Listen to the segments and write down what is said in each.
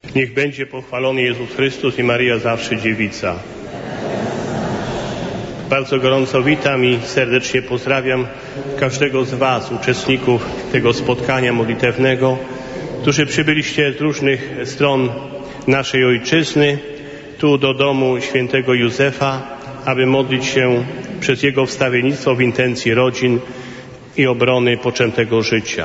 Niech będzie pochwalony Jezus Chrystus i Maryja zawsze dziewica. Bardzo gorąco witam i serdecznie pozdrawiam każdego z Was, uczestników tego spotkania modlitewnego, którzy przybyliście z różnych stron naszej ojczyzny, tu do domu świętego Józefa, aby modlić się przez jego wstawiennictwo w intencji rodzin i obrony poczętego życia.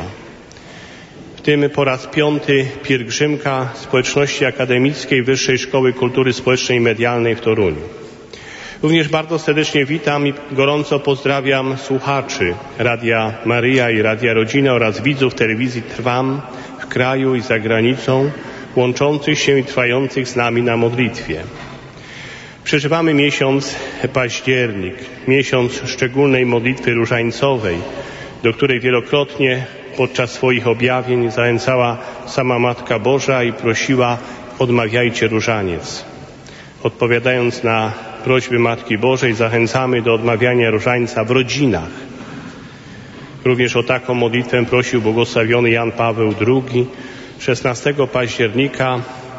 W tym po raz 5. pielgrzymka Społeczności Akademickiej Wyższej Szkoły Kultury Społecznej i Medialnej w Toruniu. Również bardzo serdecznie witam i gorąco pozdrawiam słuchaczy Radia Maryja i Radia Rodzina oraz widzów telewizji Trwam w kraju i za granicą, łączących się i trwających z nami na modlitwie. Przeżywamy miesiąc październik, miesiąc szczególnej modlitwy różańcowej, do której wielokrotnie podczas swoich objawień zachęcała sama Matka Boża i prosiła: odmawiajcie różaniec. Odpowiadając na prośby Matki Bożej, zachęcamy do odmawiania różańca w rodzinach. Również o taką modlitwę prosił błogosławiony Jan Paweł II. 16 października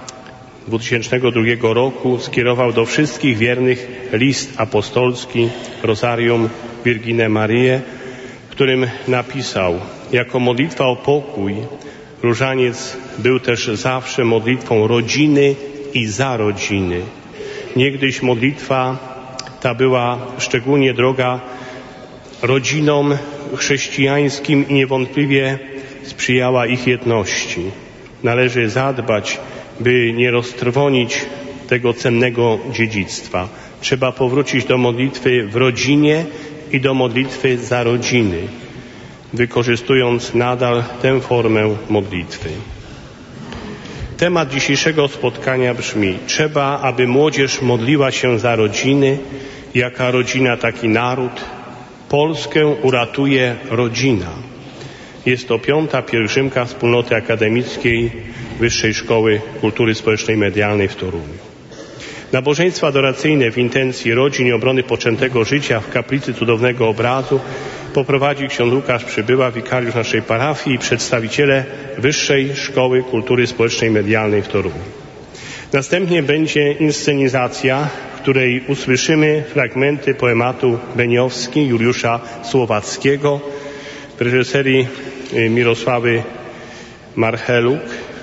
2002 roku skierował do wszystkich wiernych list apostolski Rosarium Virgine Mariae, w którym napisał: jako modlitwa o pokój różaniec był też zawsze modlitwą rodziny i za rodziny. Niegdyś modlitwa ta była szczególnie droga rodzinom chrześcijańskim i niewątpliwie sprzyjała ich jedności. Należy zadbać, by nie roztrwonić tego cennego dziedzictwa. Trzeba powrócić do modlitwy w rodzinie i do modlitwy za rodziny, wykorzystując nadal tę formę modlitwy. Temat dzisiejszego spotkania brzmi: trzeba, aby młodzież modliła się za rodziny. Jaka rodzina, taki naród. Polskę uratuje rodzina. Jest to 5. pielgrzymka Wspólnoty Akademickiej Wyższej Szkoły Kultury Społecznej i Medialnej w Toruniu. Nabożeństwa adoracyjne w intencji rodzin i obrony poczętego życia w kaplicy Cudownego Obrazu poprowadzi ksiądz Łukasz Przybyła, wikariusz naszej parafii, i przedstawiciele Wyższej Szkoły Kultury Społecznej i Medialnej w Toruniu. Następnie będzie inscenizacja, w której usłyszymy fragmenty poematu Beniowski Juliusza Słowackiego w reżyserii Mirosławy Marcheluk.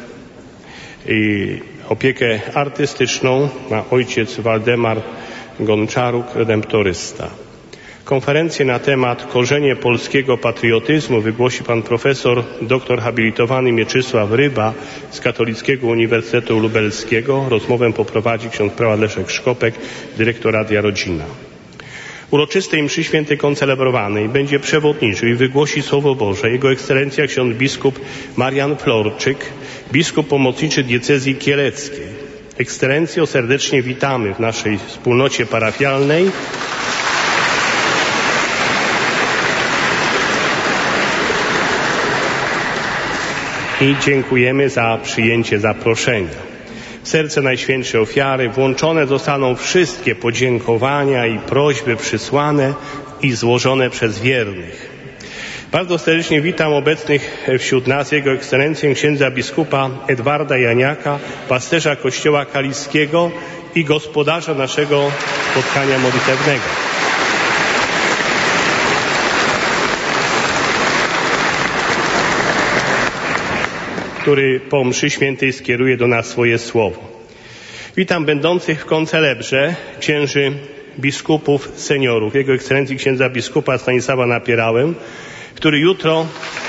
Opiekę artystyczną ma ojciec Waldemar Gonczaruk, redemptorysta. Konferencję na temat korzenie polskiego patriotyzmu wygłosi pan profesor doktor habilitowany Mieczysław Ryba z Katolickiego Uniwersytetu Lubelskiego. Rozmowę poprowadzi ksiądz prałat Leszek Szkopek, dyrektor Radia Rodzina. Uroczystej mszy świętej koncelebrowanej będzie przewodniczył i wygłosi Słowo Boże Jego Ekscelencja ksiądz biskup Marian Florczyk, biskup pomocniczy diecezji kieleckiej. Ekscelencjo, serdecznie witamy w naszej wspólnocie parafialnej. I dziękujemy za przyjęcie zaproszenia. W serce Najświętszej Ofiary włączone zostaną wszystkie podziękowania i prośby przysłane i złożone przez wiernych. Bardzo serdecznie witam obecnych wśród nas Jego Ekscelencję księdza biskupa Edwarda Janiaka, pasterza Kościoła Kaliskiego i gospodarza naszego spotkania modlitewnego. Który po mszy świętej skieruje do nas swoje słowo. Witam będących w koncelebrze księży biskupów seniorów, Jego Ekscelencji księdza biskupa Stanisława Napierałę, który jutro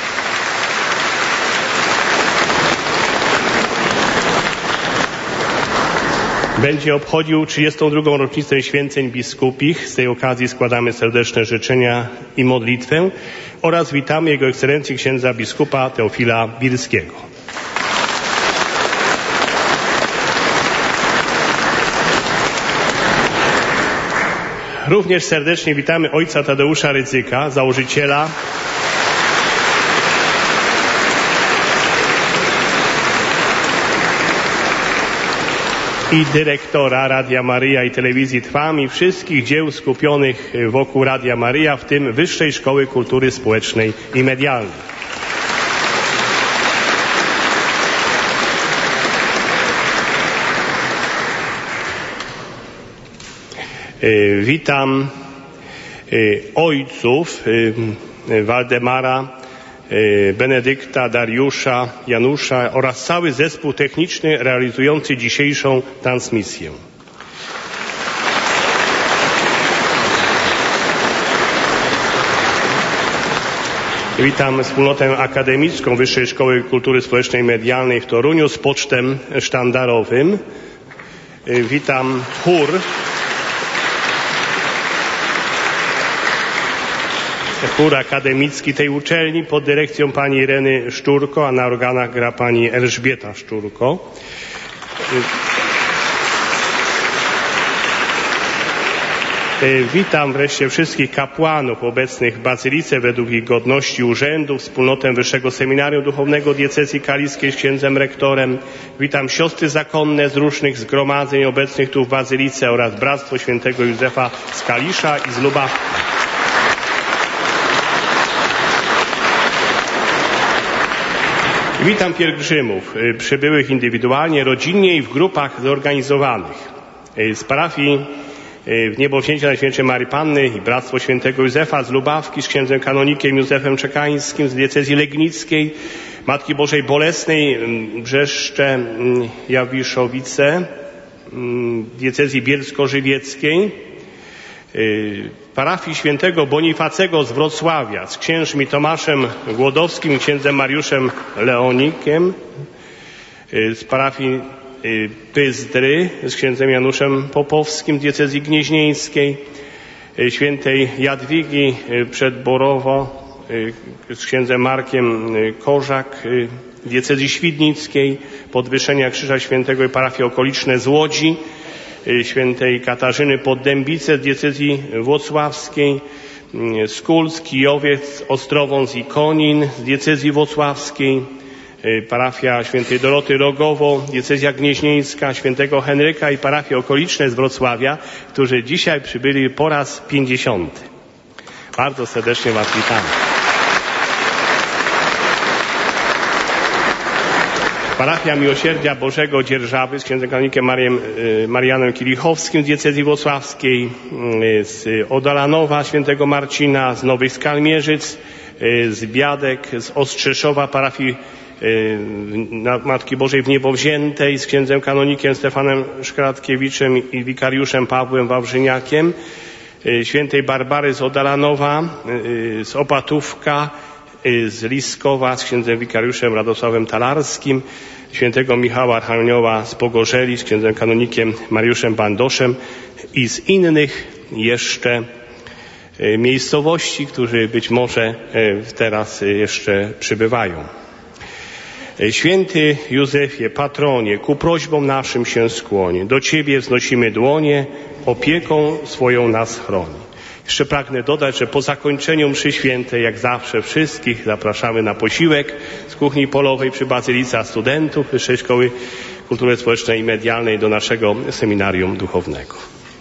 będzie obchodził 32. rocznicę święceń biskupich. Z tej okazji składamy serdeczne życzenia i modlitwę oraz witamy Jego Ekscelencję księdza biskupa Teofila Bilskiego. Również serdecznie witamy ojca Tadeusza Rydzyka, założyciela i dyrektora Radia Maryja i Telewizji Trwam i wszystkich dzieł skupionych wokół Radia Maryja, w tym Wyższej Szkoły Kultury Społecznej i Medialnej. Witam ojców Waldemara, Benedykta, Dariusza, Janusza oraz cały zespół techniczny realizujący dzisiejszą transmisję. Witam wspólnotę akademicką Wyższej Szkoły Kultury Społecznej i Medialnej w Toruniu z pocztem sztandarowym. Witam chór akademicki tej uczelni pod dyrekcją pani Ireny Szczurko, a na organach gra pani Elżbieta Szczurko. Witam wreszcie wszystkich kapłanów obecnych w Bazylice według ich godności urzędu, wspólnotę Wyższego Seminarium Duchownego Diecezji Kaliskiej z księdzem rektorem. Witam siostry zakonne z różnych zgromadzeń obecnych tu w Bazylice oraz Bractwo Świętego Józefa z Kalisza i z Lubawki. Witam pielgrzymów przybyłych indywidualnie, rodzinnie i w grupach zorganizowanych z parafii w Niebowzięcia Najświętszej Maryi Panny i Bractwo Świętego Józefa z Lubawki z księdzem kanonikiem Józefem Czekańskim z diecezji legnickiej, Matki Bożej Bolesnej, Brzeszcze, Jawiszowice, diecezji bielsko-żywieckiej, parafii świętego Bonifacego z Wrocławia z księżmi Tomaszem Głodowskim i księdzem Mariuszem Leonikiem, z parafii Pyzdry z księdzem Januszem Popowskim z diecezji gnieźnieńskiej, świętej Jadwigi Przedborowo z księdzem Markiem Korzak z diecezji świdnickiej, Podwyższenia Krzyża Świętego i parafie okoliczne z Łodzi, świętej Katarzyny Poddębice z diecezji włocławskiej, Skulc, Kijowiec, Ostrowąs i Konin z diecezji włocławskiej, parafia świętej Doroty Rogowo, diecezja gnieźnieńska, świętego Henryka i parafie okoliczne z Wrocławia, którzy dzisiaj przybyli po raz 50. Bardzo serdecznie Was witamy. Parafia Miłosierdzia Bożego Dzierżawy z księdzem kanonikiem Marianem Kilichowskim z diecezji włocławskiej, z Odalanowa świętego Marcina, z Nowych Skalmierzyc, z Biadek, z Ostrzeszowa parafii Matki Bożej w Niebowziętej z księdzem kanonikiem Stefanem Szkratkiewiczem i wikariuszem Pawłem Wawrzyniakiem, świętej Barbary z Odalanowa, z Opatówka, z Liskowa z księdzem wikariuszem Radosławem Talarskim, świętego Michała Archanioła z Pogorzeli z księdzem kanonikiem Mariuszem Bandoszem i z innych jeszcze miejscowości, którzy być może teraz jeszcze przybywają. Święty Józefie, patronie, ku prośbom naszym się skłoń. Do Ciebie wznosimy dłonie, opieką swoją nas chroni. Jeszcze pragnę dodać, że po zakończeniu mszy świętej, jak zawsze, wszystkich zapraszamy na posiłek z kuchni polowej przy Bazylice, a studentów Wyższej Szkoły Kultury Społecznej i Medialnej do naszego seminarium duchownego.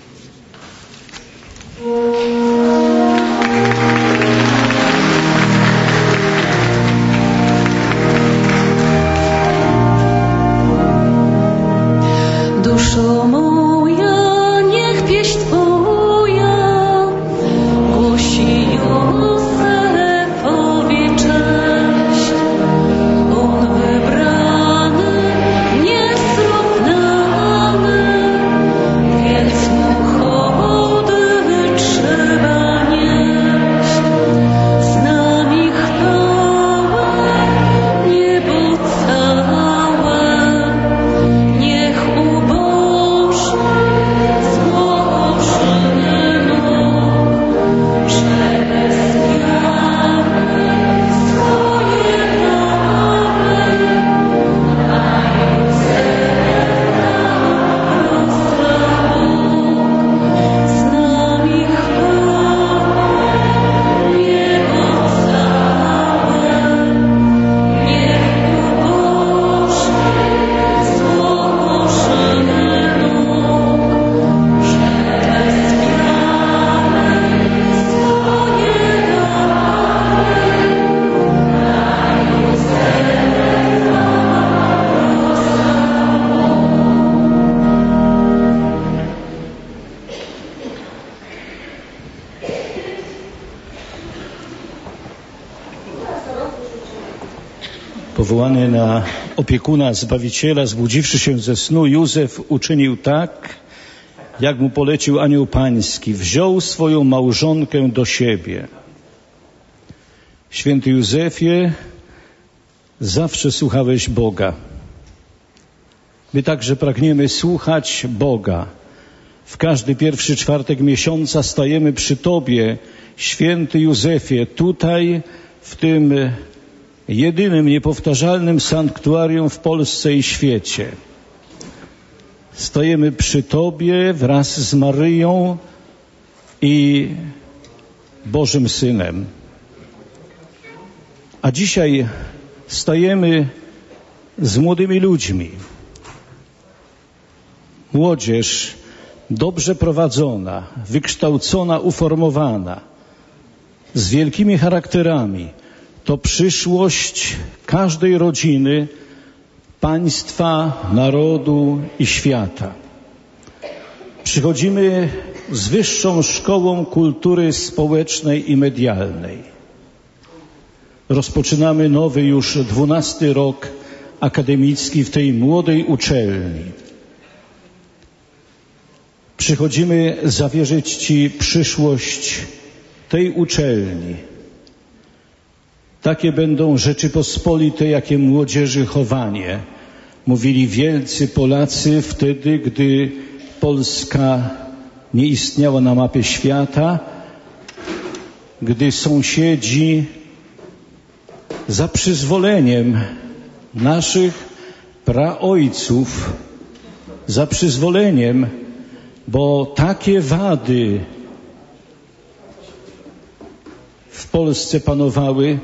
Duszo moja, niech pieśń Twoja głosi Józefowi cześć. On wybrany, niezrównany, więc powołany na opiekuna Zbawiciela, zbudziwszy się ze snu, Józef uczynił tak, jak mu polecił anioł pański. Wziął swoją małżonkę do siebie. Święty Józefie, zawsze słuchałeś Boga. My także pragniemy słuchać Boga. W każdy pierwszy czwartek miesiąca stajemy przy Tobie, święty Józefie, tutaj w tym jedynym, niepowtarzalnym sanktuarium w Polsce i świecie. Stajemy przy Tobie wraz z Maryją i Bożym Synem. A dzisiaj stajemy z młodymi ludźmi. Młodzież dobrze prowadzona, wykształcona, uformowana, z wielkimi charakterami, to przyszłość każdej rodziny, państwa, narodu i świata. Przychodzimy z Wyższą Szkołą Kultury Społecznej i Medialnej. Rozpoczynamy nowy już 12 rok akademicki w tej młodej uczelni. Przychodzimy zawierzyć Ci przyszłość tej uczelni. Takie będą Rzeczypospolite, jakie młodzieży chowanie. Mówili wielcy Polacy wtedy, gdy Polska nie istniała na mapie świata, gdy sąsiedzi za przyzwoleniem naszych praojców, za przyzwoleniem, bo takie wady w Polsce panowały,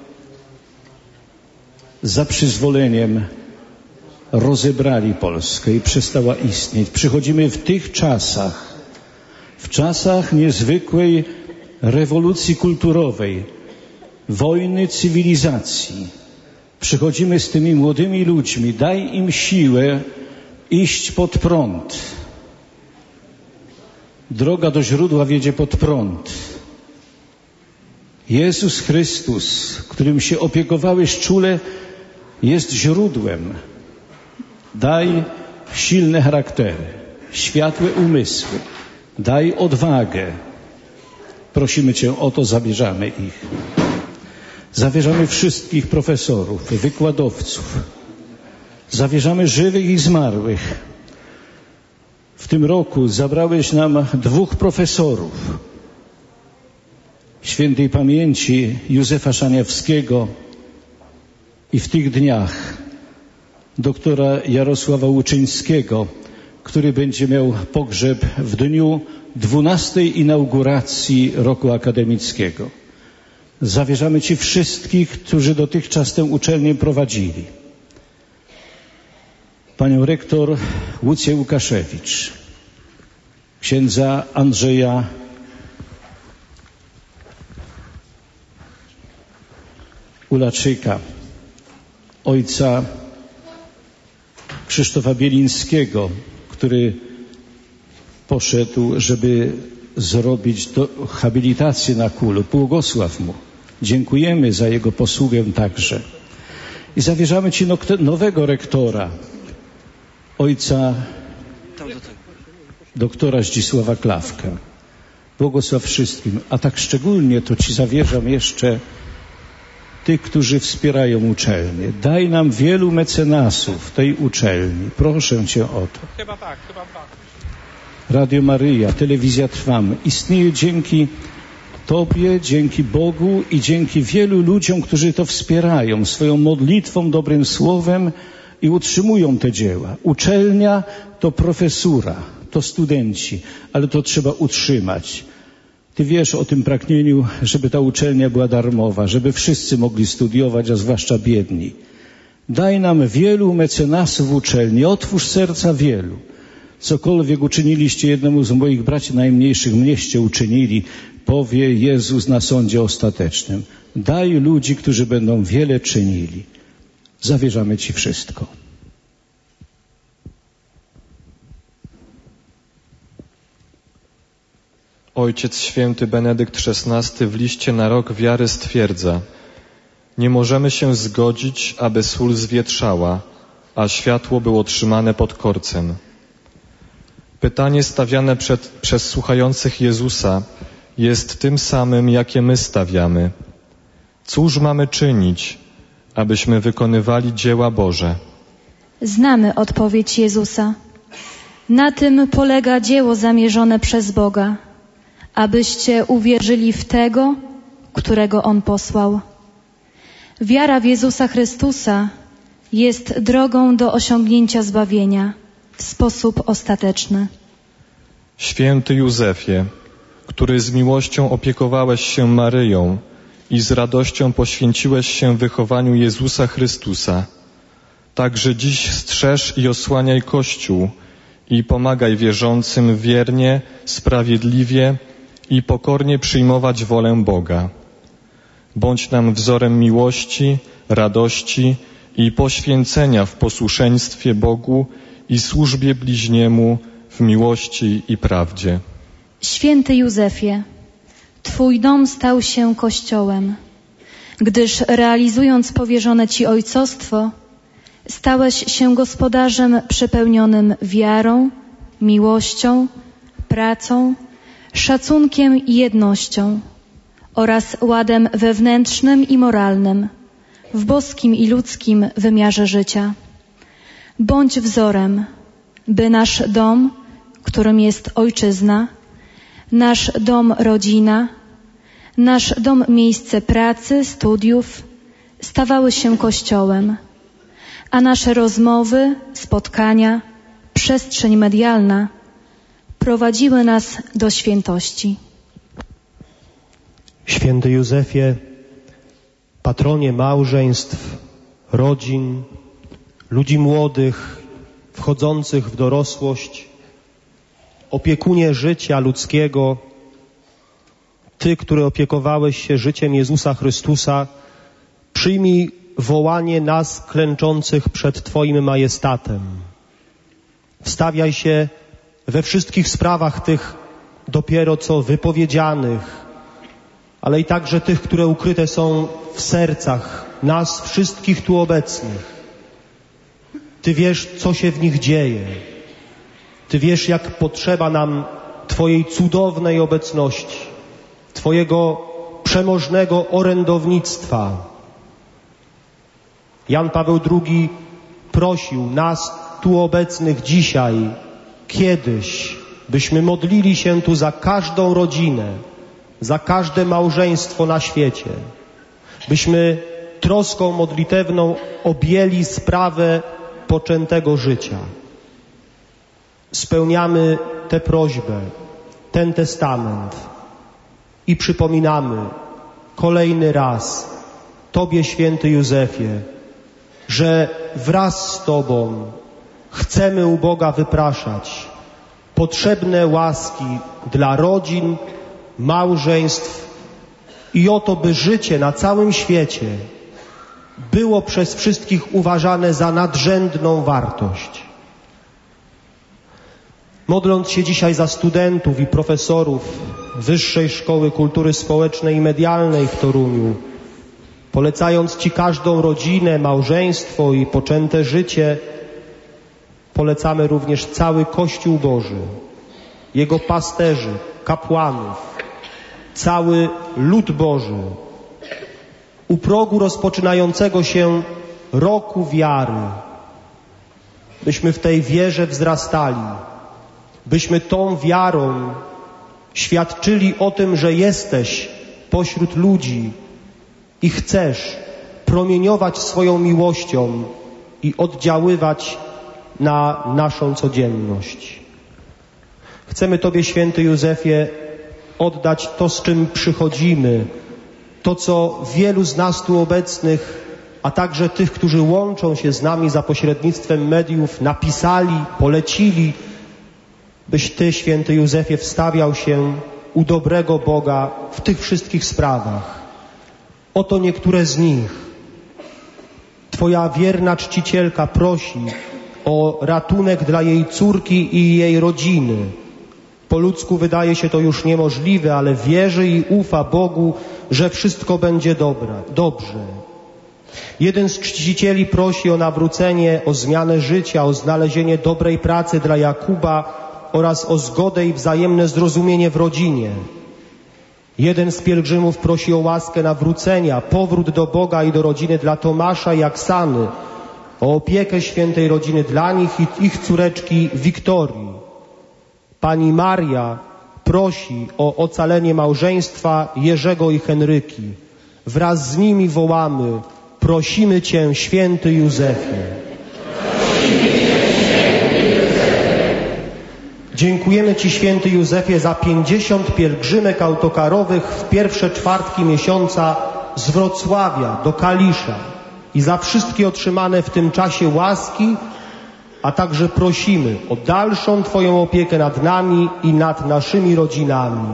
za przyzwoleniem rozebrali Polskę i przestała istnieć. Przychodzimy w tych czasach, w czasach niezwykłej rewolucji kulturowej, wojny cywilizacji. Przychodzimy z tymi młodymi ludźmi, daj im siłę iść pod prąd. Droga do źródła wiedzie pod prąd. Jezus Chrystus, którym się opiekowałeś czule, jest źródłem. Daj silne charaktery, światłe umysły, daj odwagę. Prosimy Cię o to, zabierzamy ich. Zawierzamy wszystkich profesorów, wykładowców. Zawierzamy żywych i zmarłych. W tym roku zabrałeś nam 2 profesorów świętej pamięci Józefa Szaniawskiego i w tych dniach doktora Jarosława Łuczyńskiego, który będzie miał pogrzeb w dniu 12. inauguracji roku akademickiego. Zawierzamy Ci wszystkich, którzy dotychczas tę uczelnię prowadzili. Panią rektor Łucję Łukaszewicz, księdza Andrzeja Ulaczyka, ojca Krzysztofa Bielińskiego, który poszedł, żeby zrobić habilitację na KUL-u. Błogosław mu. Dziękujemy za jego posługę także. I zawierzamy Ci nowego rektora, ojca doktora Zdzisława Klawkę. Błogosław wszystkim, a tak szczególnie to Ci zawierzam jeszcze tych, którzy wspierają uczelnię. Daj nam wielu mecenasów tej uczelni. Proszę Cię o to. Chyba tak. Radio Maryja, Telewizja Trwam istnieje dzięki Tobie, dzięki Bogu i dzięki wielu ludziom, którzy to wspierają swoją modlitwą, dobrym słowem i utrzymują te dzieła. Uczelnia to profesura, to studenci, ale to trzeba utrzymać. Ty wiesz o tym pragnieniu, żeby ta uczelnia była darmowa, żeby wszyscy mogli studiować, a zwłaszcza biedni. Daj nam wielu mecenasów uczelni, otwórz serca wielu. Cokolwiek uczyniliście jednemu z moich braci najmniejszych, mnieście uczynili, powie Jezus na sądzie ostatecznym. Daj ludzi, którzy będą wiele czynili. Zawierzamy Ci wszystko. Ojciec Święty Benedykt XVI w liście na rok wiary stwierdza: Nie możemy się zgodzić, aby sól zwietrzała, a światło było trzymane pod korcem. Pytanie stawiane przez słuchających Jezusa jest tym samym, jakie my stawiamy. Cóż mamy czynić, abyśmy wykonywali dzieła Boże? Znamy odpowiedź Jezusa. Na tym polega dzieło zamierzone przez Boga, abyście uwierzyli w Tego, którego On posłał. Wiara w Jezusa Chrystusa jest drogą do osiągnięcia zbawienia w sposób ostateczny. Święty Józefie, który z miłością opiekowałeś się Maryją i z radością poświęciłeś się wychowaniu Jezusa Chrystusa, także dziś strzeż i osłaniaj Kościół i pomagaj wierzącym wiernie, sprawiedliwie i pokornie przyjmować wolę Boga. Bądź nam wzorem miłości, radości i poświęcenia w posłuszeństwie Bogu i służbie bliźniemu w miłości i prawdzie. Święty Józefie, Twój dom stał się Kościołem, gdyż realizując powierzone Ci ojcostwo, stałeś się gospodarzem przepełnionym wiarą, miłością, pracą, szacunkiem i jednością oraz ładem wewnętrznym i moralnym w boskim i ludzkim wymiarze życia. Bądź wzorem, by nasz dom, którym jest ojczyzna, nasz dom rodzina, nasz dom miejsce pracy, studiów stawały się Kościołem, a nasze rozmowy, spotkania, przestrzeń medialna prowadziły nas do świętości. Święty Józefie, patronie małżeństw, rodzin, ludzi młodych, wchodzących w dorosłość, opiekunie życia ludzkiego, Ty, który opiekowałeś się życiem Jezusa Chrystusa, przyjmij wołanie nas klęczących przed Twoim majestatem. Wstawiaj się we wszystkich sprawach tych dopiero co wypowiedzianych, ale i także tych, które ukryte są w sercach nas wszystkich tu obecnych. Ty wiesz, co się w nich dzieje. Ty wiesz, jak potrzeba nam Twojej cudownej obecności, Twojego przemożnego orędownictwa. Jan Paweł II prosił nas tu obecnych dzisiaj, kiedyś, byśmy modlili się tu za każdą rodzinę, za każde małżeństwo na świecie, byśmy troską modlitewną objęli sprawę poczętego życia. Spełniamy tę prośbę, ten testament i przypominamy kolejny raz Tobie, święty Józefie, że wraz z Tobą chcemy u Boga wypraszać potrzebne łaski dla rodzin, małżeństw i o to, by życie na całym świecie było przez wszystkich uważane za nadrzędną wartość. Modląc się dzisiaj za studentów i profesorów Wyższej Szkoły Kultury Społecznej i Medialnej w Toruniu, polecając Ci każdą rodzinę, małżeństwo i poczęte życie, polecamy również cały Kościół Boży, Jego pasterzy, kapłanów, cały lud Boży. U progu rozpoczynającego się roku wiary, byśmy w tej wierze wzrastali, byśmy tą wiarą świadczyli o tym, że jesteś pośród ludzi i chcesz promieniować swoją miłością i oddziaływać na naszą codzienność. Chcemy Tobie, święty Józefie, oddać to, z czym przychodzimy, to, co wielu z nas tu obecnych, a także tych, którzy łączą się z nami za pośrednictwem mediów, napisali, polecili, byś Ty, święty Józefie, wstawiał się u dobrego Boga w tych wszystkich sprawach. Oto niektóre z nich. Twoja wierna czcicielka prosi o ratunek dla jej córki i jej rodziny. Po ludzku wydaje się to już niemożliwe, ale wierzy i ufa Bogu, że wszystko będzie dobrze. Jeden z czcicieli prosi o nawrócenie, o zmianę życia, o znalezienie dobrej pracy dla Jakuba oraz o zgodę i wzajemne zrozumienie w rodzinie. Jeden z pielgrzymów prosi o łaskę nawrócenia, powrót do Boga i do rodziny dla Tomasza i Aksany, o opiekę świętej rodziny dla nich i ich córeczki Wiktorii. Pani Maria prosi o ocalenie małżeństwa Jerzego i Henryki. Wraz z nimi wołamy: prosimy Cię, święty Józefie. Dziękujemy Ci, święty Józefie, za 50 pielgrzymek autokarowych w pierwsze czwartki miesiąca z Wrocławia do Kalisza i za wszystkie otrzymane w tym czasie łaski, a także prosimy o dalszą Twoją opiekę nad nami i nad naszymi rodzinami.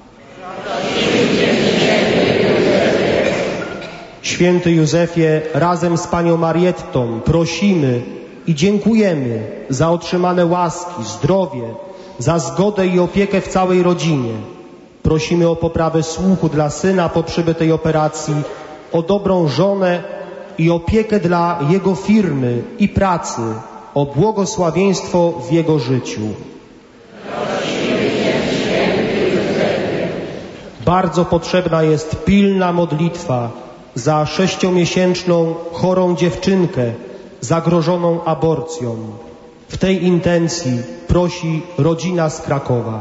Święty Józefie, razem z Panią Mariettą prosimy i dziękujemy za otrzymane łaski, zdrowie, za zgodę i opiekę w całej rodzinie. Prosimy o poprawę słuchu dla syna po przebytej operacji, o dobrą żonę i opiekę dla jego firmy i pracy, o błogosławieństwo w jego życiu. Bardzo potrzebna jest pilna modlitwa za 6-miesięczną chorą dziewczynkę zagrożoną aborcją. W tej intencji prosi rodzina z Krakowa.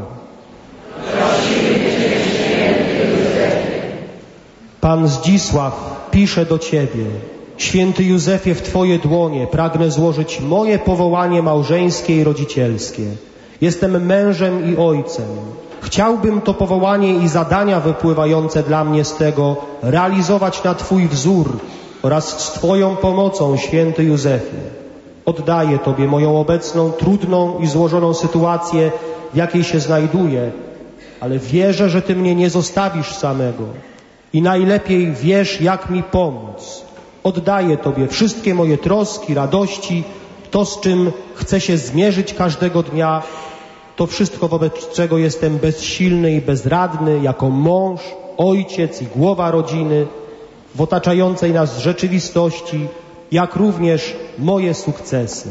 Pan Zdzisław pisze do Ciebie: święty Józefie, w Twoje dłonie pragnę złożyć moje powołanie małżeńskie i rodzicielskie. Jestem mężem i ojcem. Chciałbym to powołanie i zadania wypływające dla mnie z tego realizować na Twój wzór oraz z Twoją pomocą, święty Józefie. Oddaję Tobie moją obecną, trudną i złożoną sytuację, w jakiej się znajduję, ale wierzę, że Ty mnie nie zostawisz samego i najlepiej wiesz, jak mi pomóc. Oddaję Tobie wszystkie moje troski, radości, to, z czym chcę się zmierzyć każdego dnia, to wszystko, wobec czego jestem bezsilny i bezradny, jako mąż, ojciec i głowa rodziny, w otaczającej nas rzeczywistości, jak również moje sukcesy.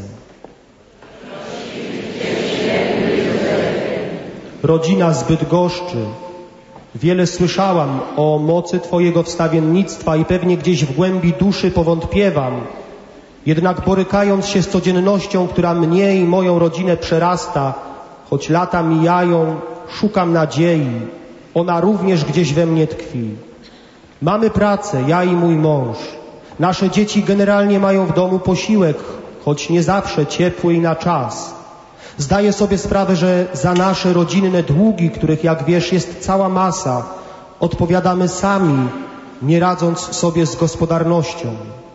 Rodzina z Bydgoszczy. Wiele słyszałam o mocy Twojego wstawiennictwa i pewnie gdzieś w głębi duszy powątpiewam. Jednak borykając się z codziennością, która mnie i moją rodzinę przerasta, choć lata mijają, szukam nadziei. Ona również gdzieś we mnie tkwi. Mamy pracę, ja i mój mąż. Nasze dzieci generalnie mają w domu posiłek, choć nie zawsze ciepły i na czas. Zdaję sobie sprawę, że za nasze rodzinne długi, których, jak wiesz, jest cała masa, odpowiadamy sami, nie radząc sobie z gospodarnością.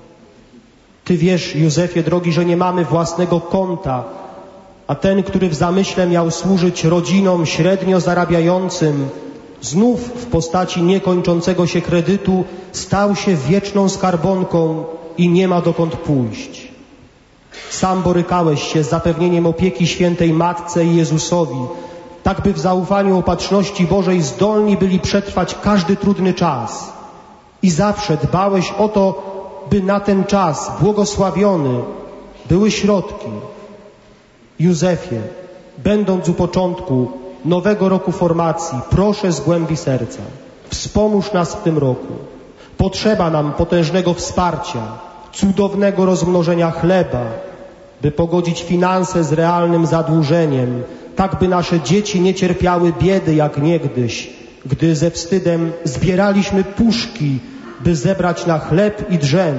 Ty wiesz, Józefie drogi, że nie mamy własnego konta, a ten, który w zamyśle miał służyć rodzinom średnio zarabiającym, znów w postaci niekończącego się kredytu stał się wieczną skarbonką i nie ma dokąd pójść. Sam borykałeś się z zapewnieniem opieki świętej Matce i Jezusowi, tak by w zaufaniu Opatrzności Bożej zdolni byli przetrwać każdy trudny czas. I zawsze dbałeś o to, by na ten czas błogosławiony były środki. Józefie, będąc u początku nowego roku formacji, proszę z głębi serca, wspomóż nas w tym roku. Potrzeba nam potężnego wsparcia, cudownego rozmnożenia chleba, by pogodzić finanse z realnym zadłużeniem, tak by nasze dzieci nie cierpiały biedy jak niegdyś, gdy ze wstydem zbieraliśmy puszki, by zebrać na chleb i drzeń.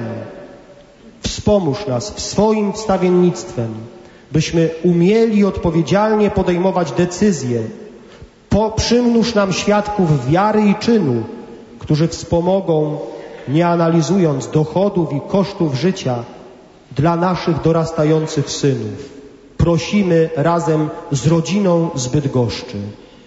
Wspomóż nas w swoim wstawiennictwem, byśmy umieli odpowiedzialnie podejmować decyzje. Przymnóż nam świadków wiary i czynu, którzy wspomogą, nie analizując dochodów i kosztów życia, dla naszych dorastających synów. Prosimy razem z rodziną z Bydgoszczy.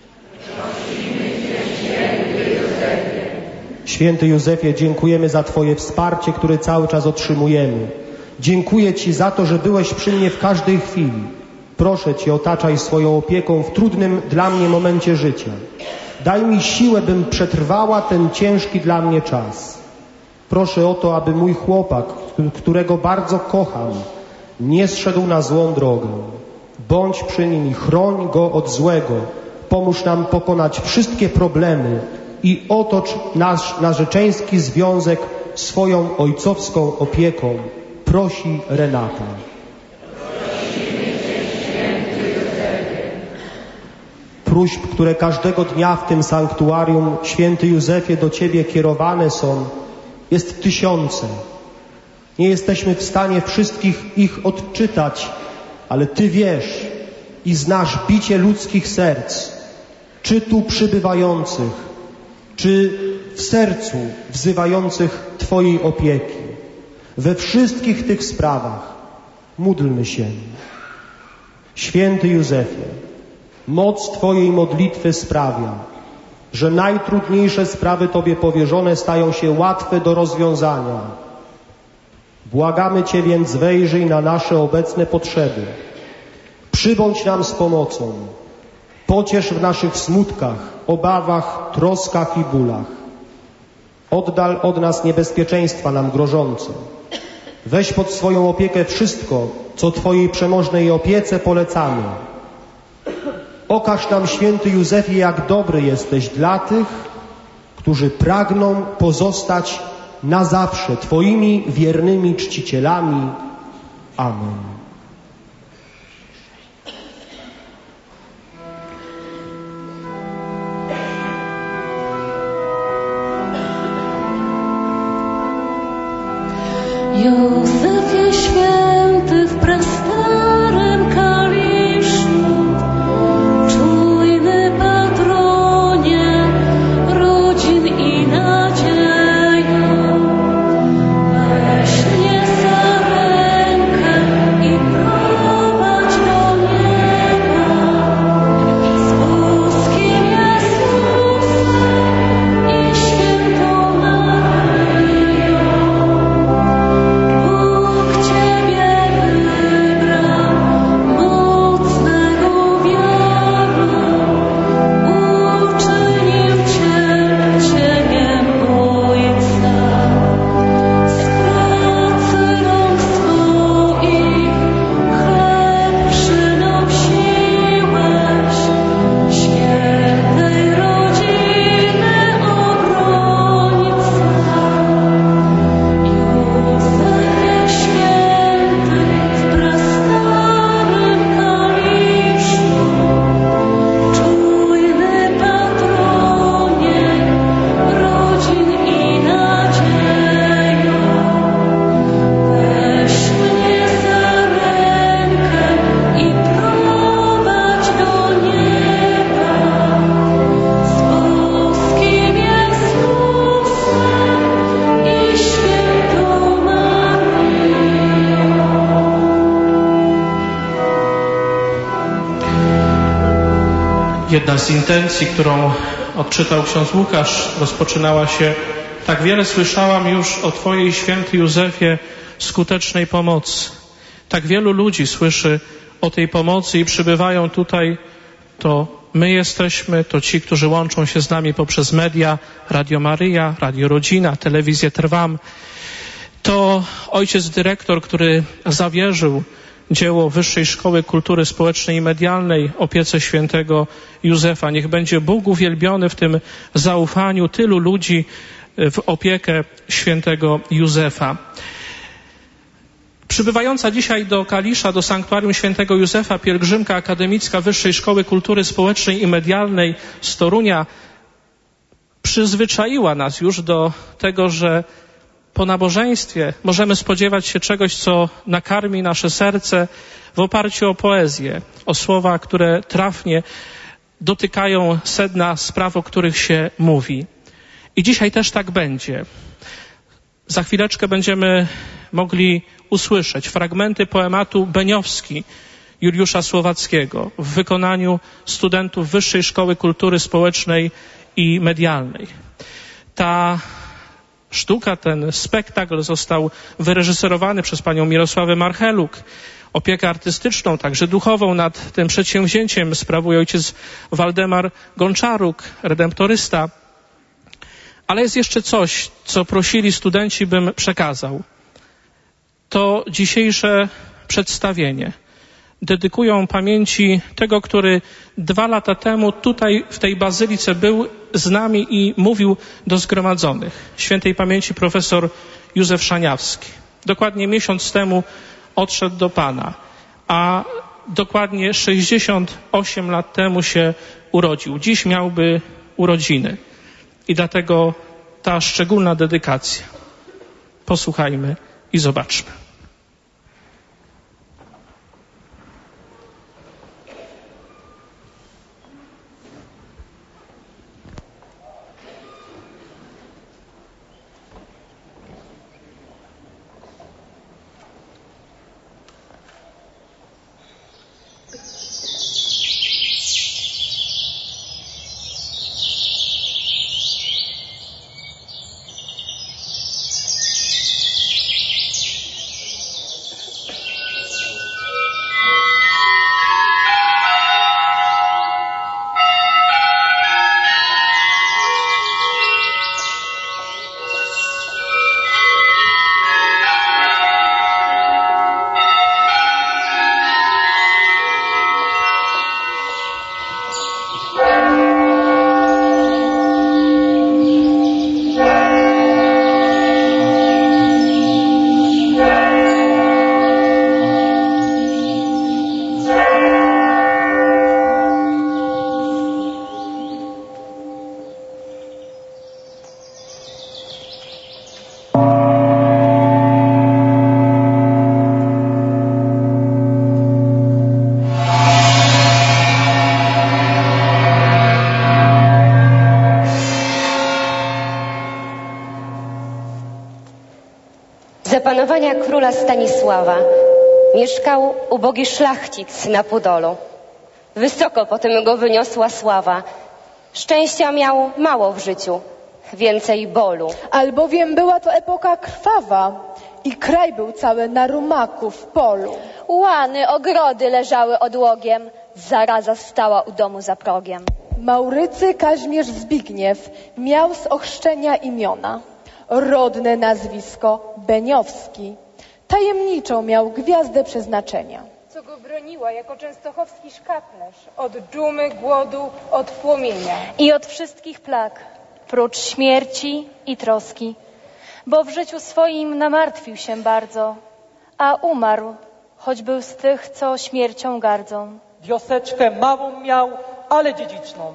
Święty Józefie, dziękujemy za Twoje wsparcie, które cały czas otrzymujemy. Dziękuję Ci za to, że byłeś przy mnie w każdej chwili. Proszę Cię, otaczaj swoją opieką w trudnym dla mnie momencie życia. Daj mi siłę, bym przetrwała ten ciężki dla mnie czas. Proszę o to, aby mój chłopak, którego bardzo kocham, nie zszedł na złą drogę. Bądź przy nim i chroń go od złego. Pomóż nam pokonać wszystkie problemy i otocz nasz narzeczeński związek swoją ojcowską opieką. Prosi Renata. Próśb, które każdego dnia w tym sanktuarium, święty Józefie, do Ciebie kierowane są, jest tysiące. Nie jesteśmy w stanie wszystkich ich odczytać, ale Ty wiesz i znasz bicie ludzkich serc, czy tu przybywających, czy w sercu wzywających Twojej opieki. We wszystkich tych sprawach módlmy się. Święty Józefie, moc Twojej modlitwy sprawia, że najtrudniejsze sprawy Tobie powierzone stają się łatwe do rozwiązania. Błagamy Cię więc, wejrzyj na nasze obecne potrzeby. Przybądź nam z pomocą. Pociesz w naszych smutkach, obawach, troskach i bólach. Oddal od nas niebezpieczeństwa nam grożące. Weź pod swoją opiekę wszystko, co Twojej przemożnej opiece polecamy. Okaż nam, święty Józefie, jak dobry jesteś dla tych, którzy pragną pozostać na zawsze Twoimi wiernymi czcicielami. Amen. Józefie święty w prastarym kaliszu, czujny patronie rodzin i nadzieją, weź mnie za rękę i prowadź do nieba, z boskim Jezusem i świętą Maryją. Bóg Ciebie wybrał, mocnego wiarą, uczynił Cię cieniem Ojca. Z pracy rąk swoich chleb przynosiłeś, świętej rodziny obrońca. Józefie święty w prastarym kaliszu, czujny patronie rodzin i nadzieją, weź mnie za rękę i prowadź do nieba, z boskim Jezusem i świętą Maryją. Jedna z intencji, którą odczytał ksiądz Łukasz, rozpoczynała się: tak wiele słyszałam już o Twojej, święty Józefie, skutecznej pomocy. Tak wielu ludzi słyszy o tej pomocy i przybywają tutaj. To my jesteśmy, to ci, którzy łączą się z nami poprzez media, Radio Maryja, Radio Rodzina, Telewizję Trwam. To ojciec dyrektor, który zawierzył dzieło Wyższej Szkoły Kultury Społecznej i Medialnej opiece świętego Józefa. Niech będzie Bóg uwielbiony w tym zaufaniu tylu ludzi w opiekę świętego Józefa. Przybywająca dzisiaj do Kalisza, do sanktuarium świętego Józefa, pielgrzymka akademicka Wyższej Szkoły Kultury Społecznej i Medialnej z Torunia przyzwyczaiła nas już do tego, że po nabożeństwie możemy spodziewać się czegoś, co nakarmi nasze serce w oparciu o poezję, o słowa, które trafnie dotykają sedna spraw, o których się mówi. I dzisiaj też tak będzie. Za chwileczkę będziemy mogli usłyszeć fragmenty poematu Beniowski Juliusza Słowackiego w wykonaniu studentów Wyższej Szkoły Kultury Społecznej i Medialnej. Ta sztuka, ten spektakl został wyreżyserowany przez panią Mirosławę Marcheluk. Opiekę artystyczną, także duchową nad tym przedsięwzięciem sprawuje ojciec Waldemar Gonczaruk, redemptorysta. Ale jest jeszcze coś, co prosili studenci, bym przekazał. To dzisiejsze przedstawienie. Dedykują pamięci tego, który 2 lata temu tutaj w tej bazylice był z nami i mówił do zgromadzonych. Świętej pamięci profesor Józef Szaniawski. Dokładnie miesiąc temu odszedł do Pana, a dokładnie 68 lat temu się urodził. Dziś miałby urodziny i dlatego ta szczególna dedykacja. Posłuchajmy i zobaczmy. Za panowania króla Stanisława mieszkał ubogi szlachcic na Podolu. Wysoko potem go wyniosła sława. Szczęścia miał mało w życiu, więcej bólu. Albowiem była to epoka krwawa i kraj był cały na rumaku w polu. Łany, ogrody leżały odłogiem, zaraza stała u domu za progiem. Maurycy Kazimierz Zbigniew miał z ochrzczenia imiona. Rodne nazwisko Beniowski. Tajemniczą miał gwiazdę przeznaczenia. Co go broniła jako częstochowski szkaplerz od dżumy, głodu, od płomienia. I od wszystkich plag, prócz śmierci i troski, bo w życiu swoim namartwił się bardzo, a umarł, choć był z tych, co śmiercią gardzą. Wioseczkę małą miał, ale dziedziczną.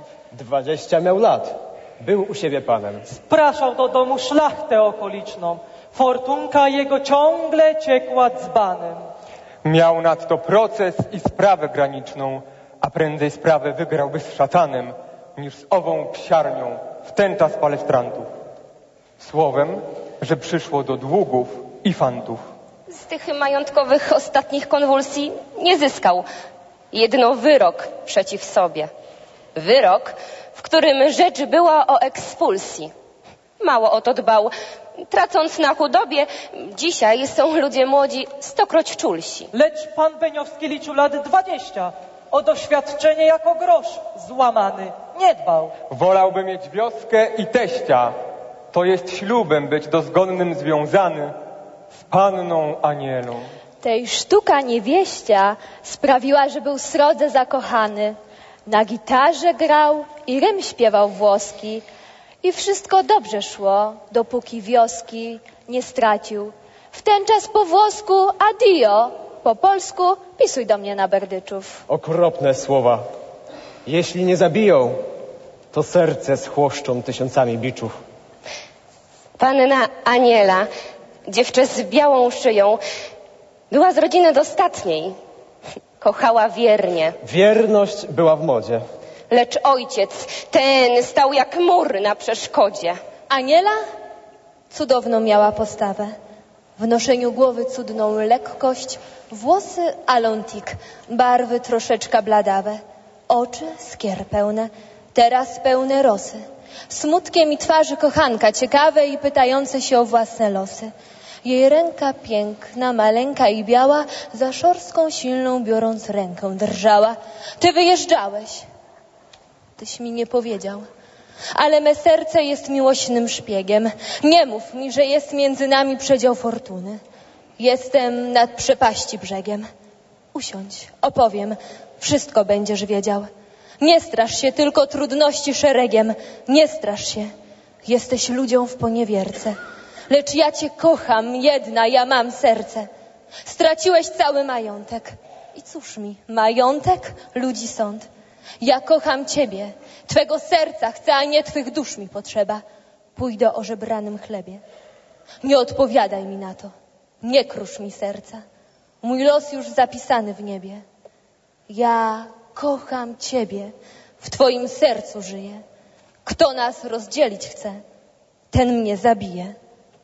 20 miał lat. Był u siebie panem. Spraszał do domu szlachtę okoliczną. Fortunka jego ciągle ciekła dzbanem. Miał nadto proces i sprawę graniczną, a prędzej sprawę wygrałby z szatanem, niż z ową psiarnią wtęta z palestrantów. Słowem, że przyszło do długów i fantów. Z tych majątkowych ostatnich konwulsji nie zyskał. Jedno wyrok przeciw sobie. Wyrok, w którym rzecz była o ekspulsji. Mało o to dbał. Tracąc na chudobie, dzisiaj są ludzie młodzi 100-kroć czulsi. Lecz pan Beniowski liczył lat 20. O doświadczenie jako grosz złamany nie dbał. Wolałby mieć wioskę i teścia. To jest ślubem być dozgonnym związany z panną Anielą. Tej sztuka niewieścia sprawiła, że był srodze zakochany. Na gitarze grał i rym śpiewał włoski. I wszystko dobrze szło, dopóki wioski nie stracił. W ten czas po włosku adio, po polsku pisuj do mnie na Berdyczów. Okropne słowa. Jeśli nie zabiją, to serce schłoszczą tysiącami biczów. Panna Aniela, dziewczę z białą szyją, była z rodziny dostatniej. Kochała wiernie. Wierność była w modzie. Lecz ojciec, ten stał jak mur na przeszkodzie. Aniela cudowną miała postawę. W noszeniu głowy cudną lekkość, włosy alontik, barwy troszeczkę bladawe, oczy skier pełne, teraz pełne rosy. Smutkiem i twarzy kochanka, ciekawe i pytające się o własne losy. Jej ręka piękna, maleńka i biała, za szorską silną biorąc rękę drżała. Ty wyjeżdżałeś. Tyś mi nie powiedział. ale me serce jest miłośnym szpiegiem. Nie mów mi, że jest między nami przedział fortuny. Jestem nad przepaści brzegiem. Usiądź, opowiem, wszystko będziesz wiedział. Nie strasz się tylko trudności szeregiem, nie strasz się. Jesteś ludziom w poniewierce, lecz ja cię kocham, jedna ja mam serce. Straciłeś cały majątek. I cóż mi, majątek, ludzi sąd. Ja kocham ciebie, twego serca chcę, a nie twych dusz mi potrzeba. Pójdę o żebranym chlebie. Nie odpowiadaj mi na to, nie krusz mi serca. Mój los już zapisany w niebie. Ja kocham ciebie, w twoim sercu żyję. Kto nas rozdzielić chce, ten mnie zabije.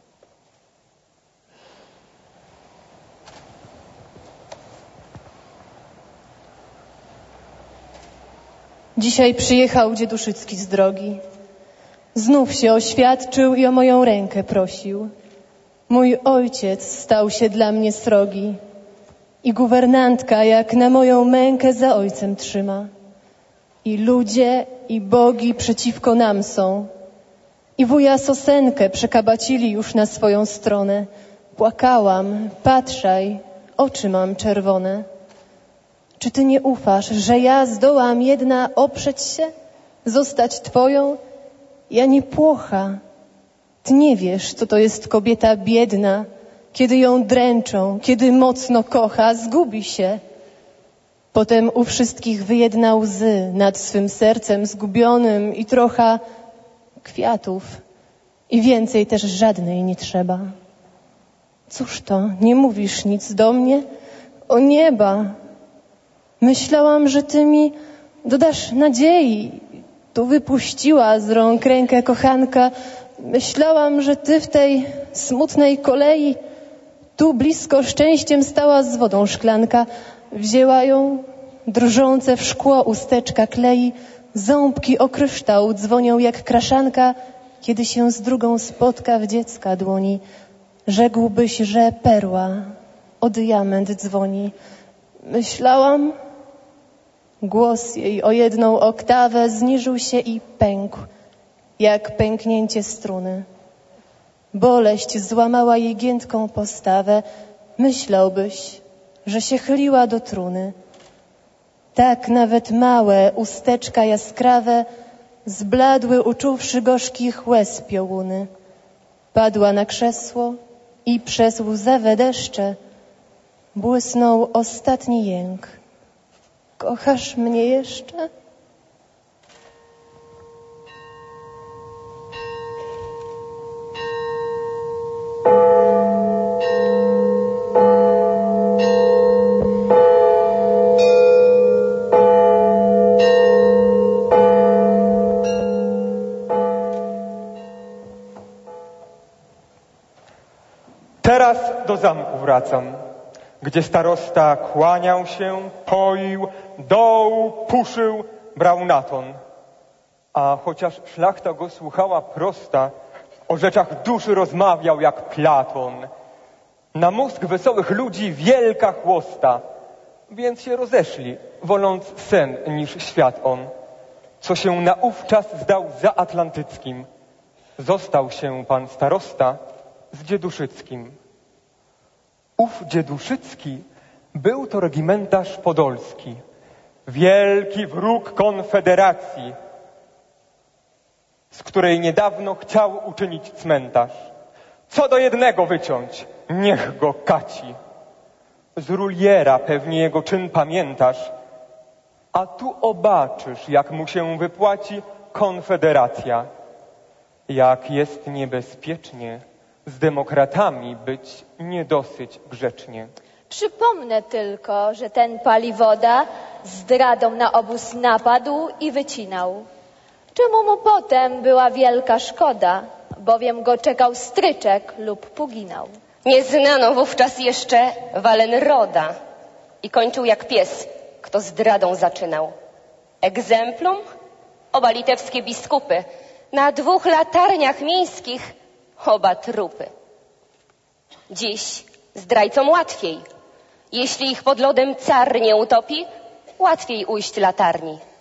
Dzisiaj przyjechał Dzieduszycki z drogi. Znów się oświadczył i o moją rękę prosił. Mój ojciec stał się dla mnie srogi i guwernantka jak na moją mękę za ojcem trzyma. I ludzie, i bogi przeciwko nam są. I wuja Sosenkę przekabacili już na swoją stronę. Płakałam, patrzaj, oczy mam czerwone. Czy ty nie ufasz, że ja zdołam jedna oprzeć się, zostać twoją? Ja nie płocha. Ty nie wiesz, co to jest kobieta biedna, kiedy ją dręczą, kiedy mocno kocha, zgubi się. Potem u wszystkich wyjedna łzy nad swym sercem zgubionym i trochę kwiatów. I więcej też żadnej nie trzeba. Cóż to, nie mówisz nic do mnie? O nieba! Myślałam, że ty mi dodasz nadziei. Tu wypuściła z rąk rękę kochanka. Myślałam, że ty w tej smutnej kolei tu blisko szczęściem stała z wodą szklanka. Wzięła ją, drżące w szkło usteczka klei. Ząbki o kryształ dzwonią jak kraszanka, kiedy się z drugą spotka w dziecka dłoni. Rzekłbyś, że perła o diament dzwoni. Myślałam, głos jej o jedną oktawę zniżył się i pękł, jak pęknięcie struny. Boleść złamała jej giętką postawę. Myślałbyś, że się chyliła do truny. Tak nawet małe usteczka jaskrawe zbladły, uczuwszy gorzkich łez piołuny. Padła na krzesło i przez łzawe deszcze błysnął ostatni jęk. Kochasz mnie jeszcze? Teraz do zamku wracam, gdzie starosta kłaniał się, poił, doł, puszył, brał na ton. A chociaż szlachta go słuchała prosta, o rzeczach duszy rozmawiał jak Platon. Na mózg wesołych ludzi wielka chłosta, więc się rozeszli, woląc sen niż świat on. Co się naówczas zdał za atlantyckim, został się pan starosta z Dzieduszyckim. Ów Dzieduszycki był to regimentarz podolski, wielki wróg Konfederacji, z której niedawno chciał uczynić cmentarz. Co do jednego wyciąć, niech go kaci. Z Ruliera pewnie jego czyn pamiętasz, a tu obaczysz, jak mu się wypłaci Konfederacja. Jak jest niebezpiecznie z demokratami być niedosyć grzecznie. Przypomnę tylko, że ten paliwoda zdradą na obóz napadł i wycinał. Czemu mu potem była wielka szkoda, bowiem go czekał stryczek lub puginał. Nie znano wówczas jeszcze Wallenroda i kończył jak pies, kto zdradą zaczynał. Egzemplum? Oba litewskie biskupy, na 2 latarniach miejskich oba trupy. Dziś zdrajcom łatwiej. Jeśli ich pod lodem car nie utopi, łatwiej ujść latarni.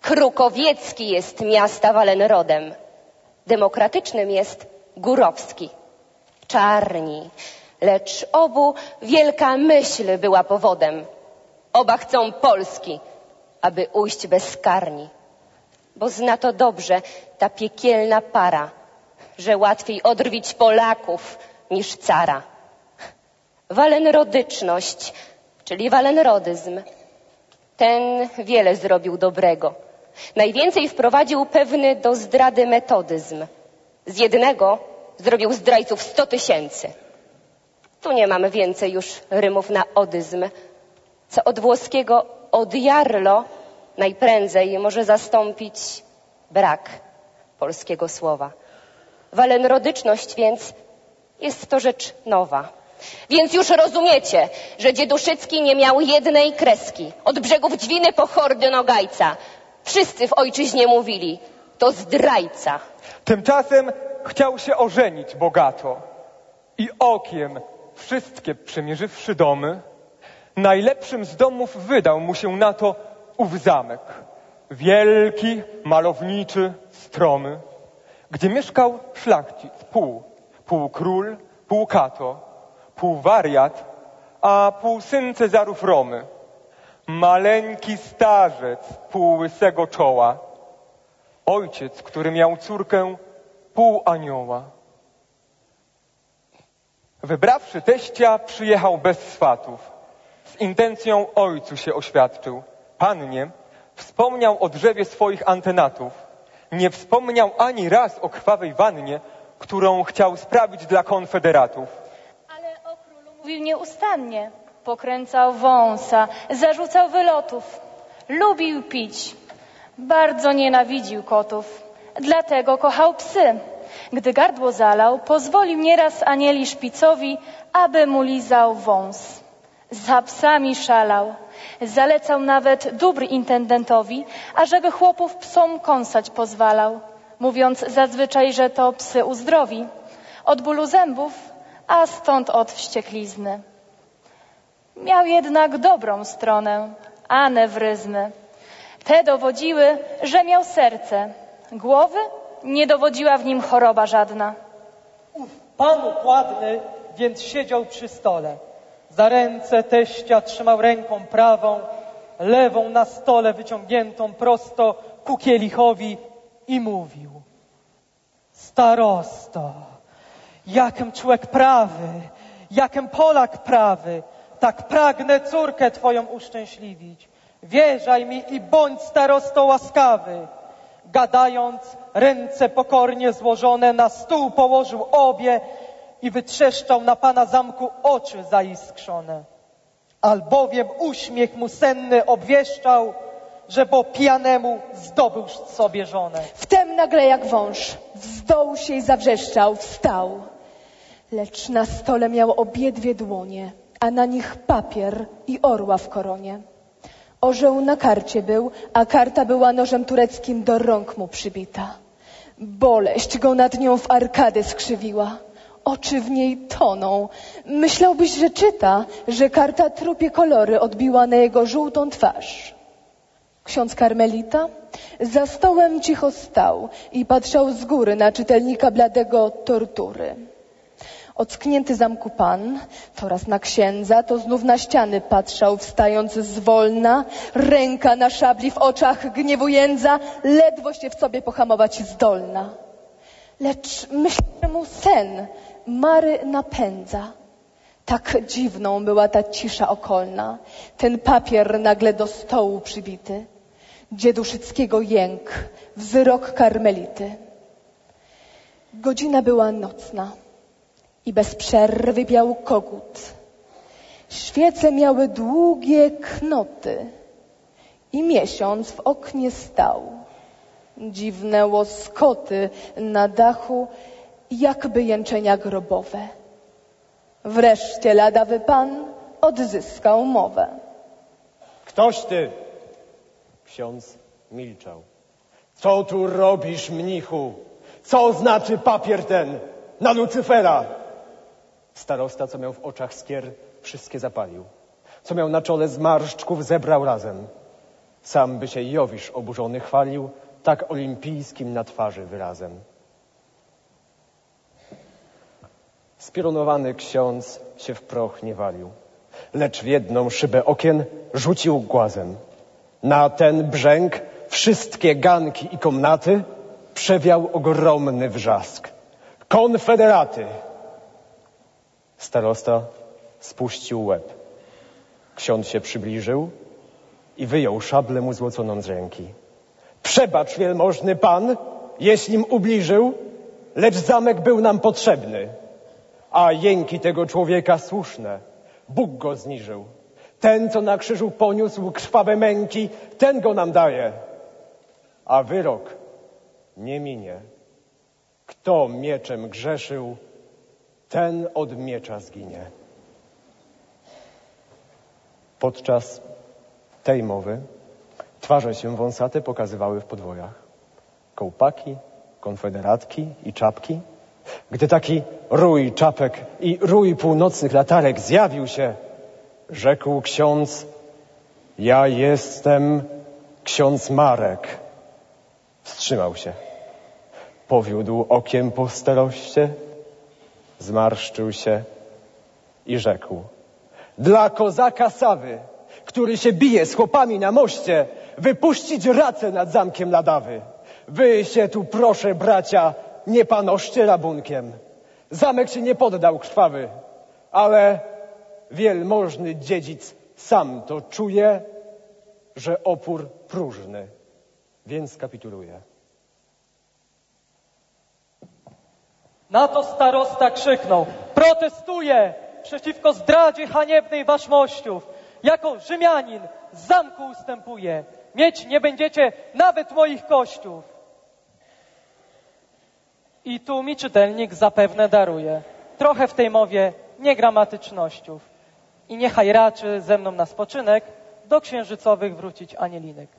Krukowiecki jest miasta Walenrodem. Demokratycznym jest Górowski. Czarni, lecz obu wielka myśl była powodem. Oba chcą Polski, aby ujść bezkarni. Bo zna to dobrze ta piekielna para, że łatwiej odrwić Polaków niż cara. Walenrodyczność, czyli walenrodyzm, ten wiele zrobił dobrego. Najwięcej wprowadził pewny do zdrady metodyzm. Z jednego zrobił zdrajców 100 000. Tu nie mamy więcej już rymów na odyzm, co od włoskiego odjarlo najprędzej może zastąpić brak polskiego słowa. Walenrodyczność więc jest to rzecz nowa. Więc już rozumiecie, że Dzieduszycki nie miał jednej kreski. Od brzegów Dźwiny po hordy Nogajca. Wszyscy w ojczyźnie mówili, to zdrajca. Tymczasem chciał się ożenić bogato i okiem wszystkie przemierzywszy domy, najlepszym z domów wydał mu się na to ów zamek. Wielki, malowniczy, stromy, gdzie mieszkał szlachcic, pół król, pół kato, pół wariat, a pół syn Cezarów Romy. Maleńki starzec, pół łysego czoła. Ojciec, który miał córkę, pół anioła. Wybrawszy teścia, przyjechał bez swatów. Z intencją ojcu się oświadczył. Pannie wspomniał o drzewie swoich antenatów. Nie wspomniał ani raz o krwawej wannie, którą chciał sprawić dla konfederatów. Ale o królu mówił nieustannie. Pokręcał wąsa, zarzucał wylotów. Lubił pić. Bardzo nienawidził kotów. Dlatego kochał psy. Gdy gardło zalał, pozwolił nieraz anieli szpicowi, aby mu lizał wąs. Za psami szalał. Zalecał nawet dóbr intendentowi, ażeby chłopów psom kąsać pozwalał, mówiąc zazwyczaj, że to psy uzdrowi. Od bólu zębów, a stąd od wścieklizny. Miał jednak dobrą stronę, anewryzmy. Te dowodziły, że miał serce. Głowy nie dowodziła w nim choroba żadna. Pan układny więc siedział przy stole. Za ręce teścia trzymał ręką prawą, lewą na stole wyciągniętą prosto ku kielichowi i mówił: starosto, jakem człowiek prawy, jakem Polak prawy, tak pragnę córkę twoją uszczęśliwić. Wierzaj mi i bądź starosto łaskawy. Gadając, ręce pokornie złożone na stół położył obie i wytrzeszczał na pana zamku oczy zaiskrzone. Albowiem uśmiech mu senny obwieszczał, że po pijanemu zdobył sobie żonę. Wtem nagle jak wąż wzdął się i zawrzeszczał, wstał. Lecz na stole miał obiedwie dłonie, a na nich papier i orła w koronie. Orzeł na karcie był, a karta była nożem tureckim do rąk mu przybita. Boleść go nad nią w arkadę skrzywiła. Oczy w niej toną. Myślałbyś, że czyta, że karta trupie kolory odbiła na jego żółtą twarz. Ksiądz karmelita za stołem cicho stał i patrzał z góry na czytelnika bladego tortury. Ocknięty zamku pan, to raz na księdza, to znów na ściany patrzał, wstając zwolna, ręka na szabli w oczach gniewu jędza, ledwo się w sobie pohamować zdolna. Lecz myślę, że mu sen mary napędza. Tak dziwną była ta cisza okolna, ten papier nagle do stołu przybity. Dzieduszyckiego jęk, wzrok karmelity. Godzina była nocna i bez przerwy biał kogut. Świece miały długie knoty i miesiąc w oknie stał. Dziwne łoskoty na dachu, jakby jęczenia grobowe. Wreszcie ladawy pan odzyskał mowę. Ktoś ty? Ksiądz milczał. Co tu robisz, mnichu? Co znaczy papier ten na Lucyfera? Starosta, co miał w oczach skier, wszystkie zapalił. Co miał na czole zmarszczków, zebrał razem. Sam by się Jowisz oburzony chwalił tak olimpijskim na twarzy wyrazem. Spionowany ksiądz się w proch nie walił, lecz w jedną szybę okien rzucił głazem. Na ten brzęk wszystkie ganki i komnaty przewiał ogromny wrzask. Konfederaty! Starosta spuścił łeb. Ksiądz się przybliżył i wyjął szablę mu złoconą z ręki. Przebacz, wielmożny pan, jeślim ubliżył, lecz zamek był nam potrzebny, a jęki tego człowieka słuszne. Bóg go zniżył. Ten, co na krzyżu poniósł krwawe męki, ten go nam daje. A wyrok nie minie. Kto mieczem grzeszył, ten od miecza zginie. Podczas tej mowy twarze się wąsate pokazywały w podwojach. Kołpaki, konfederatki i czapki. Gdy taki rój czapek i rój północnych latarek zjawił się, rzekł ksiądz: ja jestem ksiądz Marek. Wstrzymał się. Powiódł okiem po staroście, zmarszczył się i rzekł: dla kozaka Sawy, który się bije z chłopami na moście, wypuścić racę nad zamkiem Ladawy. Wy się tu, proszę, bracia, nie panoszcie rabunkiem. Zamek się nie poddał krwawy, ale wielmożny dziedzic sam to czuje, że opór próżny, więc kapituluje. Na to starosta krzyknął: protestuję przeciwko zdradzie haniebnej waszmościów. Jako Rzymianin z zamku ustępuję. Mieć nie będziecie nawet moich kościów. I tu mi czytelnik zapewne daruje trochę w tej mowie niegramatycznościów. I niechaj raczy ze mną na spoczynek do księżycowych wrócić anielinek.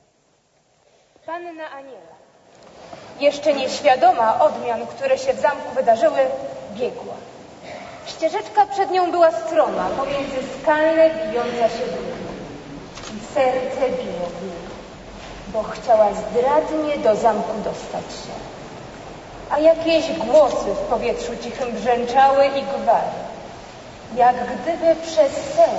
Panna Aniela, jeszcze nieświadoma odmian, które się w zamku wydarzyły, biegła. Ścieżeczka przed nią była stroma, pomiędzy skalne bijąca się brudna. I serce biło w niej, bo chciała zdradnie do zamku dostać się. A jakieś głosy w powietrzu cichym brzęczały i gwarą, jak gdyby przez sen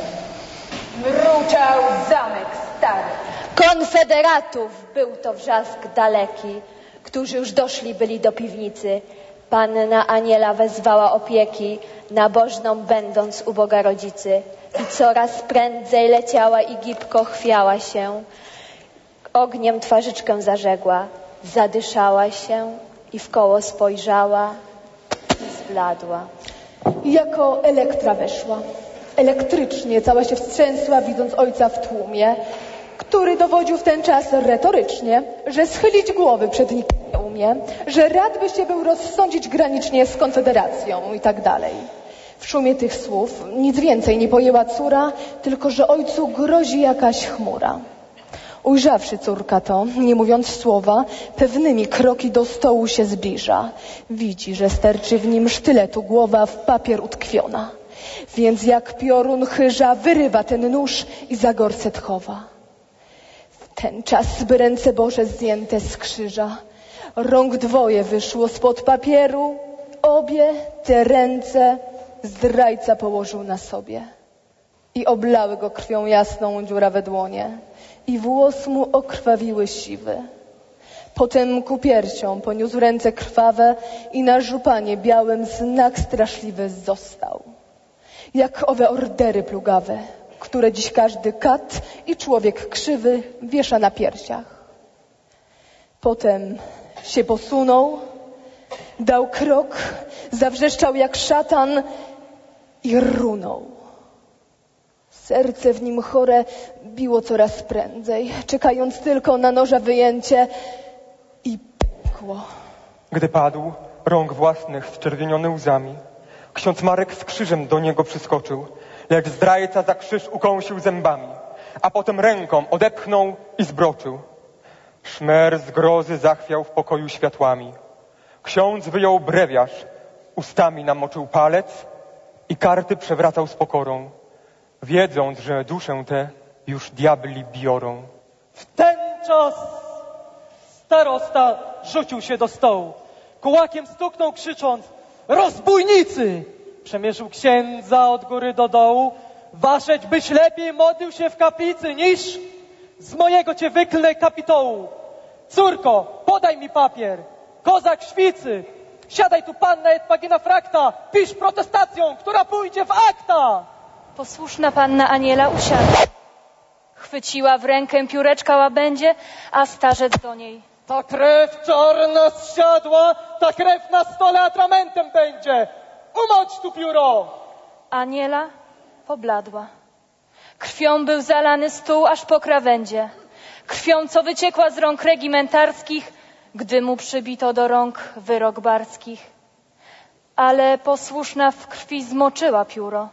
mruczał zamek stary. Konfederatów był to wrzask daleki, którzy już doszli byli do piwnicy. Panna Aniela wezwała opieki, nabożną będąc u Boga rodzicy. I coraz prędzej leciała i gibko chwiała się. Ogniem twarzyczkę zażegła, zadyszała się i w koło spojrzała i zbladła. Jako Elektra weszła. Elektrycznie cała się wstrzęsła, widząc ojca w tłumie, który dowodził w ten czas retorycznie, że schylić głowy przed nikim nie umie, że rad by się był rozsądzić granicznie z Konfederacją i tak dalej. W szumie tych słów nic więcej nie pojęła córa, tylko że ojcu grozi jakaś chmura. Ujrzawszy córka to, nie mówiąc słowa, pewnymi kroki do stołu się zbliża. Widzi, że sterczy w nim sztyletu głowa w papier utkwiona. Więc jak piorun chyża, wyrywa ten nóż i za gorset chowa. W ten czas by ręce Boże zdjęte z krzyża. Rąk dwoje wyszło spod papieru, obie te ręce zdrajca położył na sobie. I oblały go krwią jasną dziurawe dłonie. I włos mu okrwawiły siwy. Potem ku piersiom poniósł ręce krwawe i na żupanie białym znak straszliwy został. Jak owe ordery plugawe, które dziś każdy kat i człowiek krzywy wiesza na piersiach. Potem się posunął, dał krok, zawrzeszczał jak szatan i runął. Serce w nim chore biło coraz prędzej, czekając tylko na noża wyjęcie i pękło. Gdy padł, rąk własnych zczerwieniony łzami, ksiądz Marek z krzyżem do niego przyskoczył, lecz zdrajca za krzyż ukąsił zębami, a potem ręką odepchnął i zbroczył. Szmer zgrozy zachwiał w pokoju światłami. Ksiądz wyjął brewiarz, ustami namoczył palec i karty przewracał z pokorą, wiedząc, że duszę tę już diabli biorą. W ten czas starosta rzucił się do stołu. Kułakiem stuknął, krzycząc: rozbójnicy! Przemierzył księdza od góry do dołu. Waszeć byś lepiej modlił się w kaplicy, niż z mojego cię wyklnę kapitołu. Córko, podaj mi papier. Kozak świcy. Siadaj tu panna Edpagina Frakta. Pisz protestacją, która pójdzie w akta. Posłuszna panna Aniela usiadła. Chwyciła w rękę pióreczka łabędzie, a starzec do niej: ta krew czarna zsiadła, ta krew na stole atramentem będzie. Umocź tu pióro. Aniela pobladła. Krwią był zalany stół aż po krawędzie. Krwią, co wyciekła z rąk regimentarskich, gdy mu przybito do rąk wyrok barskich. Ale posłuszna w krwi zmoczyła pióro.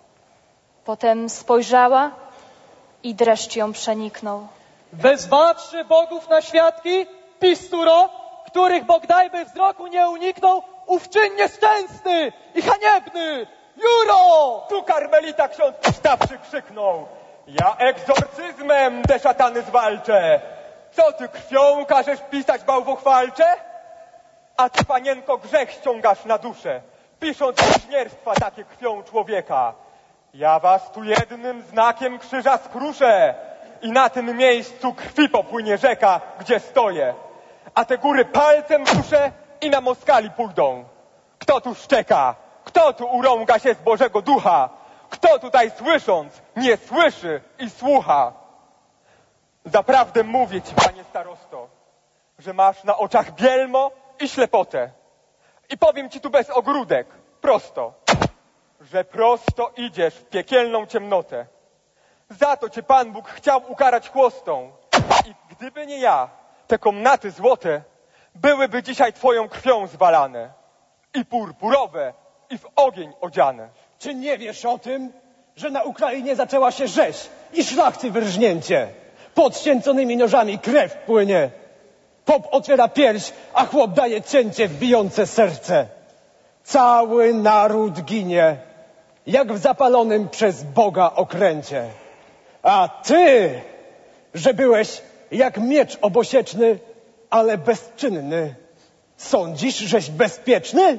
Potem spojrzała i dreszcz ją przeniknął. Wezwawszy bogów na świadki, pisturo, których Bogdajby wzroku nie uniknął, ów czyn nieszczęsny i haniebny! Juro! Tu karmelita ksiądz postawszy krzyknął: ja egzorcyzmem te szatany zwalczę. Co ty krwią każesz pisać bałwochwalcze? A ty, panienko, grzech ściągasz na duszę, pisząc bluźnierstwa takie krwią człowieka. Ja was tu jednym znakiem krzyża skruszę i na tym miejscu krwi popłynie rzeka, gdzie stoję. A te góry palcem ruszę i na Moskali pójdą. Kto tu szczeka? Kto tu urąga się z Bożego Ducha? Kto tutaj słysząc nie słyszy i słucha? Zaprawdę mówię ci, panie starosto, że masz na oczach bielmo i ślepotę. I powiem ci tu bez ogródek, prosto, że prosto idziesz w piekielną ciemnotę. Za to cię Pan Bóg chciał ukarać chłostą. I gdyby nie ja, te komnaty złote byłyby dzisiaj twoją krwią zwalane. I purpurowe, i w ogień odziane. Czy nie wiesz o tym, że na Ukrainie zaczęła się rzeź i szlachty wyrżnięcie? Pod święconymi nożami krew płynie. Pop otwiera pierś, a chłop daje cięcie w bijące serce. Cały naród ginie, jak w zapalonym przez Boga okręcie. A ty, że byłeś jak miecz obosieczny, ale bezczynny, sądzisz, żeś bezpieczny?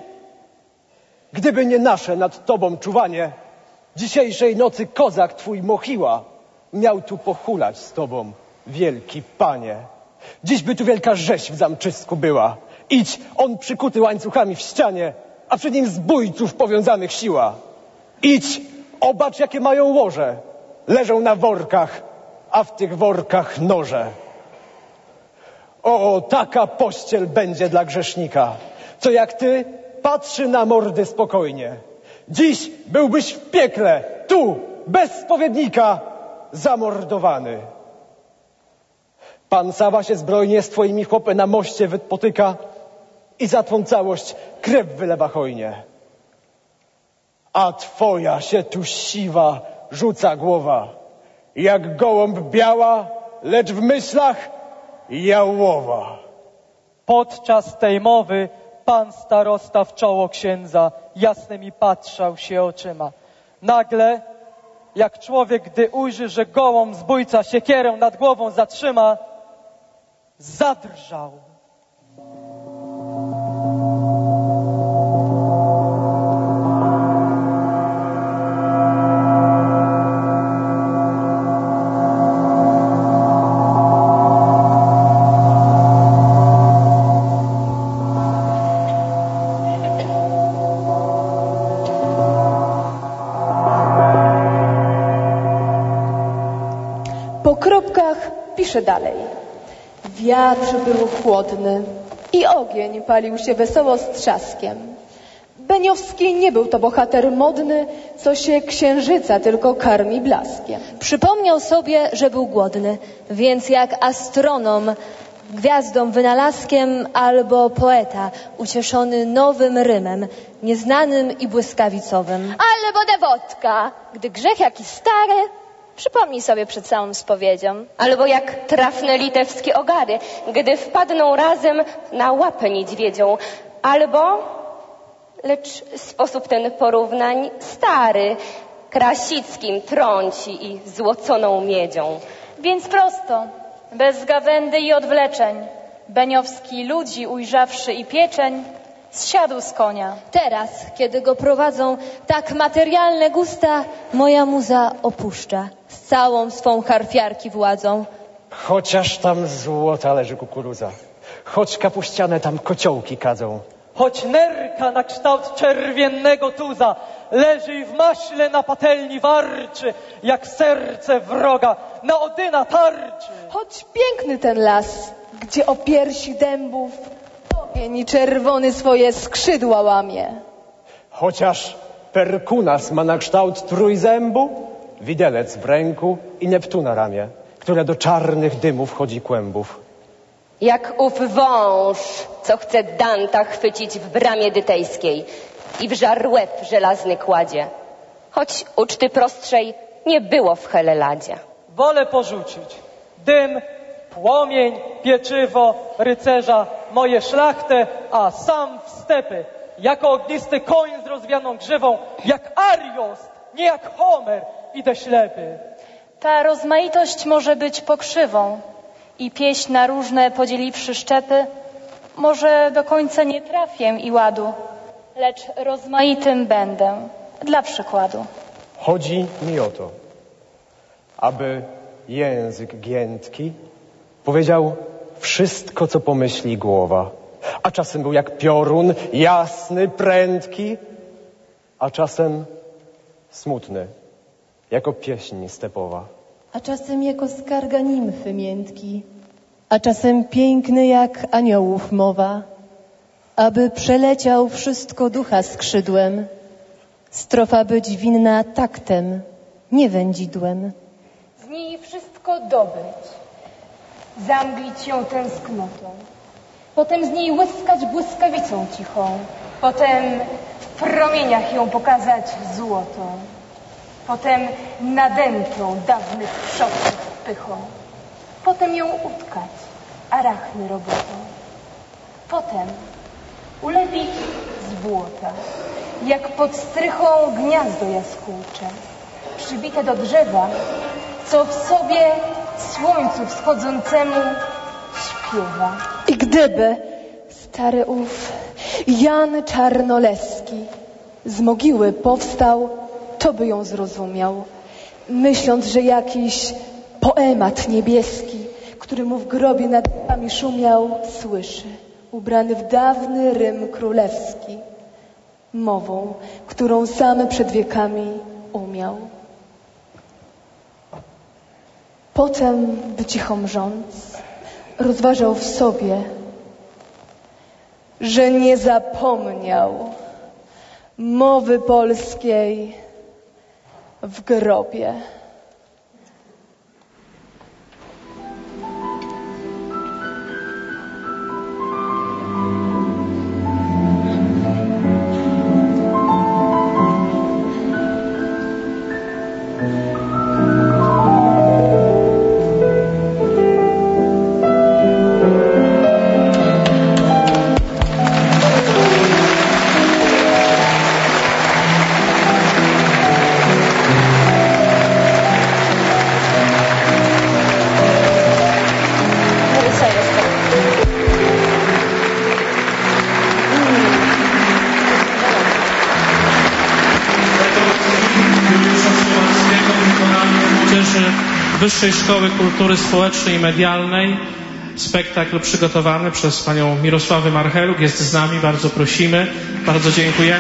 Gdyby nie nasze nad tobą czuwanie, dzisiejszej nocy kozak twój Mochiła miał tu pochulać z tobą, wielki panie. Dziś by tu wielka rzeź w zamczysku była. Idź, on przykuty łańcuchami w ścianie, a przy nim zbójców powiązanych siła. Idź, obacz, jakie mają łoże. Leżą na workach, a w tych workach noże. O, taka pościel będzie dla grzesznika, co jak ty patrzy na mordy spokojnie. Dziś byłbyś w piekle, tu, bez spowiednika, zamordowany. Pan Sawa się zbrojnie z twoimi chłopy na moście potyka i za twą całość krew wylewa hojnie. A twoja się tu siwa rzuca głowa, jak gołąb biała, lecz w myślach jałowa. Podczas tej mowy pan starosta w czoło księdza jasnymi patrzał się oczyma. Nagle, jak człowiek, gdy ujrzy, że gołąb zbójca siekierę nad głową zatrzyma, zadrżał. Po kropkach pisze dalej. Wiatr był chłodny i ogień palił się wesoło z trzaskiem. Beniowski nie był to bohater modny, co się księżyca tylko karmi blaskiem. Przypomniał sobie, że był głodny, więc jak astronom, gwiazdą wynalazkiem albo poeta ucieszony nowym rymem, nieznanym i błyskawicowym. Albo dewottka, gdy grzech jakiś stary, przypomnij sobie przed całą spowiedzią. Albo jak trafne litewskie ogary, gdy wpadną razem na łapę niedźwiedzią. Albo, lecz sposób ten porównań stary, Krasickim trąci i złoconą miedzią. Więc prosto, bez gawędy i odwleczeń. Beniowski ludzi ujrzawszy i pieczeń, zsiadł z konia. Teraz, kiedy go prowadzą tak materialne gusta, moja muza opuszcza z całą swą harfiarki władzą. Chociaż tam złota leży kukurydza, choć kapuściane tam kociołki kadzą. Choć nerka na kształt czerwiennego tuza leży i w maśle na patelni warczy, jak serce wroga na Odyna tarczy. Choć piękny ten las, gdzie o piersi dębów ogień czerwony swoje skrzydła łamie. Chociaż Perkunas ma na kształt trójzębu, widelec w ręku i Neptuna ramię, które do czarnych dymów chodzi kłębów. Jak ów wąż, co chce Danta chwycić w bramie dytejskiej i w żar łeb żelazny kładzie, choć uczty prostszej nie było w Heleladzie. Wolę porzucić dym, płomień, pieczywo, rycerza, moje szlachtę, a sam w stepy, jako ognisty koń z rozwianą grzywą, jak Ariost, nie jak Homer, idę ślepy. Ta rozmaitość może być pokrzywą i pieśń na różne podzieliwszy szczepy, może do końca nie trafię i ładu, lecz rozmaitym będę, dla przykładu. Chodzi mi o to, aby język giętki powiedział wszystko, co pomyśli głowa, a czasem był jak piorun, jasny, prędki, a czasem smutny, jako pieśń stepowa. A czasem jako skarga nimfy miętki, a czasem piękny jak aniołów mowa, aby przeleciał wszystko ducha skrzydłem, strofa być winna taktem, nie wędzidłem. Z niej wszystko dobyć, zamglić ją tęsknotą, potem z niej łyskać błyskawicą cichą, potem w promieniach ją pokazać złotą, potem nadętą dawnych przodków pychą, potem ją utkać arachny robotą, potem ulepić z błota, jak pod strychą gniazdo jaskółcze, przybite do drzewa, co w sobie słońcu wschodzącemu śpiewa. I gdyby stary ów Jan Czarnoleski z mogiły powstał, to by ją zrozumiał, myśląc, że jakiś poemat niebieski, który mu w grobie nad drzewami szumiał, słyszy, ubrany w dawny Rym królewski, mową, którą sam przed wiekami umiał. Potem, by cicho mrząc, rozważał w sobie, że nie zapomniał mowy polskiej w grobie. Wyższej Szkoły Kultury Społecznej i Medialnej. Spektakl przygotowany przez panią Mirosławę Marcheluk jest z nami. Bardzo prosimy, bardzo dziękujemy.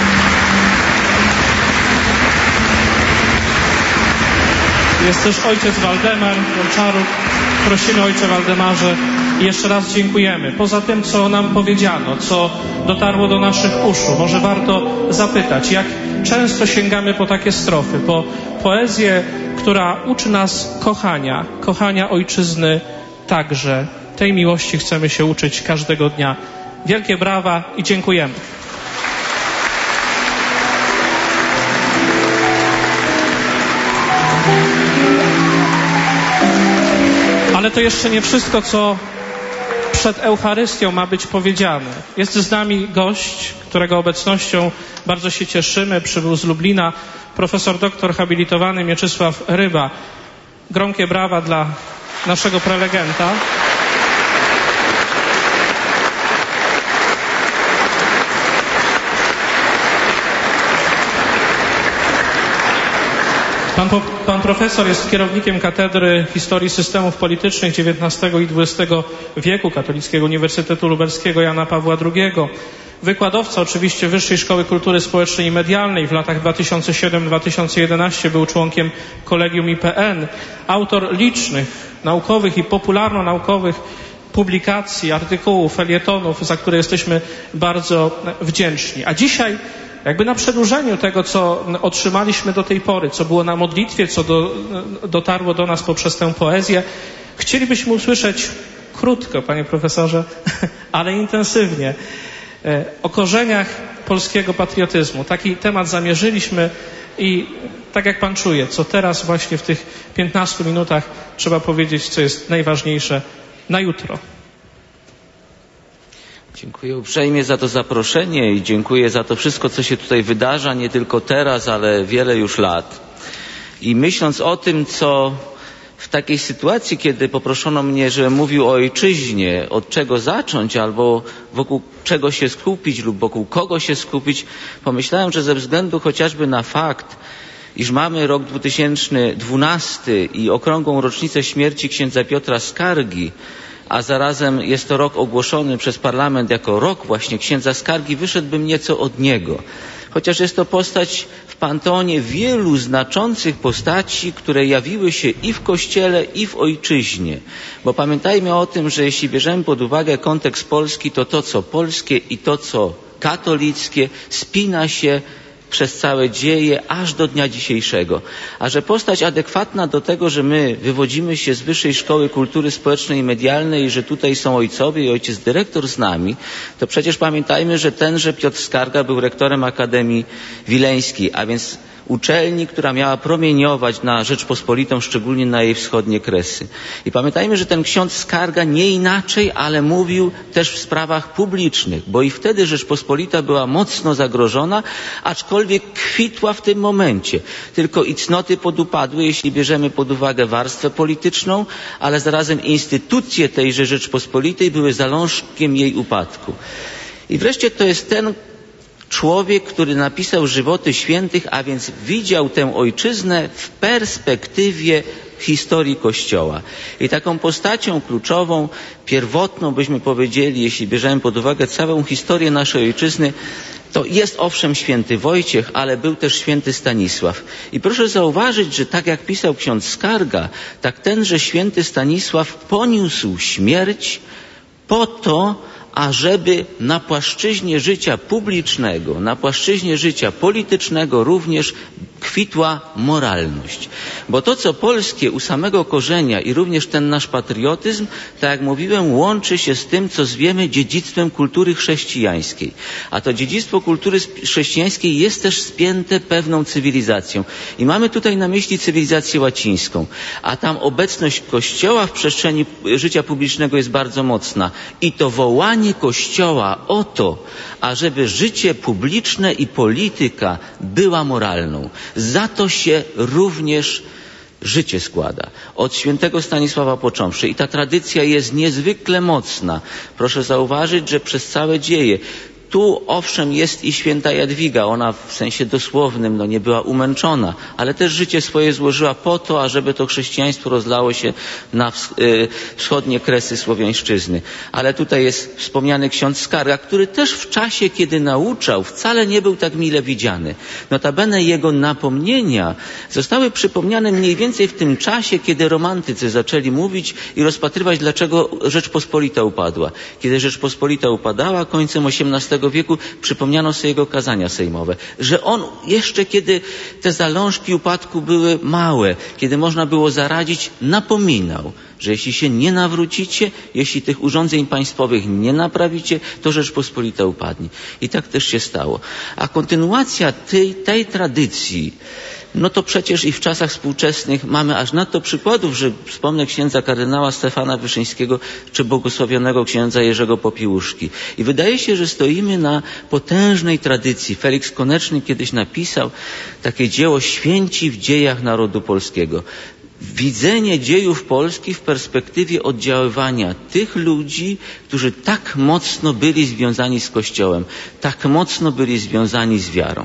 Jest też ojciec Waldemar Łączaruk. Prosimy, ojcze Waldemarze, i jeszcze raz dziękujemy. Poza tym, co nam powiedziano, co dotarło do naszych uszu, może warto zapytać, jak często sięgamy po takie strofy, po poezję, która uczy nas kochania ojczyzny także. Tej miłości chcemy się uczyć każdego dnia. Wielkie brawa i dziękujemy. Ale to jeszcze nie wszystko, co przed Eucharystią ma być powiedziane. Jest z nami gość, którego obecnością bardzo się cieszymy. Przybył z Lublina profesor doktor habilitowany Mieczysław Ryba. Gromkie brawa dla naszego prelegenta. Pan profesor jest kierownikiem Katedry Historii Systemów Politycznych XIX i XX wieku Katolickiego Uniwersytetu Lubelskiego Jana Pawła II. Wykładowca oczywiście Wyższej Szkoły Kultury Społecznej i Medialnej. W latach 2007-2011 był członkiem Kolegium IPN. Autor licznych naukowych i popularno-naukowych publikacji, artykułów, felietonów, za które jesteśmy bardzo wdzięczni. A dzisiaj jakby na przedłużeniu tego, co otrzymaliśmy do tej pory, co było na modlitwie, co dotarło do nas poprzez tę poezję, chcielibyśmy usłyszeć krótko, panie profesorze, ale intensywnie, o korzeniach polskiego patriotyzmu. Taki temat zamierzyliśmy i tak jak pan czuje, co teraz właśnie w tych 15 minutach trzeba powiedzieć, co jest najważniejsze na jutro. Dziękuję uprzejmie za to zaproszenie i dziękuję za to wszystko, co się tutaj wydarza, nie tylko teraz, ale wiele już lat. I myśląc o tym, co w takiej sytuacji, kiedy poproszono mnie, żebym mówił o ojczyźnie, od czego zacząć albo wokół czego się skupić lub wokół kogo się skupić, pomyślałem, że ze względu chociażby na fakt, iż mamy rok 2012 i okrągłą rocznicę śmierci księdza Piotra Skargi, a zarazem jest to rok ogłoszony przez parlament jako rok właśnie księdza Skargi, wyszedłbym nieco od niego. Chociaż jest to postać w panteonie wielu znaczących postaci, które jawiły się i w Kościele, i w ojczyźnie. Bo pamiętajmy o tym, że jeśli bierzemy pod uwagę kontekst polski, to to, co polskie i to, co katolickie, spina się przez całe dzieje aż do dnia dzisiejszego. A że postać adekwatna do tego, że my wywodzimy się z Wyższej Szkoły Kultury Społecznej i Medialnej i że tutaj są ojcowie i ojciec dyrektor z nami, to przecież pamiętajmy, że tenże Piotr Skarga był rektorem Akademii Wileńskiej, a więc uczelni, która miała promieniować na Rzeczpospolitą, szczególnie na jej wschodnie kresy. I pamiętajmy, że ten ksiądz Skarga nie inaczej, ale mówił też w sprawach publicznych, bo i wtedy Rzeczpospolita była mocno zagrożona, aczkolwiek kwitła w tym momencie. Tylko i cnoty podupadły, jeśli bierzemy pod uwagę warstwę polityczną, ale zarazem instytucje tejże Rzeczpospolitej były zalążkiem jej upadku. I wreszcie to jest ten człowiek, który napisał Żywoty Świętych, a więc widział tę ojczyznę w perspektywie historii Kościoła. I taką postacią kluczową, pierwotną byśmy powiedzieli, jeśli bierzemy pod uwagę całą historię naszej ojczyzny, to jest owszem święty Wojciech, ale był też święty Stanisław. I proszę zauważyć, że tak jak pisał ksiądz Skarga, tak tenże święty Stanisław poniósł śmierć po to, ażeby na płaszczyźnie życia publicznego, na płaszczyźnie życia politycznego również kwitła moralność. Bo to, co polskie u samego korzenia i również ten nasz patriotyzm, tak jak mówiłem, łączy się z tym, co zwiemy dziedzictwem kultury chrześcijańskiej. A to dziedzictwo kultury chrześcijańskiej jest też spięte pewną cywilizacją. I mamy tutaj na myśli cywilizację łacińską. A tam obecność Kościoła w przestrzeni życia publicznego jest bardzo mocna. I to wołanie Kościoła o to, ażeby życie publiczne i polityka była moralną. Za to się również życie składa. Od świętego Stanisława począwszy. I ta tradycja jest niezwykle mocna. Proszę zauważyć, że przez całe dzieje. Tu owszem jest i święta Jadwiga, ona w sensie dosłownym nie była umęczona, ale też życie swoje złożyła po to, ażeby to chrześcijaństwo rozlało się na wschodnie kresy słowiańszczyzny. Ale tutaj jest wspomniany ksiądz Skarga, który też w czasie, kiedy nauczał, wcale nie był tak mile widziany. Notabene jego napomnienia zostały przypomniane mniej więcej w tym czasie, kiedy romantycy zaczęli mówić i rozpatrywać, dlaczego Rzeczpospolita upadła. Kiedy Rzeczpospolita upadała końcem XVIII wieku, przypomniano sobie jego kazania sejmowe, że on jeszcze kiedy te zalążki upadku były małe, kiedy można było zaradzić, napominał, że jeśli się nie nawrócicie, jeśli tych urządzeń państwowych nie naprawicie, to Rzeczpospolita upadnie. I tak też się stało. A kontynuacja tej tradycji, no to przecież i w czasach współczesnych mamy aż nadto przykładów, że wspomnę księdza kardynała Stefana Wyszyńskiego czy błogosławionego księdza Jerzego Popiełuszki. I wydaje się, że stoimy na potężnej tradycji. Felix Koneczny kiedyś napisał takie dzieło Święci w dziejach narodu polskiego. widzenie dziejów Polski w perspektywie oddziaływania tych ludzi, którzy tak mocno byli związani z Kościołem, tak mocno byli związani z wiarą.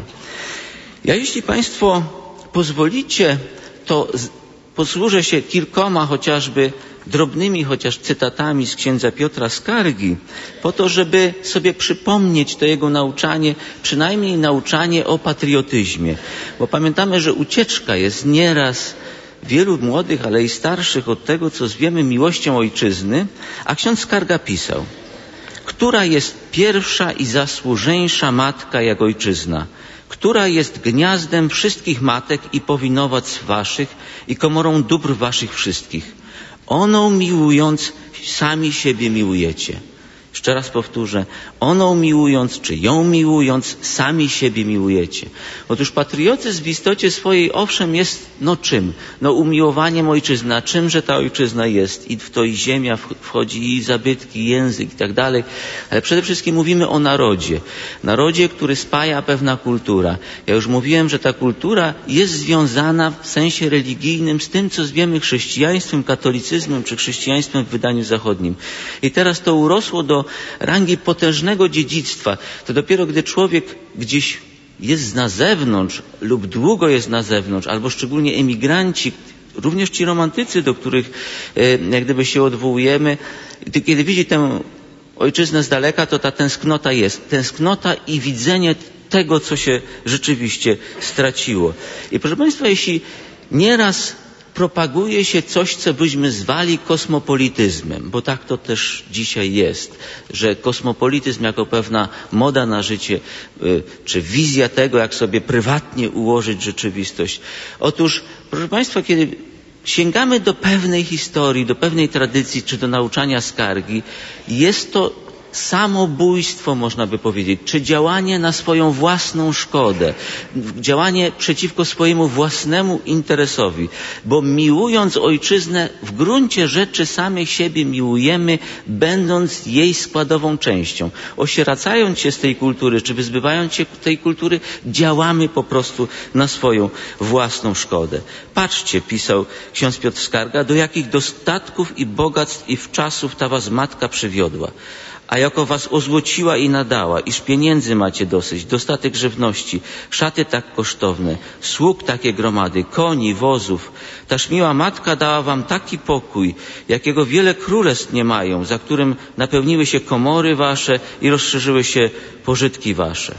Ja, jeśli Państwo pozwolicie, to posłużę się kilkoma chociażby drobnymi chociaż cytatami z księdza Piotra Skargi, po to, żeby sobie przypomnieć to jego nauczanie, przynajmniej nauczanie o patriotyzmie. Bo pamiętamy, że ucieczka jest nieraz wielu młodych, ale i starszych od tego, co zwiemy miłością ojczyzny, a ksiądz Skarga pisał: która jest pierwsza i zasłużeńsza matka jak ojczyzna, która jest gniazdem wszystkich matek i powinowactw waszych i komorą dóbr waszych wszystkich. Oną miłując, sami siebie miłujecie. Jeszcze raz powtórzę, oną miłując, czy ją miłując, sami siebie miłujecie. Otóż patriotyzm w istocie swojej, owszem, jest czym? Umiłowaniem ojczyzny. A czymże ta ojczyzna jest? I w to i ziemia wchodzi, i zabytki, i język, i tak dalej. Ale przede wszystkim mówimy o narodzie. Narodzie, który spaja pewna kultura. Ja już mówiłem, że ta kultura jest związana w sensie religijnym z tym, co zwiemy chrześcijaństwem, katolicyzmem, czy chrześcijaństwem w wydaniu zachodnim. I teraz to urosło do rangi potężnego dziedzictwa. To dopiero gdy człowiek gdzieś jest na zewnątrz lub długo jest na zewnątrz, albo szczególnie emigranci, również ci romantycy, do których jak gdyby się odwołujemy, kiedy widzi tę ojczyznę z daleka, to ta tęsknota jest. Tęsknota i widzenie tego, co się rzeczywiście straciło. I proszę Państwa, jeśli nieraz propaguje się coś, co byśmy zwali kosmopolityzmem, bo tak to też dzisiaj jest, że kosmopolityzm jako pewna moda na życie, czy wizja tego, jak sobie prywatnie ułożyć rzeczywistość. Otóż, proszę Państwa, kiedy sięgamy do pewnej historii, do pewnej tradycji, czy do nauczania Skargi, jest to samobójstwo, można by powiedzieć, czy działanie na swoją własną szkodę, działanie przeciwko swojemu własnemu interesowi, bo miłując ojczyznę, w gruncie rzeczy samych siebie miłujemy, będąc jej składową częścią. Osieracając się z tej kultury, czy wyzbywając się tej kultury, działamy po prostu na swoją własną szkodę. Patrzcie, pisał ksiądz Piotr Skarga, do jakich dostatków i bogactw i wczasów ta was matka przywiodła. A jako was ozłociła i nadała, iż pieniędzy macie dosyć, dostatek żywności, szaty tak kosztowne, sług takie gromady, koni, wozów. Taż miła matka dała wam taki pokój, jakiego wiele królestw nie mają, za którym napełniły się komory wasze i rozszerzyły się pożytki wasze.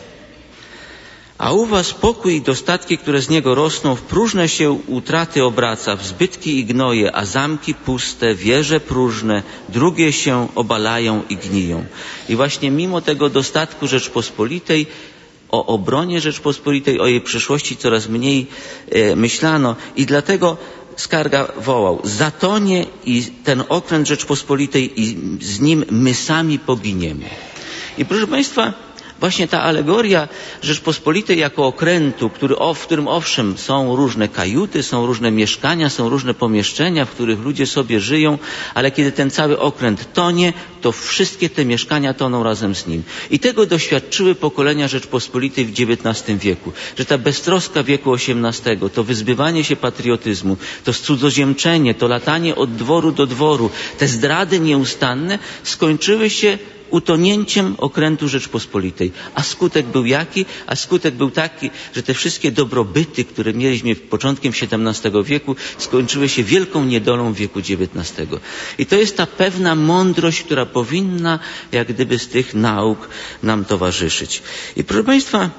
A u was pokój i dostatki, które z niego rosną, w próżne się utraty obraca, w zbytki i gnoje, a zamki puste, wieże próżne, drugie się obalają i gniją. I właśnie mimo tego dostatku Rzeczpospolitej, o obronie Rzeczpospolitej, o jej przyszłości coraz mniej myślano i dlatego Skarga wołał: zatonie i ten okręt Rzeczpospolitej i z nim my sami poginiemy. I proszę Państwa, właśnie ta alegoria Rzeczpospolitej jako okrętu, w którym owszem są różne kajuty, są różne mieszkania, są różne pomieszczenia, w których ludzie sobie żyją, ale kiedy ten cały okręt tonie, to wszystkie te mieszkania toną razem z nim. I tego doświadczyły pokolenia Rzeczpospolitej w XIX wieku, że ta beztroska wieku XVIII, to wyzbywanie się patriotyzmu, to cudzoziemczenie, to latanie od dworu do dworu, te zdrady nieustanne skończyły się utonięciem okrętu Rzeczpospolitej. A skutek był jaki? A skutek był taki, że te wszystkie dobrobyty, które mieliśmy początkiem XVII wieku, skończyły się wielką niedolą wieku XIX. I to jest ta pewna mądrość, która powinna jak gdyby z tych nauk nam towarzyszyć. I proszę Państwa,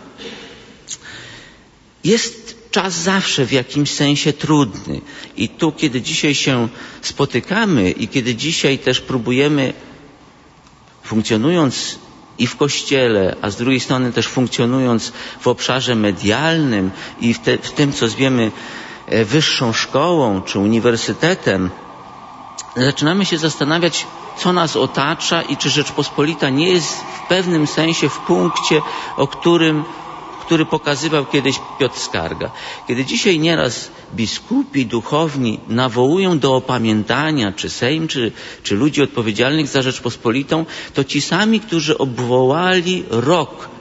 jest czas zawsze w jakimś sensie trudny. I tu, kiedy dzisiaj się spotykamy i kiedy dzisiaj też próbujemy, funkcjonując i w Kościele, a z drugiej strony też funkcjonując w obszarze medialnym i w tym, co zwiemy wyższą szkołą czy uniwersytetem, zaczynamy się zastanawiać, co nas otacza i czy Rzeczpospolita nie jest w pewnym sensie w punkcie, który pokazywał kiedyś Piotr Skarga. Kiedy dzisiaj nieraz biskupi, duchowni nawołują do opamiętania, czy Sejm, czy ludzi odpowiedzialnych za Rzeczpospolitą, to ci sami, którzy obwołali rok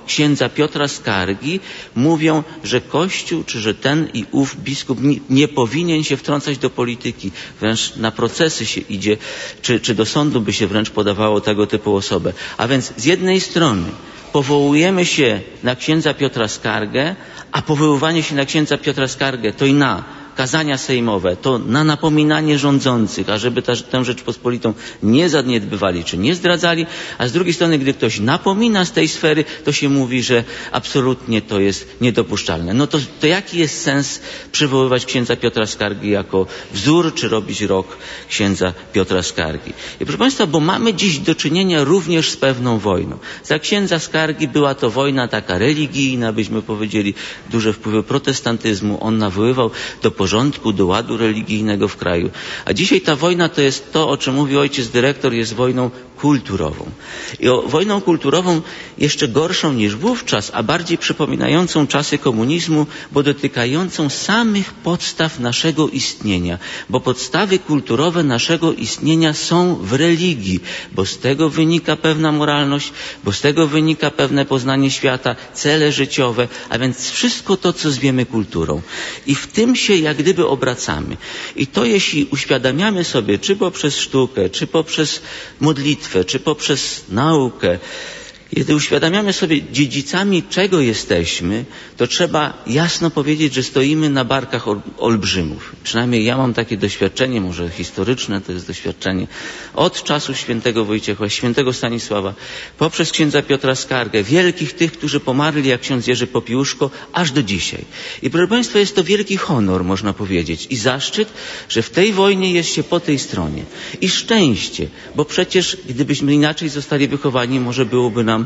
księdza Piotra Skargi mówią, że Kościół, czy że ten i ów biskup nie powinien się wtrącać do polityki. Wręcz na procesy się idzie, czy do sądu by się wręcz podawało tego typu osobę. A więc z jednej strony powołujemy się na księdza Piotra Skargę, a powoływanie się na księdza Piotra Skargę to i na kazania sejmowe, to na napominanie rządzących, ażeby tę Rzeczpospolitą nie zaniedbywali czy nie zdradzali, a z drugiej strony, gdy ktoś napomina z tej sfery, to się mówi, że absolutnie to jest niedopuszczalne. No to jaki jest sens przywoływać księdza Piotra Skargi jako wzór, czy robić rok księdza Piotra Skargi? I proszę Państwa, bo mamy dziś do czynienia również z pewną wojną. Za księdza Skargi była to wojna taka religijna, byśmy powiedzieli, duże wpływy protestantyzmu. On nawoływał do porządku, do ładu religijnego w kraju. A dzisiaj ta wojna to jest to, o czym mówi ojciec dyrektor, jest wojną kulturową. I wojną kulturową jeszcze gorszą niż wówczas, a bardziej przypominającą czasy komunizmu, bo dotykającą samych podstaw naszego istnienia. Bo podstawy kulturowe naszego istnienia są w religii, bo z tego wynika pewna moralność, bo z tego wynika pewne poznanie świata, cele życiowe, a więc wszystko to, co zwiemy kulturą. I w tym się jak gdyby obracamy. I to jeśli uświadamiamy sobie, czy poprzez sztukę, czy poprzez modlitwę, czy poprzez naukę, kiedy uświadamiamy sobie dziedzicami, czego jesteśmy, to trzeba jasno powiedzieć, że stoimy na barkach olbrzymów. Przynajmniej ja mam takie doświadczenie, może historyczne to jest doświadczenie, od czasu świętego Wojciecha, świętego Stanisława, poprzez księdza Piotra Skargę, wielkich tych, którzy pomarli, jak ksiądz Jerzy Popiłuszko, aż do dzisiaj. I proszę Państwa, jest to wielki honor, można powiedzieć, i zaszczyt, że w tej wojnie jest się po tej stronie. I szczęście, bo przecież gdybyśmy inaczej zostali wychowani, może byłoby nam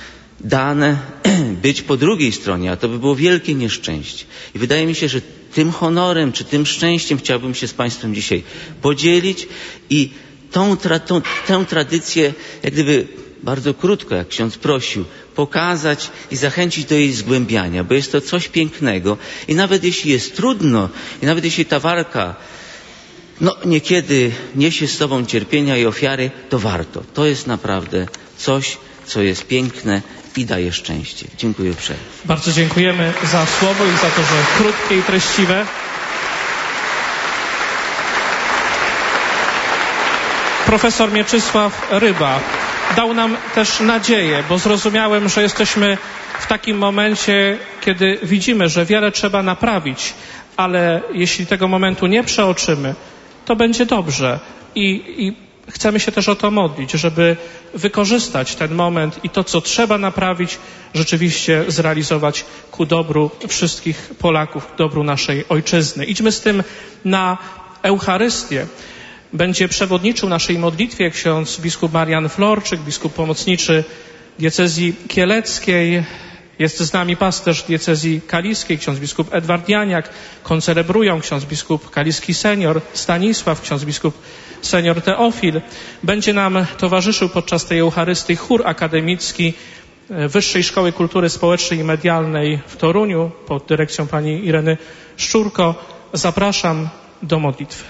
dane być po drugiej stronie, a to by było wielkie nieszczęście. I wydaje mi się, że tym honorem, czy tym szczęściem chciałbym się z Państwem dzisiaj podzielić i tę tradycję, jak gdyby bardzo krótko, jak ksiądz prosił, pokazać i zachęcić do jej zgłębiania, bo jest to coś pięknego i nawet jeśli jest trudno, i nawet jeśli ta walka niekiedy niesie z sobą cierpienia i ofiary, to warto. To jest naprawdę coś, co jest piękne i daje szczęście. Dziękuję uprzejmie. Bardzo dziękujemy za słowo i za to, że krótkie i treściwe. Profesor Mieczysław Ryba dał nam też nadzieję, bo zrozumiałem, że jesteśmy w takim momencie, kiedy widzimy, że wiele trzeba naprawić, ale jeśli tego momentu nie przeoczymy, to będzie dobrze. I chcemy się też o to modlić, żeby wykorzystać ten moment i to, co trzeba naprawić, rzeczywiście zrealizować ku dobru wszystkich Polaków, ku dobru naszej ojczyzny. Idźmy z tym na Eucharystię. Będzie przewodniczył naszej modlitwie ksiądz biskup Marian Florczyk, biskup pomocniczy diecezji kieleckiej. Jest z nami pasterz diecezji kaliskiej, ksiądz biskup Edward Janiak. Koncelebrują ksiądz biskup kaliski senior Stanisław, ksiądz biskup senior Teofil. Będzie nam towarzyszył podczas tej Eucharystii chór akademicki Wyższej Szkoły Kultury Społecznej i Medialnej w Toruniu pod dyrekcją pani Ireny Szczurko. Zapraszam do modlitwy.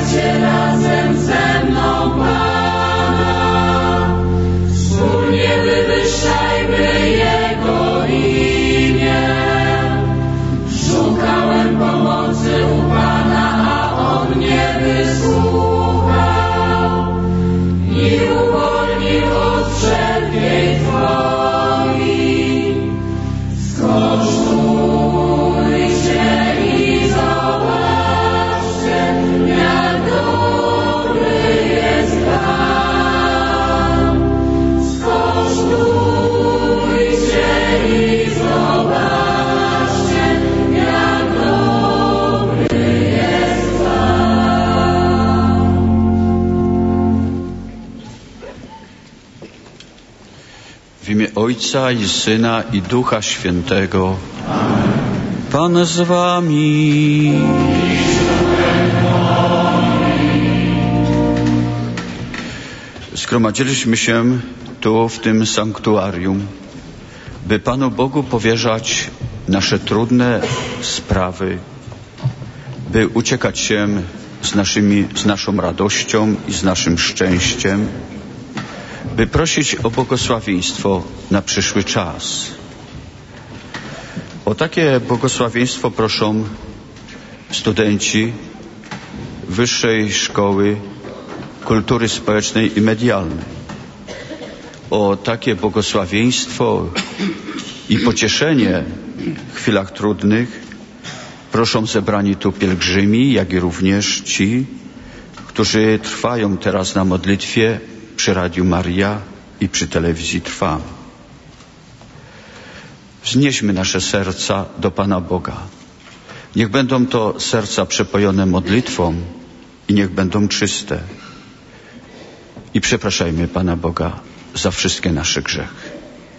Chwalcie razem ze mną Pana, wspólnie wywyższajmy Jego imię. Szukałem pomocy u Pana, a On mnie wysłuchał i uwolnił od wszelkiej trwogi. Skosztujcie i zobaczcie, jak dobry jest Pan. Skosztujcie i zobaczcie, jak dobry jest Pan. W imię Ojca i Syna i Ducha Świętego. Pan z wami. Zgromadziliśmy się tu w tym sanktuarium, by Panu Bogu powierzać nasze trudne sprawy, by uciekać się z naszą radością i z naszym szczęściem, by prosić o błogosławieństwo na przyszły czas. O takie błogosławieństwo proszą studenci Wyższej Szkoły Kultury Społecznej i Medialnej. O takie błogosławieństwo i pocieszenie w chwilach trudnych proszą zebrani tu pielgrzymi, jak i również ci, którzy trwają teraz na modlitwie przy Radiu Maria i przy telewizji Trwam. Wznieśmy nasze serca do Pana Boga. Niech będą to serca przepojone modlitwą i niech będą czyste. I przepraszajmy Pana Boga za wszystkie nasze grzechy.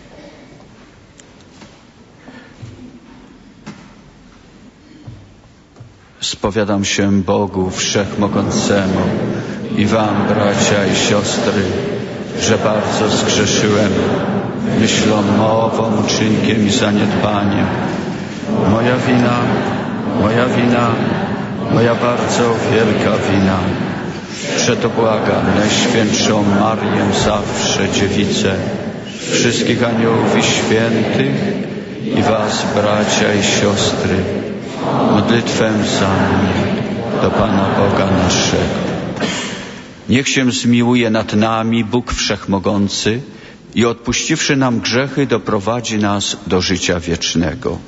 Spowiadam się Bogu Wszechmogącemu i wam, bracia i siostry, że bardzo zgrzeszyłem myślą, mową, czynkiem i zaniedbaniem. Moja bardzo wielka wina. Przeto błagam Najświętszą Marię, zawsze Dziewicę, wszystkich aniołów i świętych i was, bracia i siostry, modlitwę za mnie do Pana Boga naszego. Niech się zmiłuje nad nami Bóg Wszechmogący i odpuściwszy nam grzechy, doprowadzi nas do życia wiecznego.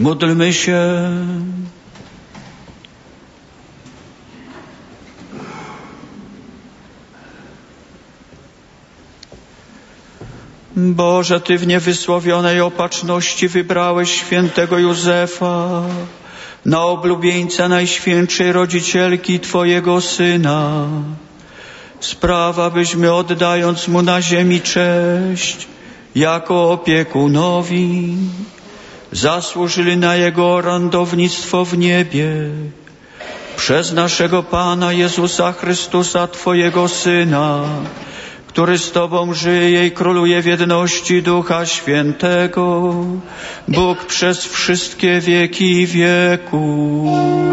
Módlmy się. Boże, Ty w niewysłowionej opatrzności wybrałeś świętego Józefa na oblubieńca Najświętszej Rodzicielki Twojego Syna. Spraw, abyśmy oddając Mu na ziemi cześć jako opiekunowi, zasłużyli na Jego orędownictwo w niebie. Przez naszego Pana Jezusa Chrystusa, Twojego Syna, który z Tobą żyje i króluje w jedności Ducha Świętego, Bóg przez wszystkie wieki wieków.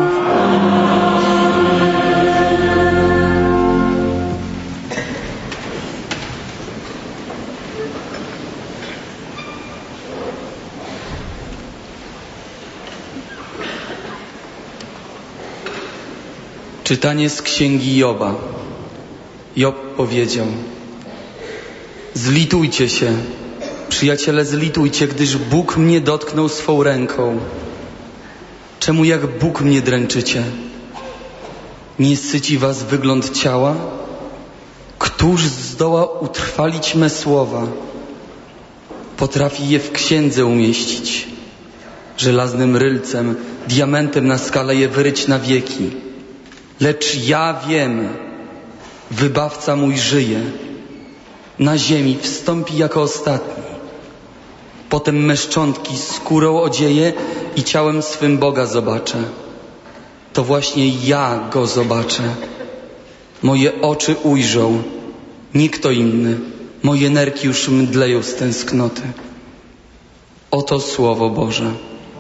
Czytanie z księgi Joba. Job powiedział: zlitujcie się, przyjaciele, zlitujcie, gdyż Bóg mnie dotknął swą ręką. Czemu jak Bóg mnie dręczycie? Nie syci was wygląd ciała? Któż zdoła utrwalić me słowa? Potrafi je w księdze umieścić. Żelaznym rylcem, diamentem na skalę je wyryć na wieki. Lecz ja wiem, Wybawca mój żyje. Na ziemi wstąpi jako ostatni. Potem me szczątki skórą odzieje i ciałem swym Boga zobaczę. To właśnie ja Go zobaczę. Moje oczy ujrzą, nie kto inny. Moje nerki już mdleją z tęsknoty. Oto Słowo Boże.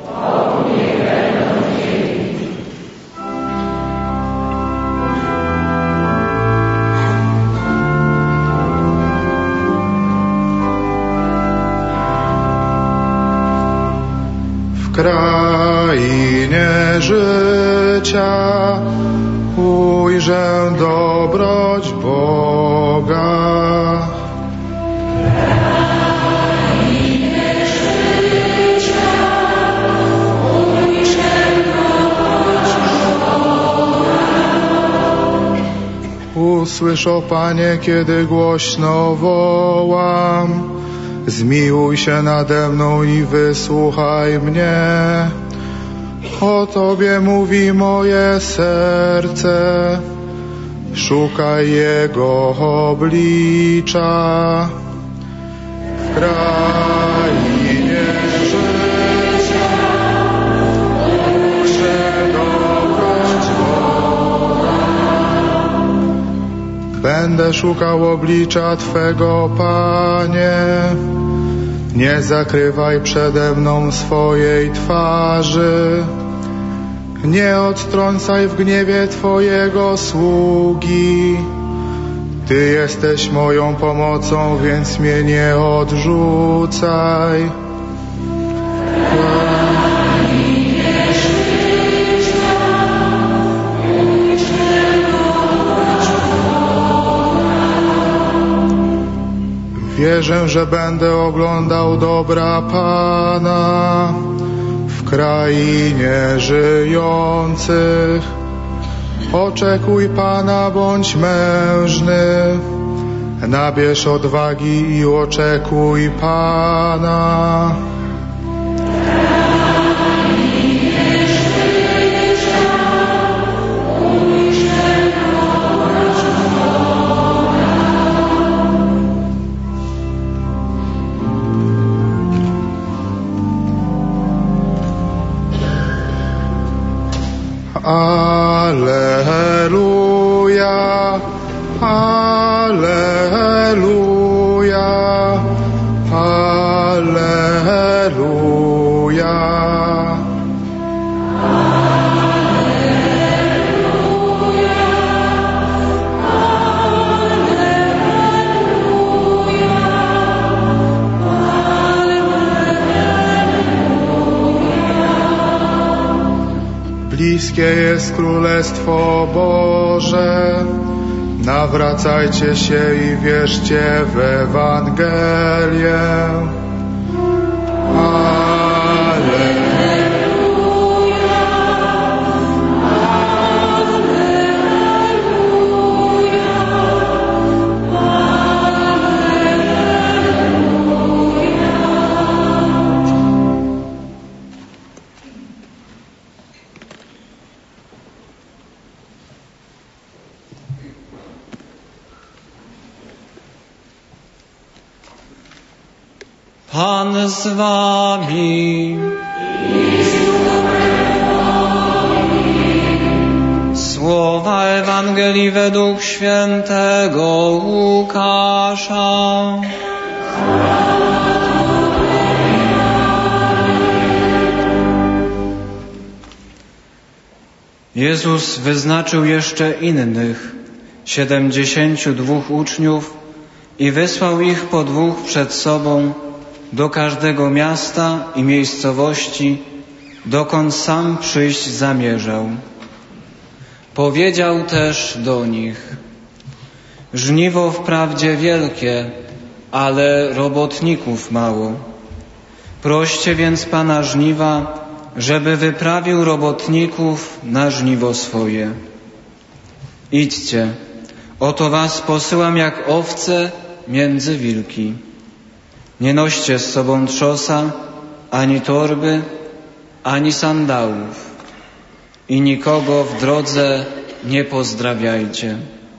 W krainie życia ujrzę dobroć Boga. Usłysz, o Panie, kiedy głośno wołam. Zmiłuj się nade mną i wysłuchaj mnie. O Tobie mówi moje serce. Szukaj Jego oblicza. W krainie życia ujrzę dobroć Boga. Będę szukał oblicza Twego, Panie. Nie zakrywaj przede mną swojej twarzy. Nie odtrącaj w gniewie Twojego sługi. Ty jesteś moją pomocą, więc mnie nie odrzucaj. Wierzę, że będę oglądał dobra Pana w krainie żyjących. Oczekuj Pana, bądź mężny. Nabierz odwagi i oczekuj Pana. Alleluja, alleluja, alleluja. Bliskie jest Królestwo Boże. Nawracajcie się i wierzcie w Ewangelię. Alleluja. Pan z wami. Słowa Ewangelii według świętego Łukasza. Jezus wyznaczył jeszcze innych 72 uczniów i wysłał ich po dwóch przed sobą do każdego miasta i miejscowości, dokąd sam przyjść zamierzał. Powiedział też do nich: żniwo wprawdzie wielkie, ale robotników mało. Proście więc Pana żniwa, żeby wyprawił robotników na żniwo swoje. Idźcie, oto was posyłam jak owce między wilki. Nie noście z sobą trzosa, ani torby, ani sandałów i nikogo w drodze nie pozdrawiajcie.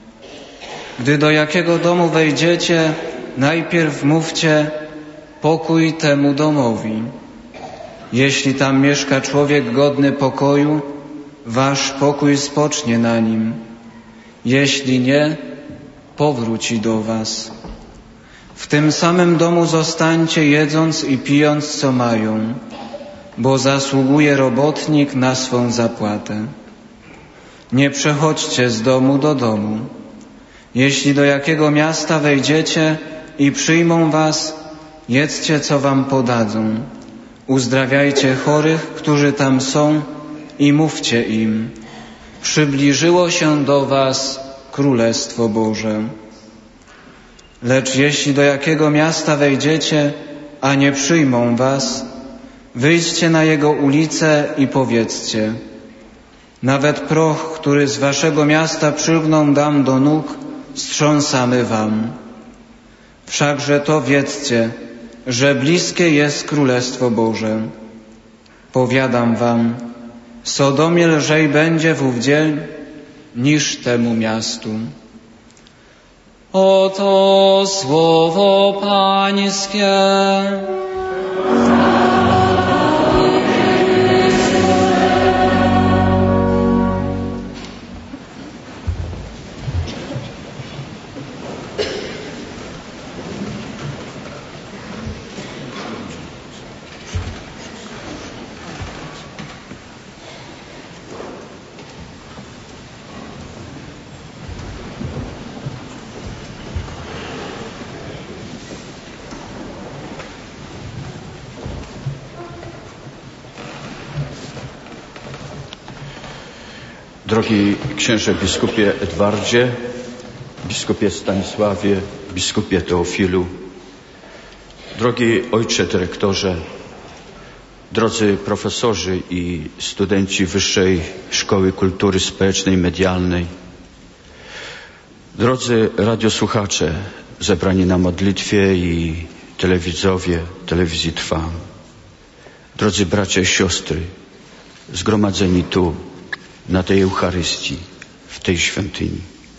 Gdy do jakiego domu wejdziecie, najpierw mówcie: pokój temu domowi. Jeśli tam mieszka człowiek godny pokoju, wasz pokój spocznie na nim. Jeśli nie, powróci do was. W tym samym domu zostańcie, jedząc i pijąc, co mają, bo zasługuje robotnik na swą zapłatę. Nie przechodźcie z domu do domu. Jeśli do jakiego miasta wejdziecie i przyjmą was, jedzcie, co wam podadzą. Uzdrawiajcie chorych, którzy tam są, i mówcie im: przybliżyło się do was Królestwo Boże. Lecz jeśli do jakiego miasta wejdziecie, a nie przyjmą was, wyjdźcie na jego ulice i powiedzcie: nawet proch, który z waszego miasta przylgną dam do nóg, strząsamy wam. Wszakże to wiedzcie, że bliskie jest Królestwo Boże. Powiadam wam, Sodomie lżej będzie w ów dzień niż temu miastu. Oto słowo Pańskie. Drogi księże biskupie Edwardzie, biskupie Stanisławie, biskupie Teofilu, drogi ojcze dyrektorze, drodzy profesorzy i studenci Wyższej Szkoły Kultury Społecznej i Medialnej, drodzy radiosłuchacze zebrani na modlitwie i telewidzowie Telewizji Trwam, drodzy bracia i siostry zgromadzeni tu na tej Eucharystii, w tej świątyni.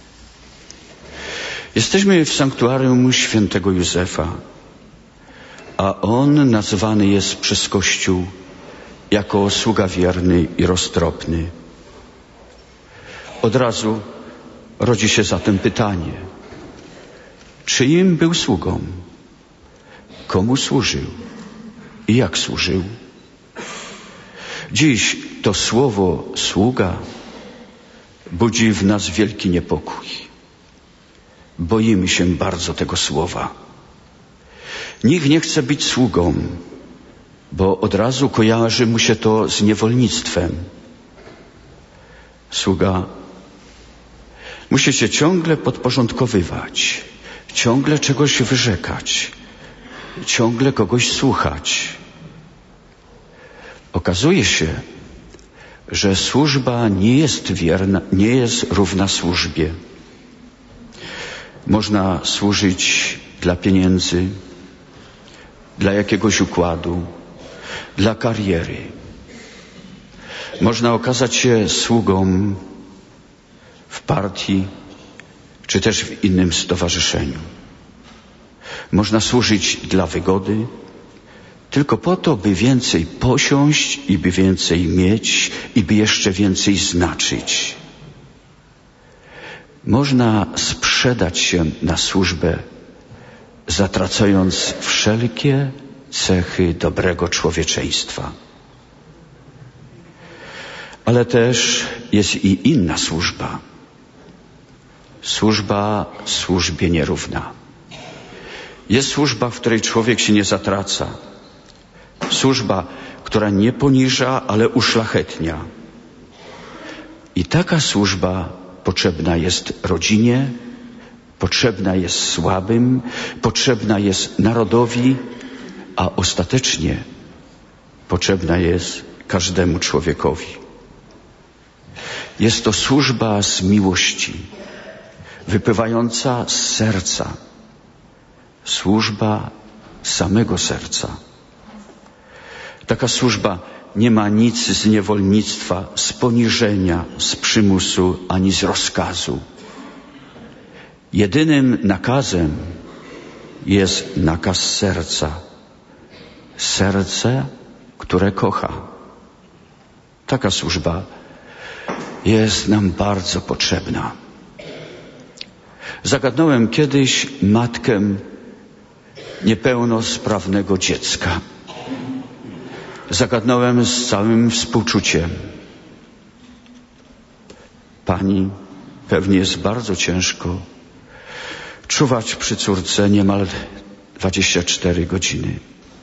Jesteśmy w sanktuarium świętego Józefa, a on nazwany jest przez Kościół jako sługa wierny i roztropny. Od razu rodzi się zatem pytanie: czyim był sługą? Komu służył? I jak służył? Dziś to słowo sługa budzi w nas wielki niepokój. Boimy się bardzo tego słowa. Nikt nie chce być sługą, bo od razu kojarzy mu się to z niewolnictwem. Sługa musi się ciągle podporządkowywać, ciągle czegoś wyrzekać, ciągle kogoś słuchać. Okazuje się, że służba nie jest wierna, nie jest równa służbie. Można służyć dla pieniędzy, dla jakiegoś układu, dla kariery. Można okazać się sługą w partii, czy też w innym stowarzyszeniu. Można służyć dla wygody, tylko po to, by więcej posiąść i by więcej mieć i by jeszcze więcej znaczyć. Można sprzedać się na służbę, zatracając wszelkie cechy dobrego człowieczeństwa. Ale też jest i inna służba. Służba służbie nierówna. Jest służba, w której człowiek się nie zatraca. Służba, która nie poniża, ale uszlachetnia. I taka służba potrzebna jest rodzinie, potrzebna jest słabym, potrzebna jest narodowi, a ostatecznie potrzebna jest każdemu człowiekowi. Jest to służba z miłości, wypływająca z serca. Służba samego serca. Taka służba nie ma nic z niewolnictwa, z poniżenia, z przymusu, ani z rozkazu. Jedynym nakazem jest nakaz serca. Serce, które kocha. Taka służba jest nam bardzo potrzebna. Zagadnąłem kiedyś matkę niepełnosprawnego dziecka. Zagadnąłem z całym współczuciem. Pani, pewnie jest bardzo ciężko czuwać przy córce niemal 24 godziny.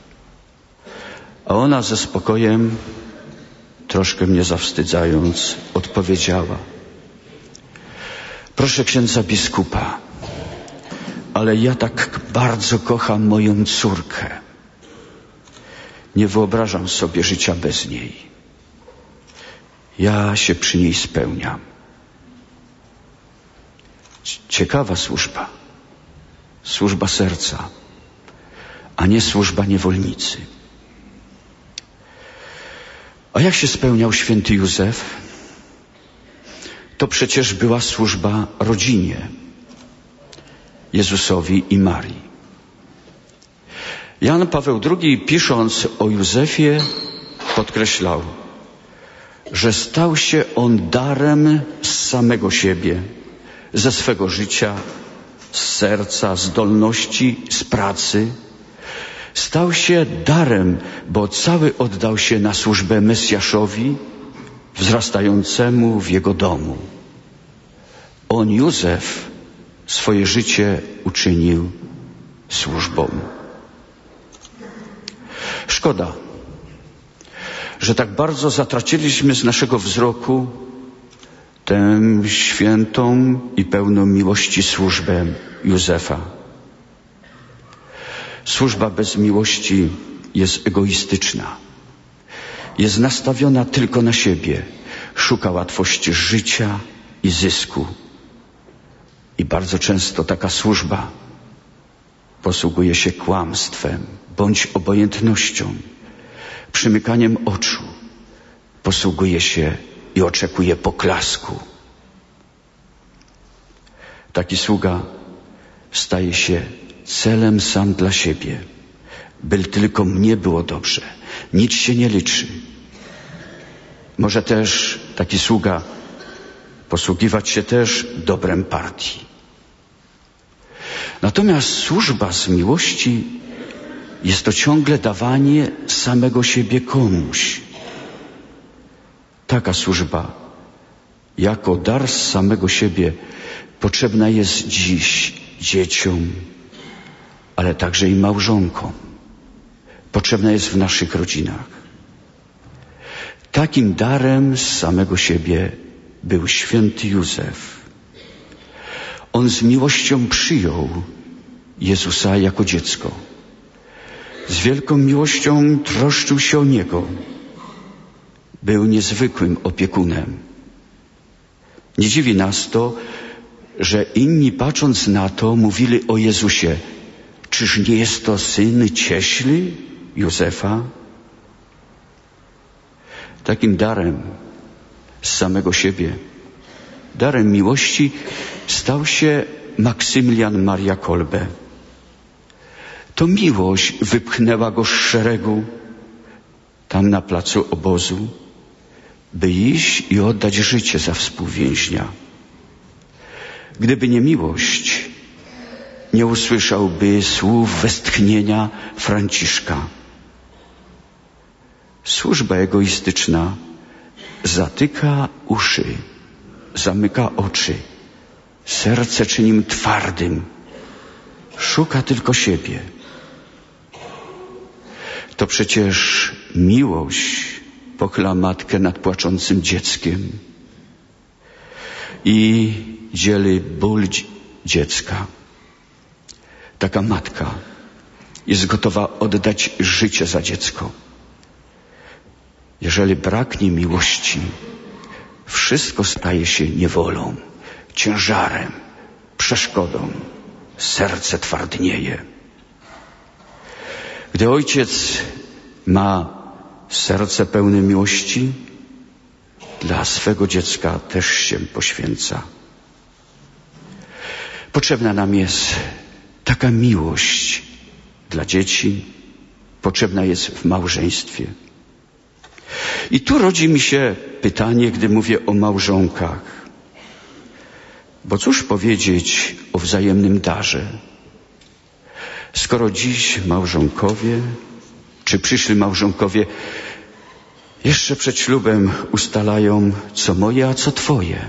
A ona ze spokojem, troszkę mnie zawstydzając, odpowiedziała: proszę księdza biskupa, ale ja tak bardzo kocham moją córkę. Nie wyobrażam sobie życia bez niej. Ja się przy niej spełniam. Ciekawa służba. Służba serca, a nie służba niewolnicy. A jak się spełniał święty Józef? To przecież była służba rodzinie, Jezusowi i Marii. Jan Paweł II, pisząc o Józefie, podkreślał, że stał się on darem z samego siebie, ze swego życia, z serca, zdolności, z pracy. Stał się darem, bo cały oddał się na służbę Mesjaszowi, wzrastającemu w jego domu. On, Józef, swoje życie uczynił służbą. Szkoda, że tak bardzo zatraciliśmy z naszego wzroku tę świętą i pełną miłości służbę Józefa. Służba bez miłości jest egoistyczna. Jest nastawiona tylko na siebie. Szuka łatwości życia i zysku. I bardzo często taka służba posługuje się kłamstwem bądź obojętnością, przymykaniem oczu. Posługuje się i oczekuje poklasku. Taki sługa staje się celem sam dla siebie, by tylko mnie było dobrze. Nic się nie liczy. Może też taki sługa posługiwać się też dobrem partii. Natomiast służba z miłości jest to ciągle dawanie samego siebie komuś. Taka służba jako dar z samego siebie potrzebna jest dziś dzieciom, ale także i małżonkom. Potrzebna jest w naszych rodzinach. Takim darem z samego siebie był święty Józef. On z miłością przyjął Jezusa jako dziecko. Z wielką miłością troszczył się o Niego. Był niezwykłym opiekunem. Nie dziwi nas to, że inni, patrząc na to, mówili o Jezusie: czyż nie jest to syn cieśli Józefa? Takim darem z samego siebie, darem miłości, stał się Maksymilian Maria Kolbe. To miłość wypchnęła go z szeregu tam na placu obozu, by iść i oddać życie za współwięźnia. Gdyby nie miłość, nie usłyszałby słów westchnienia Franciszka. Służba egoistyczna zatyka uszy, zamyka oczy, serce czyni im twardym, szuka tylko siebie. To przecież miłość pochyla matkę nad płaczącym dzieckiem i dzieli ból dziecka. Taka matka jest gotowa oddać życie za dziecko. Jeżeli braknie miłości, wszystko staje się niewolą, ciężarem, przeszkodą. Serce twardnieje. Gdy ojciec ma serce pełne miłości, dla swego dziecka też się poświęca. Potrzebna nam jest taka miłość dla dzieci, potrzebna jest w małżeństwie. I tu rodzi mi się pytanie, gdy mówię o małżonkach. Bo cóż powiedzieć o wzajemnym darze? Skoro dziś małżonkowie, czy przyszli małżonkowie jeszcze przed ślubem ustalają, co moje, a co twoje.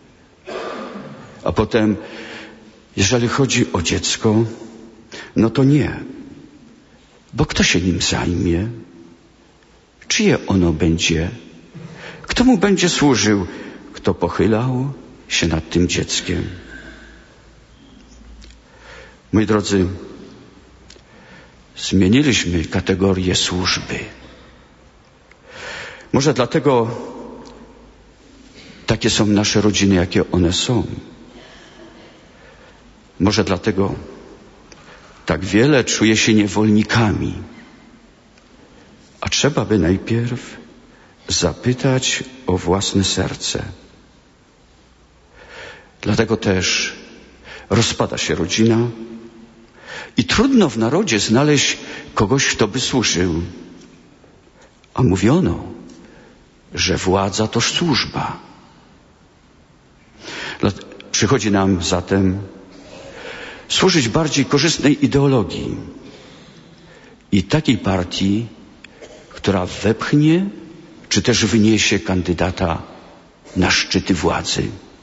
A potem, jeżeli chodzi o dziecko, no to nie. Bo kto się nim zajmie? Czyje ono będzie? Kto mu będzie służył? Kto pochylał się nad tym dzieckiem? Moi drodzy, zmieniliśmy kategorię służby. Może dlatego takie są nasze rodziny, jakie one są. Może dlatego tak wiele czuje się niewolnikami. A trzeba by najpierw zapytać o własne serce. Dlatego też rozpada się rodzina i trudno w narodzie znaleźć kogoś, kto by służył. A mówiono, że władza to służba. Przychodzi nam zatem służyć bardziej korzystnej ideologii i takiej partii, która wepchnie czy też wyniesie kandydata na szczyty władzy.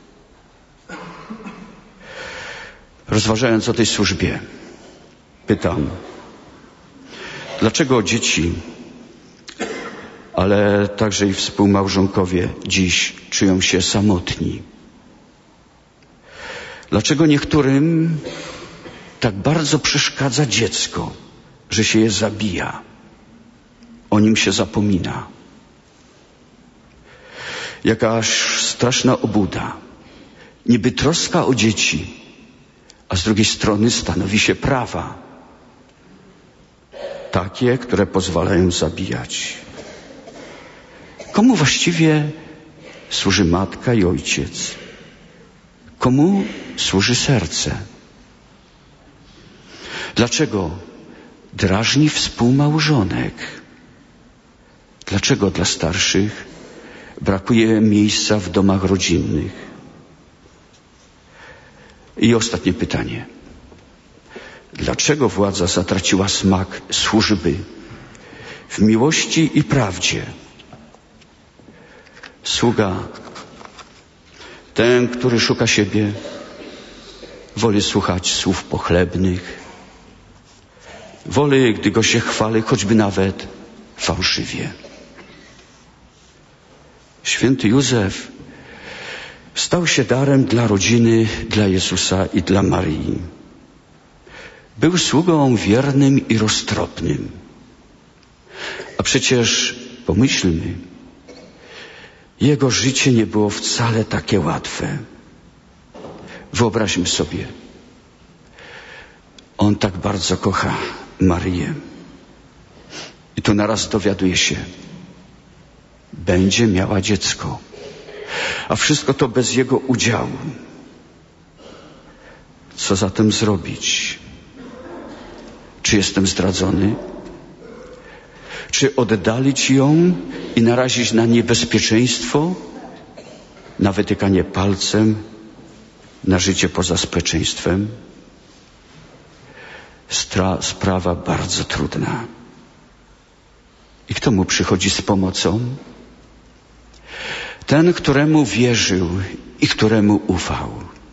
Rozważając o tej służbie, pytam, dlaczego dzieci, ale także i współmałżonkowie dziś czują się samotni? Dlaczego niektórym tak bardzo przeszkadza dziecko, że się je zabija? O nim się zapomina. Jakaś straszna obłuda. Niby troska o dzieci, a z drugiej strony stanowi się prawa. Takie, które pozwalają zabijać. Komu właściwie służy matka i ojciec? Komu służy serce? Dlaczego drażni współmałżonek? Dlaczego dla starszych brakuje miejsca w domach rodzinnych? I ostatnie pytanie. Dlaczego władza zatraciła smak służby w miłości i prawdzie? Sługa, ten, który szuka siebie, woli słuchać słów pochlebnych, woli, gdy go się chwali, choćby nawet fałszywie. Święty Józef stał się darem dla rodziny, dla Jezusa i dla Maryi. Był sługą wiernym i roztropnym. A przecież, pomyślmy, jego życie nie było wcale takie łatwe. Wyobraźmy sobie, on tak bardzo kocha Maryję. I tu naraz dowiaduje się, będzie miała dziecko. A wszystko to bez jego udziału. Co zatem zrobić? Czy jestem zdradzony? Czy oddalić ją i narazić na niebezpieczeństwo, na wytykanie palcem, na życie poza społeczeństwem? Sprawa bardzo trudna. I kto mu przychodzi z pomocą? Ten, któremu wierzył i któremu ufał.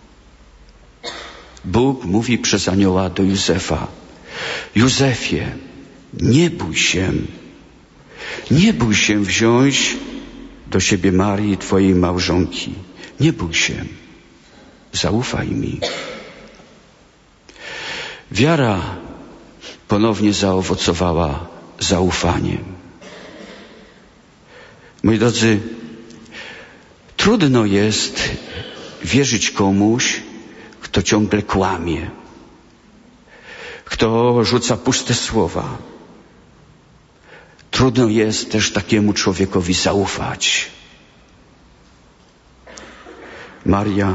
Bóg mówi przez anioła do Józefa: Józefie, nie bój się wziąć do siebie Marii, twojej małżonki. Nie bój się. Zaufaj mi. Wiara ponownie zaowocowała zaufaniem. Moi drodzy, trudno jest wierzyć komuś, kto ciągle kłamie, kto rzuca puste słowa. Trudno jest też takiemu człowiekowi zaufać. Maria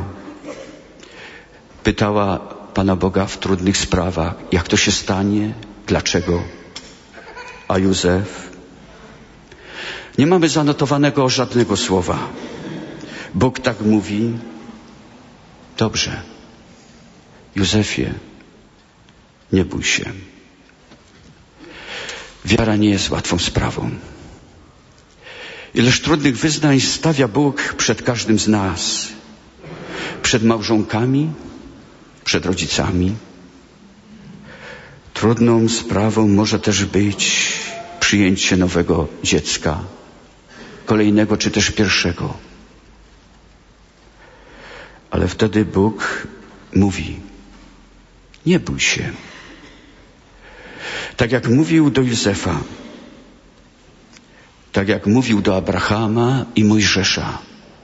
pytała Pana Boga w trudnych sprawach, jak to się stanie, dlaczego. A Józef? Nie mamy zanotowanego żadnego słowa. Bóg tak mówi: dobrze, Józefie, nie bój się. Wiara nie jest łatwą sprawą. Ileż trudnych wyznań stawia Bóg przed każdym z nas. Przed małżonkami, przed rodzicami. Trudną sprawą może też być przyjęcie nowego dziecka, kolejnego czy też pierwszego. Ale wtedy Bóg mówi: nie bój się. Tak jak mówił do Józefa, tak jak mówił do Abrahama i Mojżesza.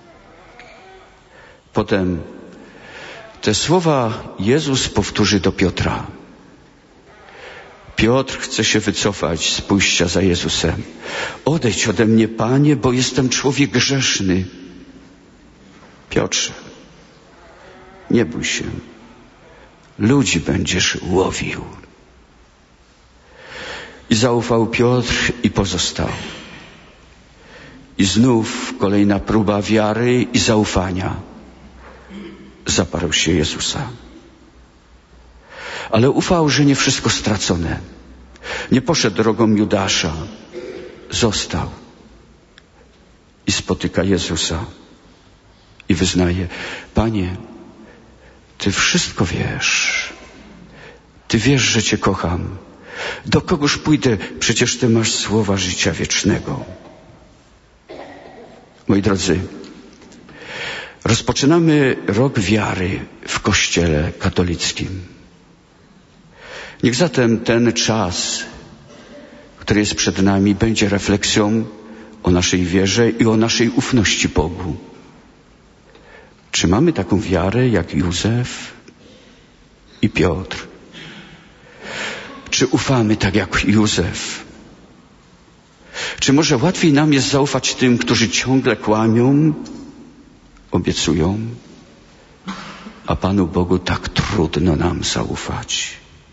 Potem te słowa Jezus powtórzy do Piotra. Piotr chce się wycofać z pójścia za Jezusem. Odejdź ode mnie, Panie, bo jestem człowiek grzeszny. Piotrze, nie bój się. Ludzi będziesz łowił. I zaufał Piotr i pozostał. I znów kolejna próba wiary i zaufania. Zaparł się Jezusa. Ale ufał, że nie wszystko stracone. Nie poszedł drogą Judasza. Został. I spotyka Jezusa. I wyznaje: Panie, Ty wszystko wiesz. Ty wiesz, że Cię kocham. Do kogoż pójdę? Przecież Ty masz słowa życia wiecznego. Moi drodzy, rozpoczynamy rok wiary w Kościele katolickim. Niech zatem ten czas, który jest przed nami, będzie refleksją o naszej wierze i o naszej ufności Bogu. Czy mamy taką wiarę jak Józef i Piotr? Czy ufamy tak jak Józef? Czy może łatwiej nam jest zaufać tym, którzy ciągle kłamią, obiecują, a Panu Bogu tak trudno nam zaufać?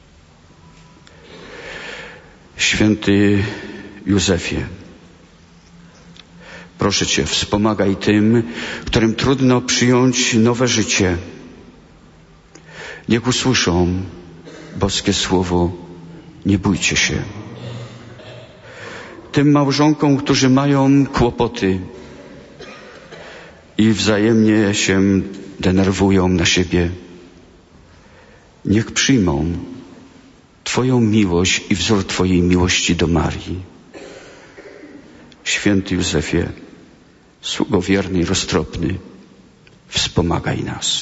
Święty Józefie, proszę Cię, wspomagaj tym, którym trudno przyjąć nowe życie. Niech usłyszą boskie słowo: nie bójcie się. Tym małżonkom, którzy mają kłopoty i wzajemnie się denerwują na siebie, niech przyjmą Twoją miłość i wzór Twojej miłości do Marii. Święty Józefie, sługo wierny i roztropny, wspomagaj nas.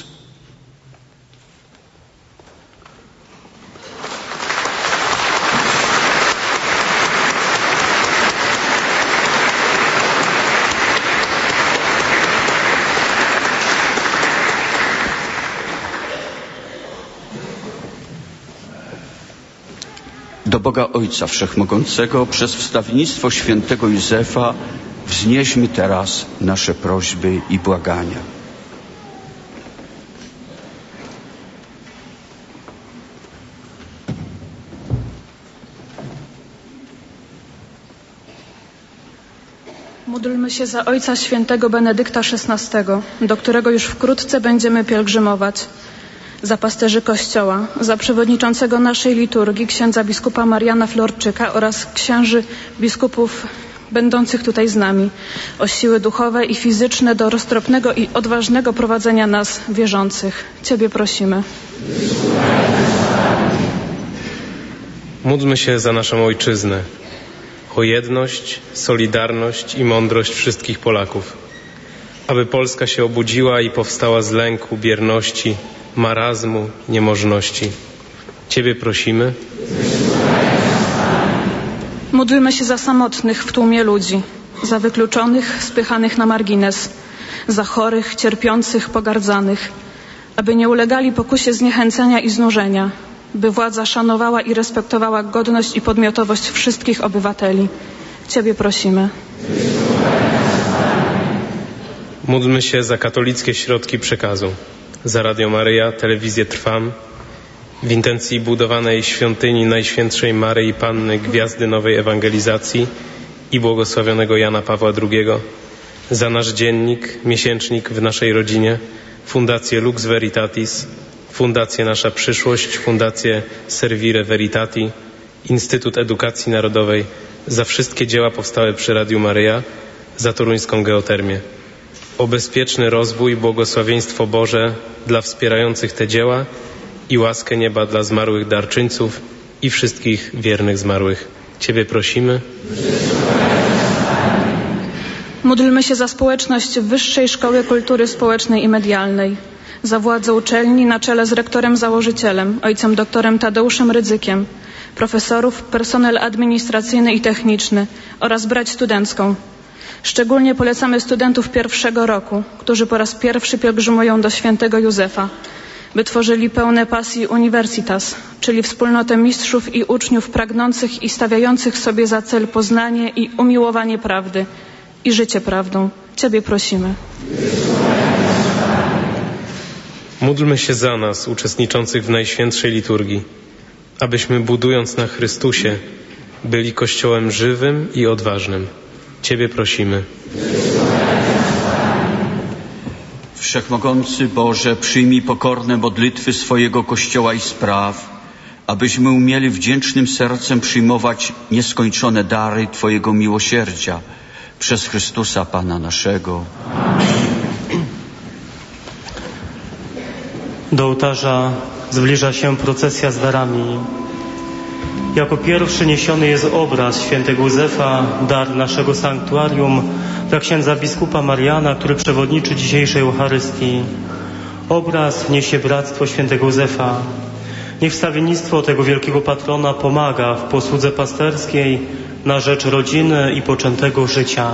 Do Boga Ojca Wszechmogącego przez wstawiennictwo świętego Józefa wznieśmy teraz nasze prośby i błagania. Módlmy się za Ojca Świętego Benedykta XVI, do którego już wkrótce będziemy pielgrzymować. Za pasterzy Kościoła, za przewodniczącego naszej liturgii, księdza biskupa Mariana Florczyka oraz księży biskupów będących tutaj z nami, o siły duchowe i fizyczne do roztropnego i odważnego prowadzenia nas, wierzących. Ciebie prosimy. Módlmy się za naszą ojczyznę, o jedność, solidarność i mądrość wszystkich Polaków, aby Polska się obudziła i powstała z lęku, bierności, marazmu, niemożności. Ciebie prosimy. Módlmy się za samotnych w tłumie ludzi, za wykluczonych, spychanych na margines, za chorych, cierpiących, pogardzanych, aby nie ulegali pokusie zniechęcenia i znużenia, by władza szanowała i respektowała godność i podmiotowość wszystkich obywateli. Ciebie prosimy. Módlmy się za katolickie środki przekazu, za Radio Maryja, Telewizję Trwam, w intencji budowanej świątyni Najświętszej Maryi Panny Gwiazdy Nowej Ewangelizacji i błogosławionego Jana Pawła II, za nasz dziennik, miesięcznik w naszej rodzinie, Fundację Lux Veritatis, Fundację Nasza Przyszłość, Fundację Servire Veritati, Instytut Edukacji Narodowej, za wszystkie dzieła powstałe przy Radiu Maryja, za toruńską geotermię. O bezpieczny rozwój, błogosławieństwo Boże dla wspierających te dzieła i łaskę nieba dla zmarłych darczyńców i wszystkich wiernych zmarłych. Ciebie prosimy. Módlmy się za społeczność Wyższej Szkoły Kultury Społecznej i Medialnej, za władzę uczelni na czele z rektorem założycielem, ojcem doktorem Tadeuszem Rydzykiem, profesorów, personel administracyjny i techniczny oraz brać studencką. Szczególnie polecamy studentów pierwszego roku, którzy po raz pierwszy pielgrzymują do świętego Józefa, by tworzyli pełne pasji Universitas, czyli wspólnotę mistrzów i uczniów pragnących i stawiających sobie za cel poznanie i umiłowanie prawdy i życie prawdą. Ciebie prosimy. Módlmy się za nas, uczestniczących w Najświętszej Liturgii, abyśmy budując na Chrystusie byli Kościołem żywym i odważnym. Ciebie prosimy. Wszechmogący Boże, przyjmij pokorne modlitwy swojego Kościoła i spraw, abyśmy umieli wdzięcznym sercem przyjmować nieskończone dary Twojego miłosierdzia przez Chrystusa Pana naszego. Do ołtarza zbliża się procesja z darami. Jako pierwszy niesiony jest obraz świętego Józefa, dar naszego sanktuarium, dla księdza biskupa Mariana, który przewodniczy dzisiejszej Eucharystii. Obraz niesie bractwo świętego Józefa. Niech wstawiennictwo tego wielkiego patrona pomaga w posłudze pasterskiej na rzecz rodziny i poczętego życia.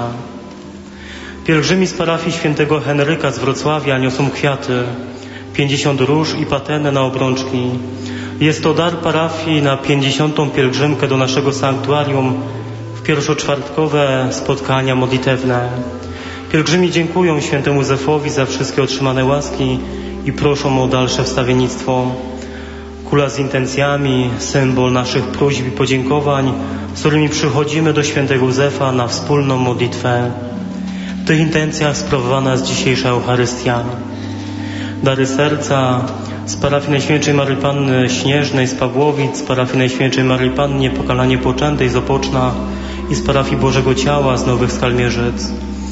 Pielgrzymi z parafii świętego Henryka z Wrocławia niosą kwiaty, 50 róż i patenę na obrączki. Jest to dar parafii na 50. pielgrzymkę do naszego sanktuarium w pierwszoczwartkowe spotkania modlitewne. Pielgrzymi dziękują świętemu Józefowi za wszystkie otrzymane łaski i proszą o dalsze wstawiennictwo. Kula z intencjami, symbol naszych próśb i podziękowań, z którymi przychodzimy do świętego Józefa na wspólną modlitwę. W tych intencjach sprawowana jest dzisiejsza Eucharystia. Dary serca z parafii Najświętszej Maryi Panny Śnieżnej z Pawłowic, z parafii Najświętszej Maryi Panny Niepokalanie Poczętej z Opoczna i z parafii Bożego Ciała z Nowych Skalmierzyc.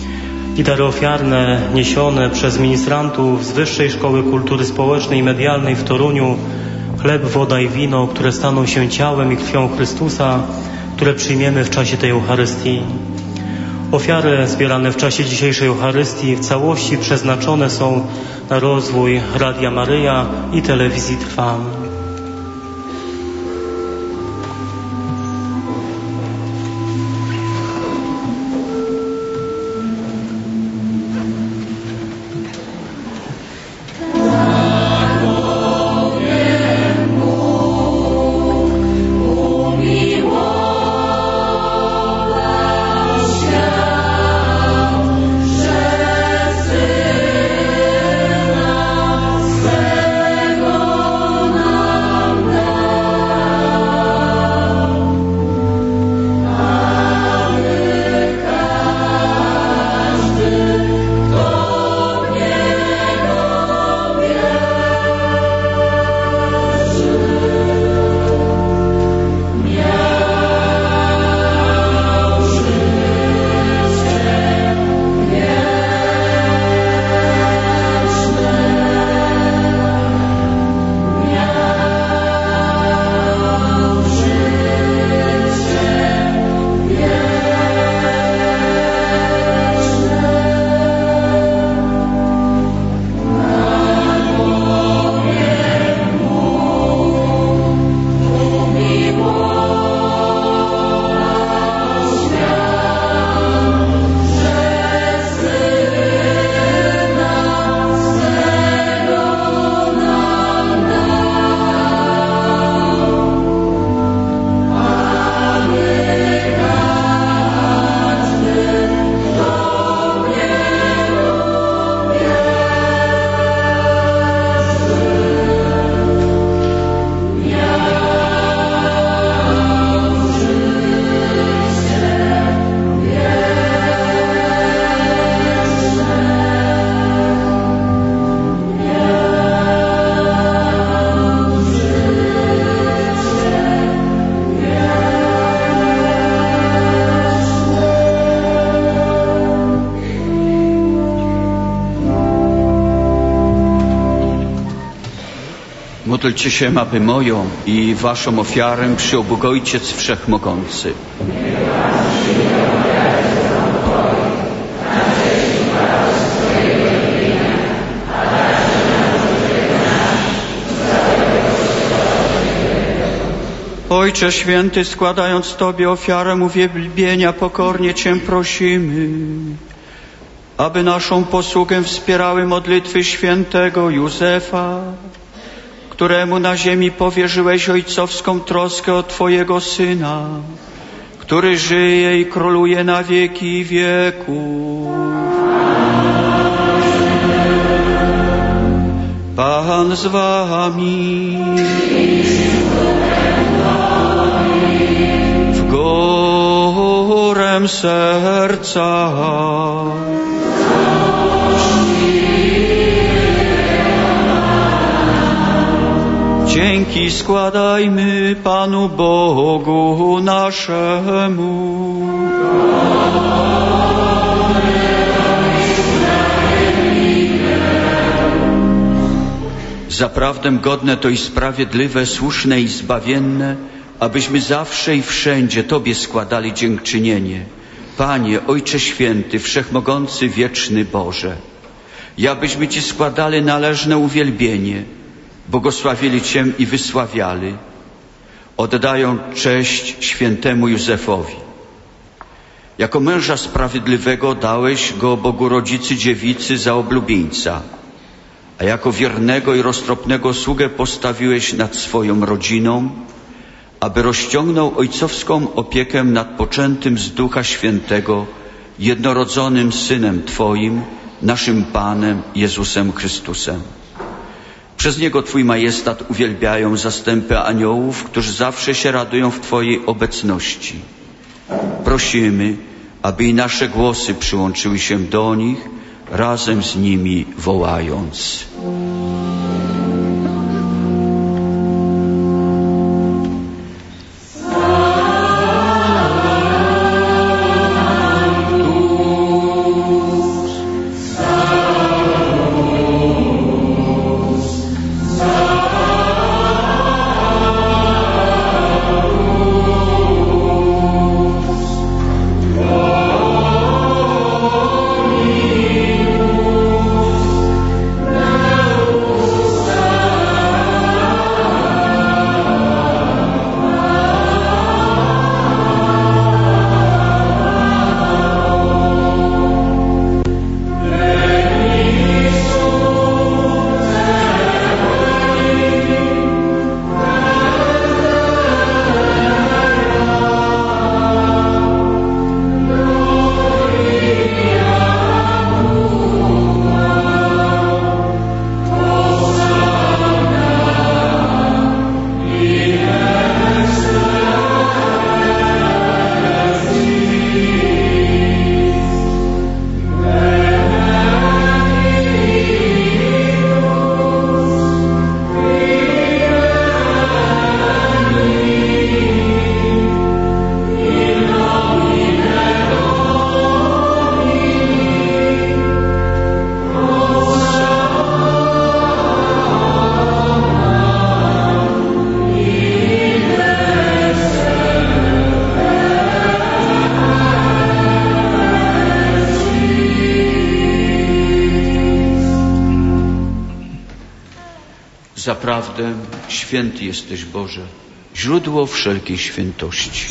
I dary ofiarne niesione przez ministrantów z Wyższej Szkoły Kultury Społecznej i Medialnej w Toruniu, chleb, woda i wino, które staną się ciałem i krwią Chrystusa, które przyjmiemy w czasie tej Eucharystii. Ofiary zbierane w czasie dzisiejszej Eucharystii w całości przeznaczone są na rozwój Radia Maryja i Telewizji Trwam. Syna swego Módlcie się, aby moją i waszą ofiarę przyjął Bóg Ojciec Wszechmogący. Ojcze Święty, składając Tobie ofiarę uwielbienia, pokornie Cię prosimy, aby naszą posługę wspierały modlitwy świętego Józefa, któremu na ziemi powierzyłeś ojcowską troskę o Twojego Syna, który żyje i króluje na wieki wieków. Pan z Wami. W górę serca. Dzięki składajmy Panu Bogu naszemu. Zaprawdę godne to i sprawiedliwe, słuszne i zbawienne, abyśmy zawsze i wszędzie Tobie składali dziękczynienie. Panie, Ojcze Święty, Wszechmogący, Wieczny Boże, i abyśmy Ci składali należne uwielbienie, błogosławili Cię i wysławiali, oddają cześć świętemu Józefowi. Jako męża sprawiedliwego dałeś go Bogu Rodzicy Dziewicy za oblubieńca, a jako wiernego i roztropnego sługę postawiłeś nad swoją rodziną, aby rozciągnął ojcowską opiekę nad poczętym z Ducha Świętego, jednorodzonym Synem Twoim, naszym Panem Jezusem Chrystusem. Przez Niego Twój majestat uwielbiają zastępy aniołów, którzy zawsze się radują w Twojej obecności. Prosimy, aby i nasze głosy przyłączyły się do nich, razem z nimi wołając. Zaprawdę święty jesteś, Boże, źródło wszelkiej świętości.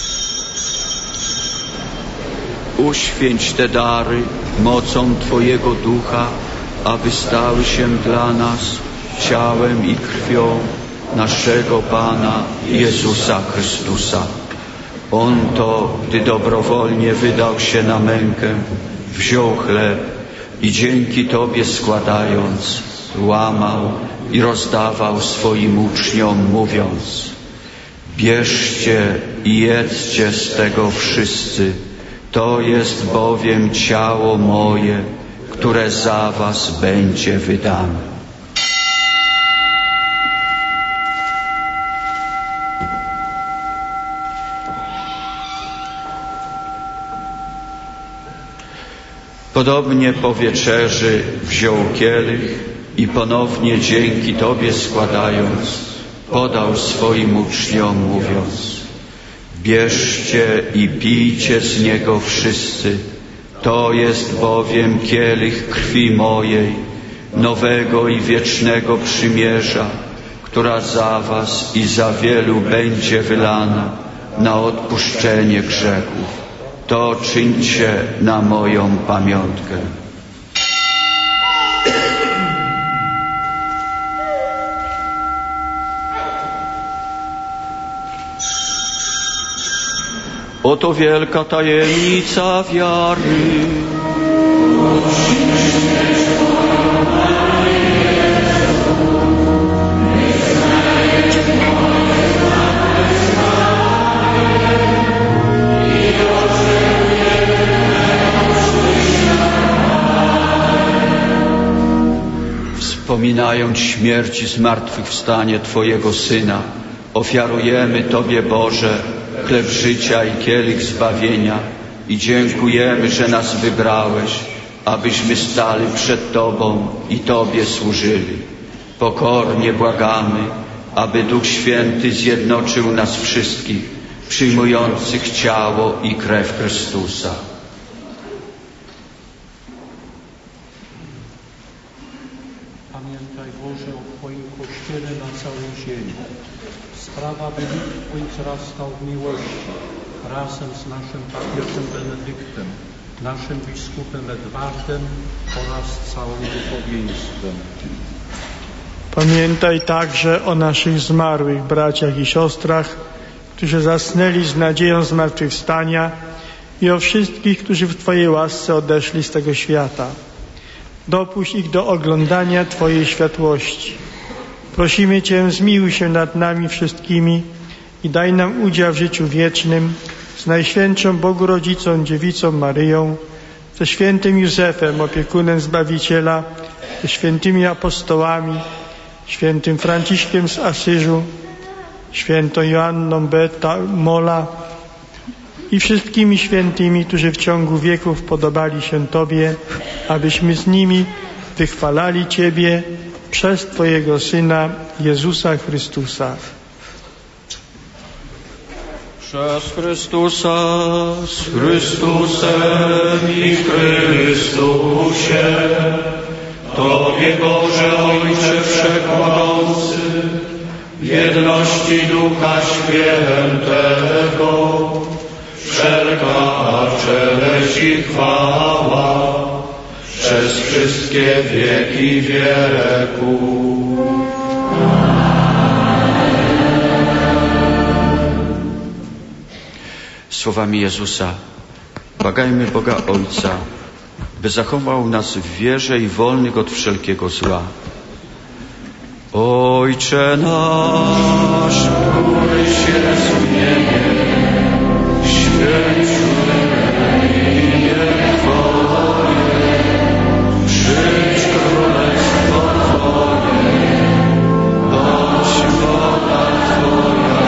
Uświęć te dary mocą Twojego Ducha, aby stały się dla nas ciałem i krwią naszego Pana Jezusa Chrystusa. On to, gdy dobrowolnie wydał się na mękę, wziął chleb i dzięki Tobie składając, łamał i rozdawał swoim uczniom, mówiąc: bierzcie i jedzcie z tego wszyscy, to jest bowiem ciało moje, które za was będzie wydane. Podobnie po wieczerzy wziął kielich i ponownie dzięki Tobie składając, podał swoim uczniom, mówiąc: bierzcie i pijcie z niego wszyscy, to jest bowiem kielich krwi mojej, nowego i wiecznego przymierza, która za was i za wielu będzie wylana na odpuszczenie grzechów. To czyńcie na moją pamiątkę. Oto wielka tajemnica wiary. Wspominając śmierć i zmartwychwstanie Twojego Syna, ofiarujemy Tobie, Boże, chleb życia i kielich zbawienia i dziękujemy, że nas wybrałeś, abyśmy stali przed Tobą i Tobie służyli. Pokornie błagamy, aby Duch Święty zjednoczył nas wszystkich, przyjmujących ciało i krew Chrystusa. Pamiętaj, Boże, o Twoim Kościele na całej ziemi. Sprawa, by lud Twój wzrastał w miłości, razem z naszym papieżem Benedyktem, naszym biskupem Edwardem oraz całym duchowieństwem. Pamiętaj także o naszych zmarłych braciach i siostrach, którzy zasnęli z nadzieją zmartwychwstania, i o wszystkich, którzy w Twojej łasce odeszli z tego świata. Dopuść ich do oglądania Twojej światłości. Prosimy Cię, zmiłuj się nad nami wszystkimi i daj nam udział w życiu wiecznym z Najświętszą Bogu Rodzicą, Dziewicą Maryją, ze świętym Józefem, opiekunem Zbawiciela, ze świętymi apostołami, świętym Franciszkiem z Asyżu, świętą Joanną Beta Mola i wszystkimi świętymi, którzy w ciągu wieków podobali się Tobie, abyśmy z nimi wychwalali Ciebie przez Twojego Syna, Jezusa Chrystusa. Przez Chrystusa, z Chrystusem i w Chrystusie, Tobie, Boże Ojcze Wszechmogący, w jedności Ducha Świętego, wszelka cześć i chwała przez wszystkie wieki wieków. Słowami Jezusa błagajmy Boga Ojca, by zachował nas w wierze i wolnych od wszelkiego zła. Ojcze nasz, któryś jest w niebie, święć imię Twoje, przyjdź królestwo Twoje, bądź wola Twoja,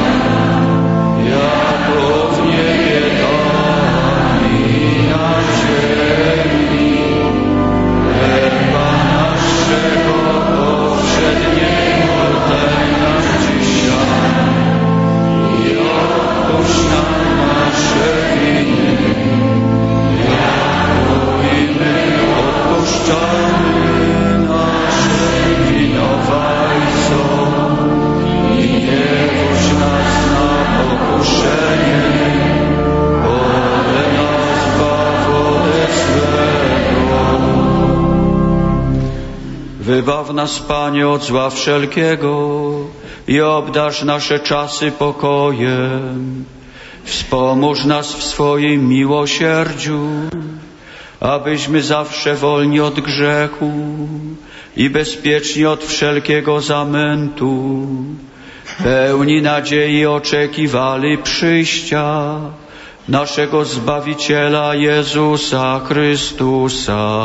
jako w niebie, tak i na ziemi. Chleba naszego powszedniego daj nam dzisiaj i odpuść nam nasze winy, jako i my odpuszczamy naszym winowajcom i nie wódź nas na pokuszenie, ale nas zbaw ode złego. Wybaw nas, Panie, od zła wszelkiego i obdarz nasze czasy pokojem. Wspomóż nas w swoim miłosierdziu, abyśmy zawsze wolni od grzechu i bezpieczni od wszelkiego zamętu, pełni nadziei oczekiwali przyjścia naszego Zbawiciela Jezusa Chrystusa.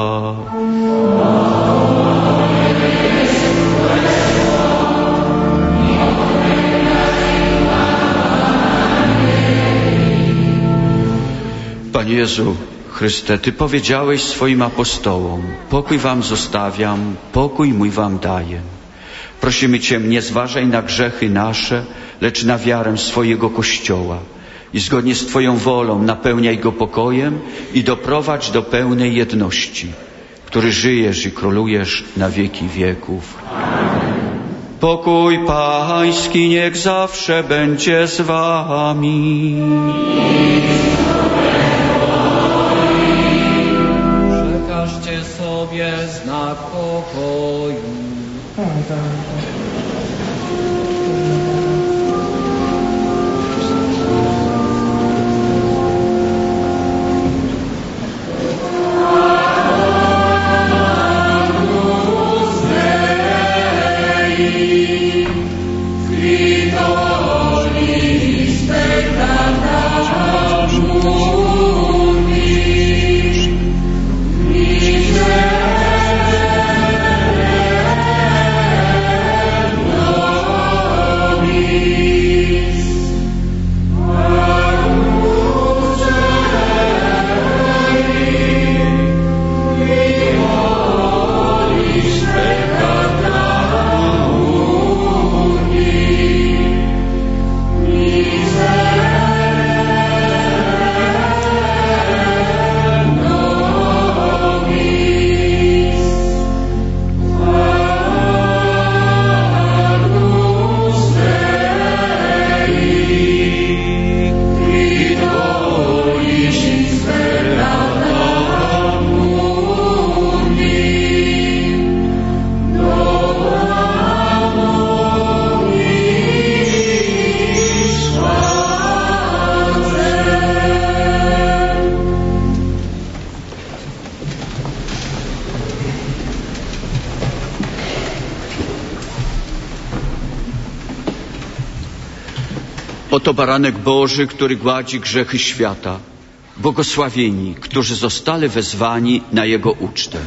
Panie Jezu Chryste, Ty powiedziałeś swoim apostołom: pokój wam zostawiam, pokój mój wam daję. Prosimy Cię, nie zważaj na grzechy nasze, lecz na wiarę swojego Kościoła i zgodnie z Twoją wolą napełniaj go pokojem i doprowadź do pełnej jedności, który żyjesz i królujesz na wieki wieków. Pokój Pański niech zawsze będzie z Wami. Przekażcie sobie znak pokoju. Oto baranek Boży, który gładzi grzechy świata. Błogosławieni, którzy zostali wezwani na Jego ucztę.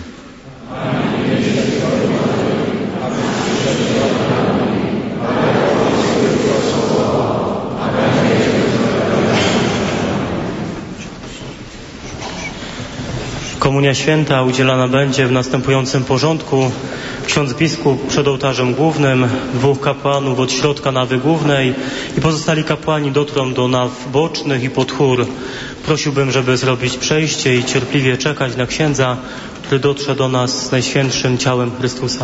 Komunia Święta udzielana będzie w następującym porządku. Ksiądz biskup przed ołtarzem głównym, 2 kapłanów od środka nawy głównej i pozostali kapłani dotrą do naw bocznych i pod chór. Prosiłbym, żeby zrobić przejście i cierpliwie czekać na księdza, który dotrze do nas z Najświętszym Ciałem Chrystusa.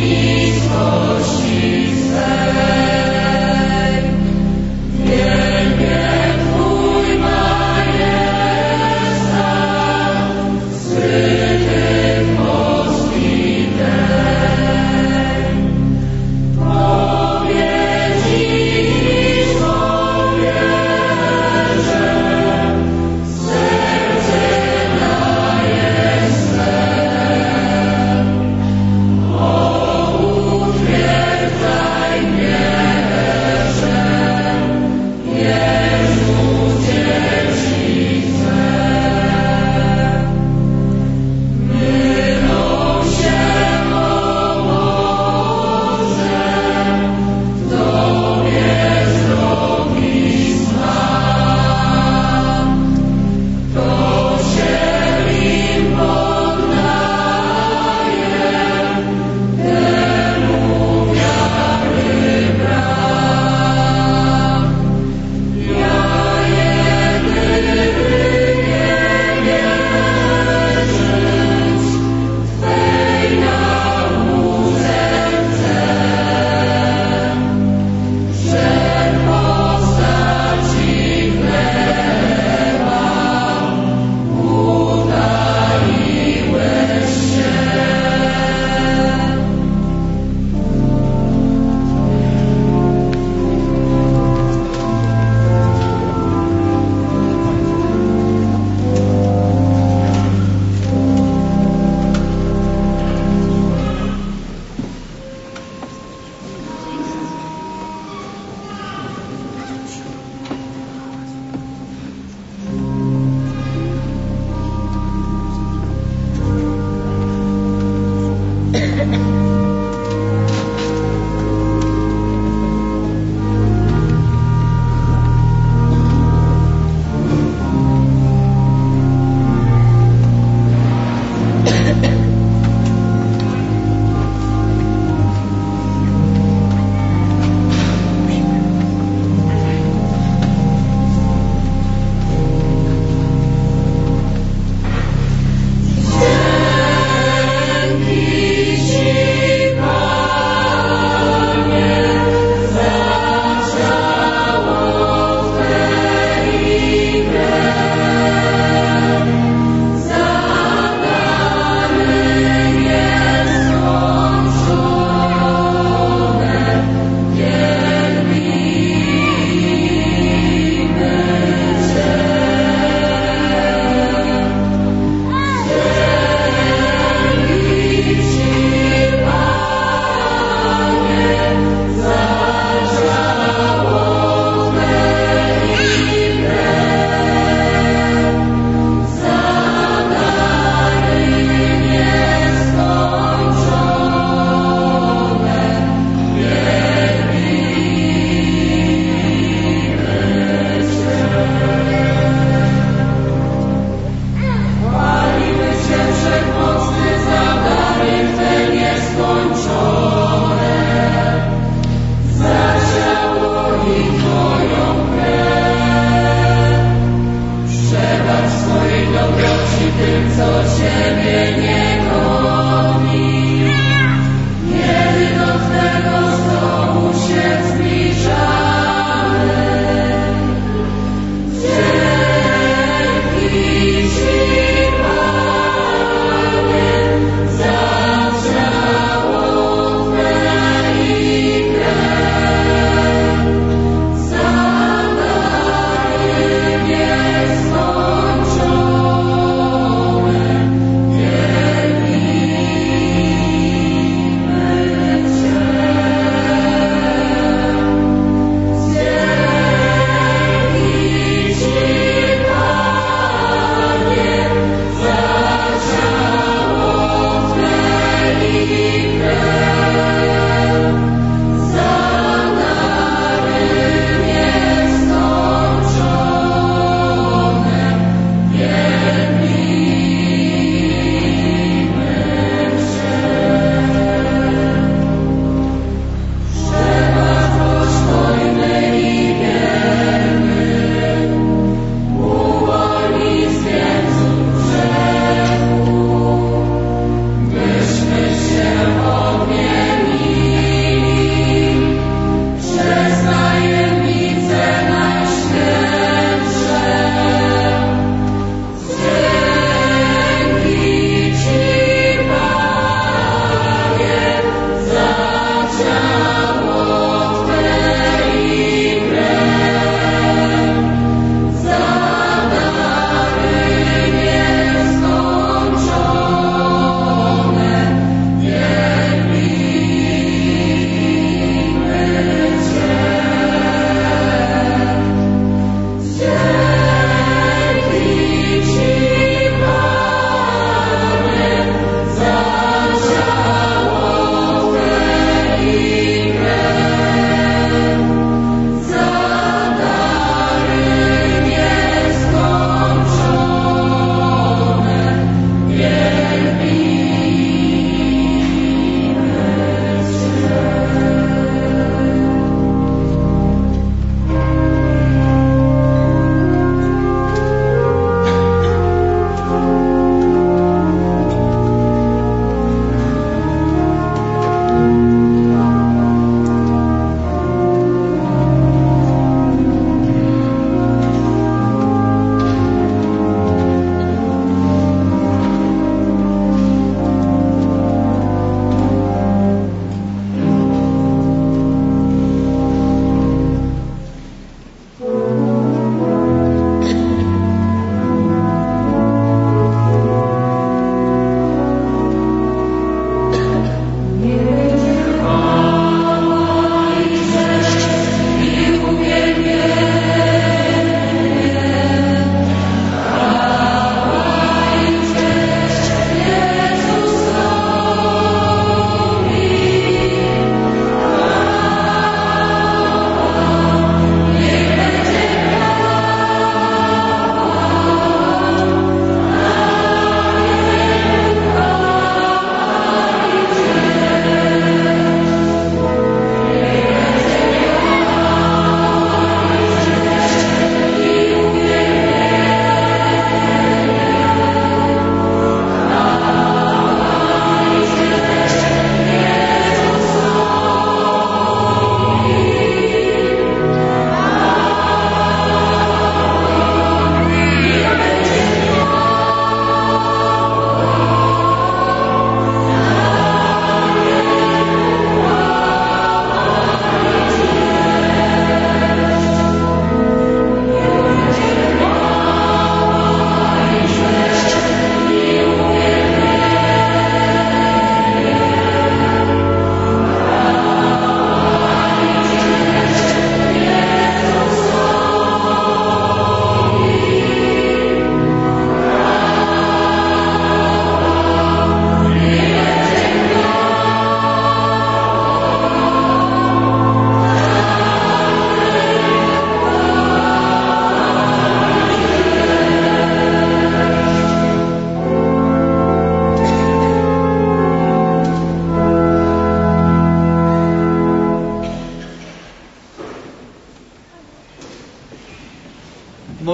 Wielki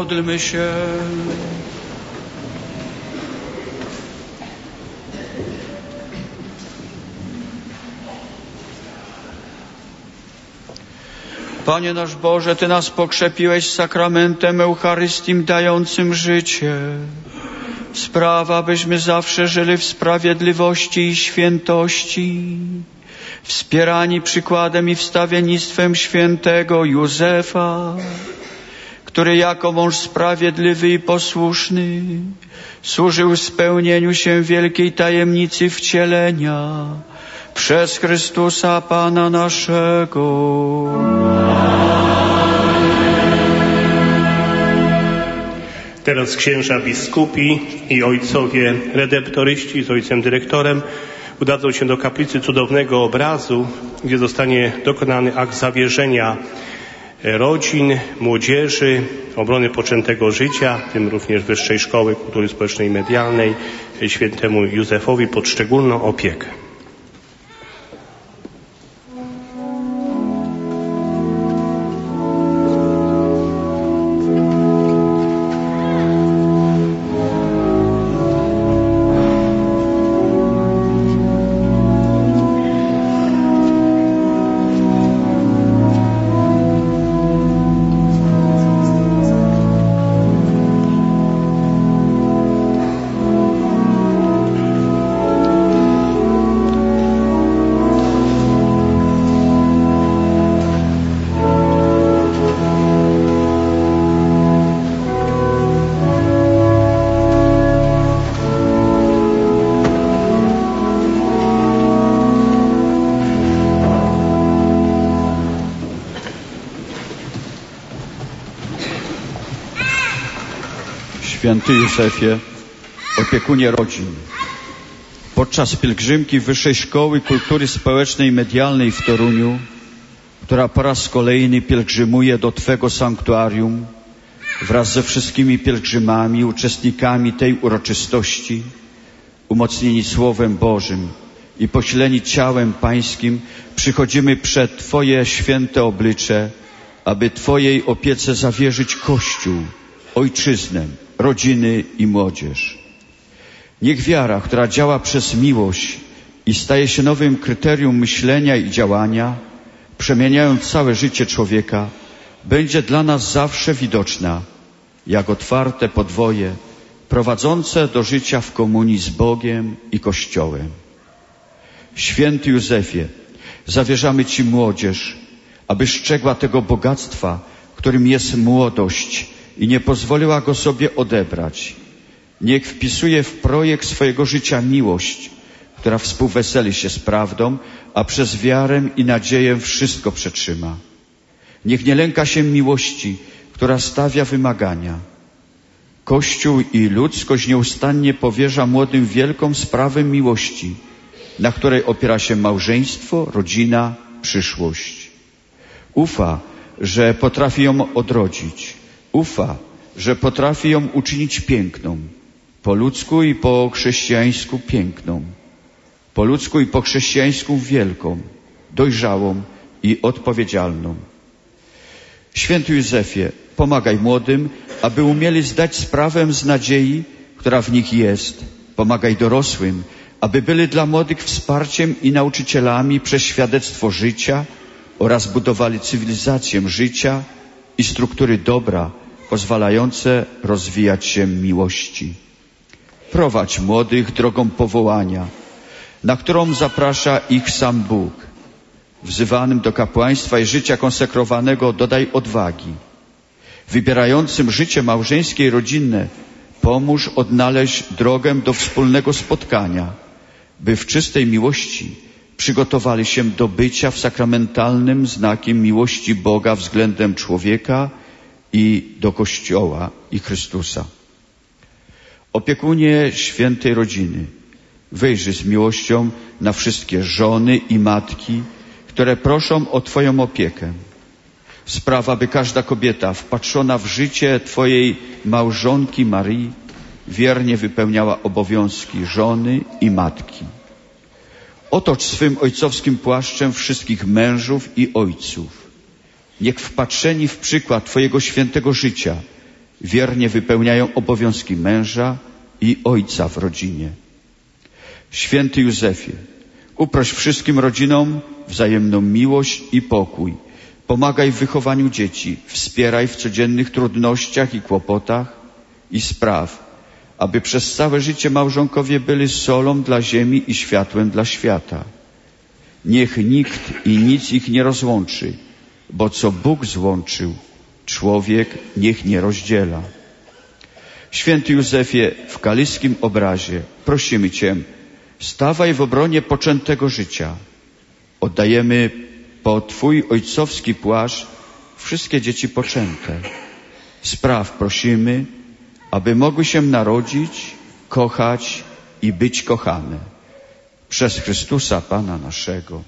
Módlmy się. Panie nasz Boże, Ty nas pokrzepiłeś sakramentem Eucharystim dającym życie. Sprawa, byśmy zawsze żyli w sprawiedliwości i świętości, wspierani przykładem i wstawiennictwem świętego Józefa, który jako mąż sprawiedliwy i posłuszny służył spełnieniu się wielkiej tajemnicy wcielenia przez Chrystusa Pana naszego. Teraz księża biskupi i ojcowie redemptoryści z ojcem dyrektorem udadzą się do kaplicy Cudownego Obrazu, gdzie zostanie dokonany akt zawierzenia rodzin, młodzieży, obrony poczętego życia, w tym również Wyższej Szkoły Kultury Społecznej i Medialnej, świętemu Józefowi pod szczególną opiekę. Święty Józefie, opiekunie rodzin, podczas pielgrzymki Wyższej Szkoły Kultury Społecznej i Medialnej w Toruniu, która po raz kolejny pielgrzymuje do Twego sanktuarium, wraz ze wszystkimi pielgrzymami, uczestnikami tej uroczystości, umocnieni Słowem Bożym i posileni ciałem Pańskim, przychodzimy przed Twoje święte oblicze, aby Twojej opiece zawierzyć Kościół, Ojczyznę, rodziny i młodzież. Niech wiara, która działa przez miłość i staje się nowym kryterium myślenia i działania, przemieniając całe życie człowieka, będzie dla nas zawsze widoczna, jak otwarte podwoje prowadzące do życia w komunii z Bogiem i Kościołem. Święty Józefie, zawierzamy Ci młodzież, aby strzegła tego bogactwa, którym jest młodość, i nie pozwoliła go sobie odebrać. Niech wpisuje w projekt swojego życia miłość, która współweseli się z prawdą, a przez wiarę i nadzieję wszystko przetrzyma. Niech nie lęka się miłości, która stawia wymagania. Kościół i ludzkość nieustannie powierza młodym wielką sprawę miłości, na której opiera się małżeństwo, rodzina, przyszłość. Ufa, że potrafi ją odrodzić. Ufa, że potrafi ją uczynić piękną, po ludzku i po chrześcijańsku piękną, po ludzku i po chrześcijańsku wielką, dojrzałą i odpowiedzialną. Święty Józefie, pomagaj młodym, aby umieli zdać sprawę z nadziei, która w nich jest. Pomagaj dorosłym, aby byli dla młodych wsparciem i nauczycielami przez świadectwo życia oraz budowali cywilizację życia i struktury dobra, pozwalające rozwijać się miłości. Prowadź młodych drogą powołania, na którą zaprasza ich sam Bóg. Wzywanym do kapłaństwa i życia konsekrowanego dodaj odwagi. Wybierającym życie małżeńskie i rodzinne pomóż odnaleźć drogę do wspólnego spotkania, by w czystej miłości przygotowali się do bycia w sakramentalnym znakiem miłości Boga względem człowieka i do Kościoła i Chrystusa. Opiekunie świętej rodziny, wyjrzyj z miłością na wszystkie żony i matki, które proszą o Twoją opiekę. Spraw, aby każda kobieta wpatrzona w życie Twojej małżonki Marii wiernie wypełniała obowiązki żony i matki. Otocz swym ojcowskim płaszczem wszystkich mężów i ojców. Niech wpatrzeni w przykład Twojego świętego życia wiernie wypełniają obowiązki męża i ojca w rodzinie. Święty Józefie, uproś wszystkim rodzinom wzajemną miłość i pokój. Pomagaj w wychowaniu dzieci, wspieraj w codziennych trudnościach i kłopotach i spraw, aby przez całe życie małżonkowie byli solą dla ziemi i światłem dla świata. Niech nikt i nic ich nie rozłączy, bo co Bóg złączył, człowiek niech nie rozdziela. Święty Józefie, w kaliskim obrazie prosimy Cię, stawaj w obronie poczętego życia. Oddajemy pod Twój ojcowski płaszcz wszystkie dzieci poczęte. Spraw prosimy, aby mogły się narodzić, kochać i być kochane. Przez Chrystusa Pana naszego.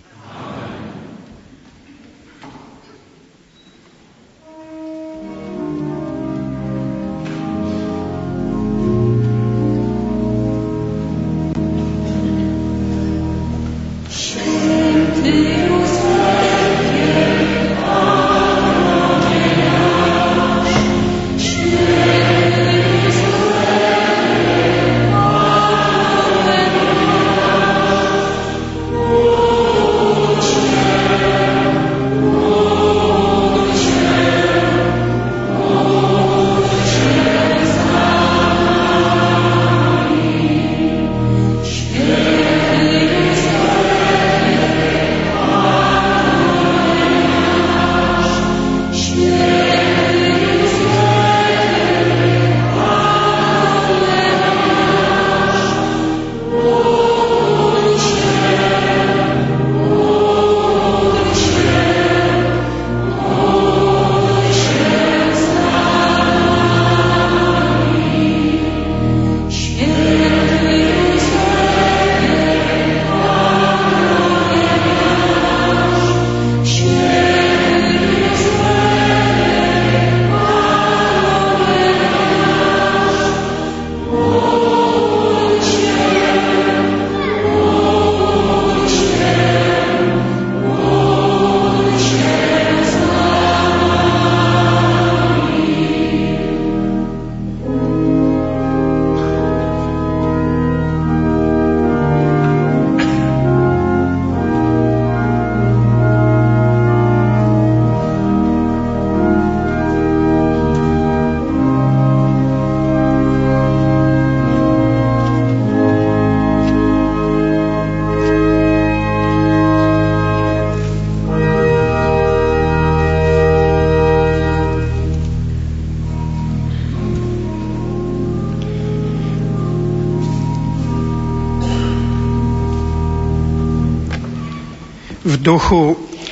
W duchu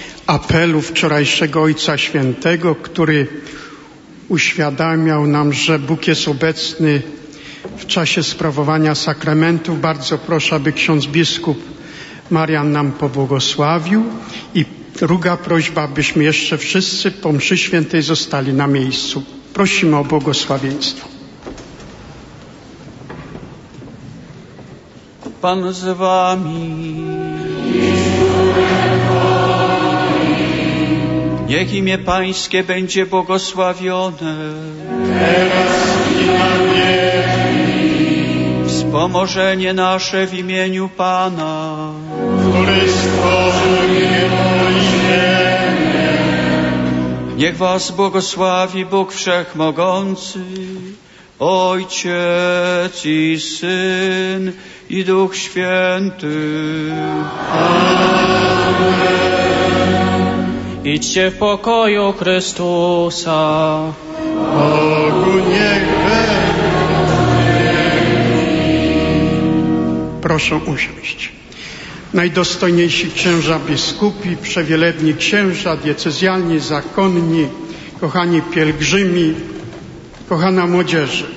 apelu wczorajszego Ojca Świętego, który uświadamiał nam, że Bóg jest obecny w czasie sprawowania sakramentów, bardzo proszę, aby ksiądz biskup Marian nam pobłogosławił. I druga prośba, abyśmy jeszcze wszyscy po mszy świętej zostali na miejscu. Prosimy o błogosławieństwo. Pan z wami. Niech imię Pańskie będzie błogosławione. Teraz i na wieki. Wspomożenie nasze w imieniu Pana, który stworzył niebo i ziemię. Niech was błogosławi Bóg Wszechmogący, Ojciec i Syn i Duch Święty. Amen. Idźcie w pokoju Chrystusa. Bogu niech będzie. Proszę usiąść. Najdostojniejsi księża biskupi, przewielebni księża, diecezjalni, zakonni, kochani pielgrzymi, kochana młodzieży.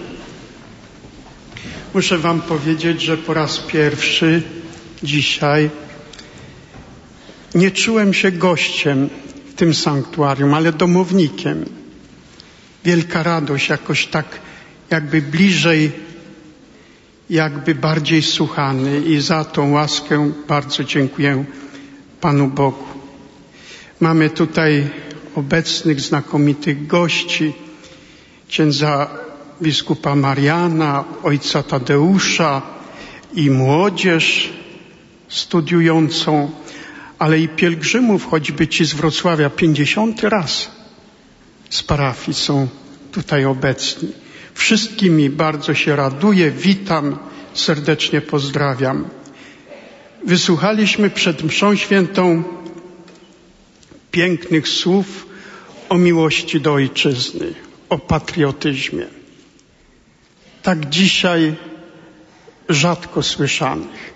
Muszę wam powiedzieć, że po raz pierwszy dzisiaj nie czułem się gościem w tym sanktuarium, ale domownikiem. Wielka radość, jakoś tak jakby bliżej, jakby bardziej słuchany i za tą łaskę bardzo dziękuję Panu Bogu. Mamy tutaj obecnych znakomitych gości. księdza biskupa Mariana, ojca Tadeusza i młodzież studiującą, ale i pielgrzymów, choćby ci z Wrocławia, 50. raz z parafii są tutaj obecni. Wszystkimi bardzo się raduję, witam, serdecznie pozdrawiam. Wysłuchaliśmy przed mszą świętą pięknych słów o miłości do ojczyzny, o patriotyzmie. Tak dzisiaj rzadko słyszanych.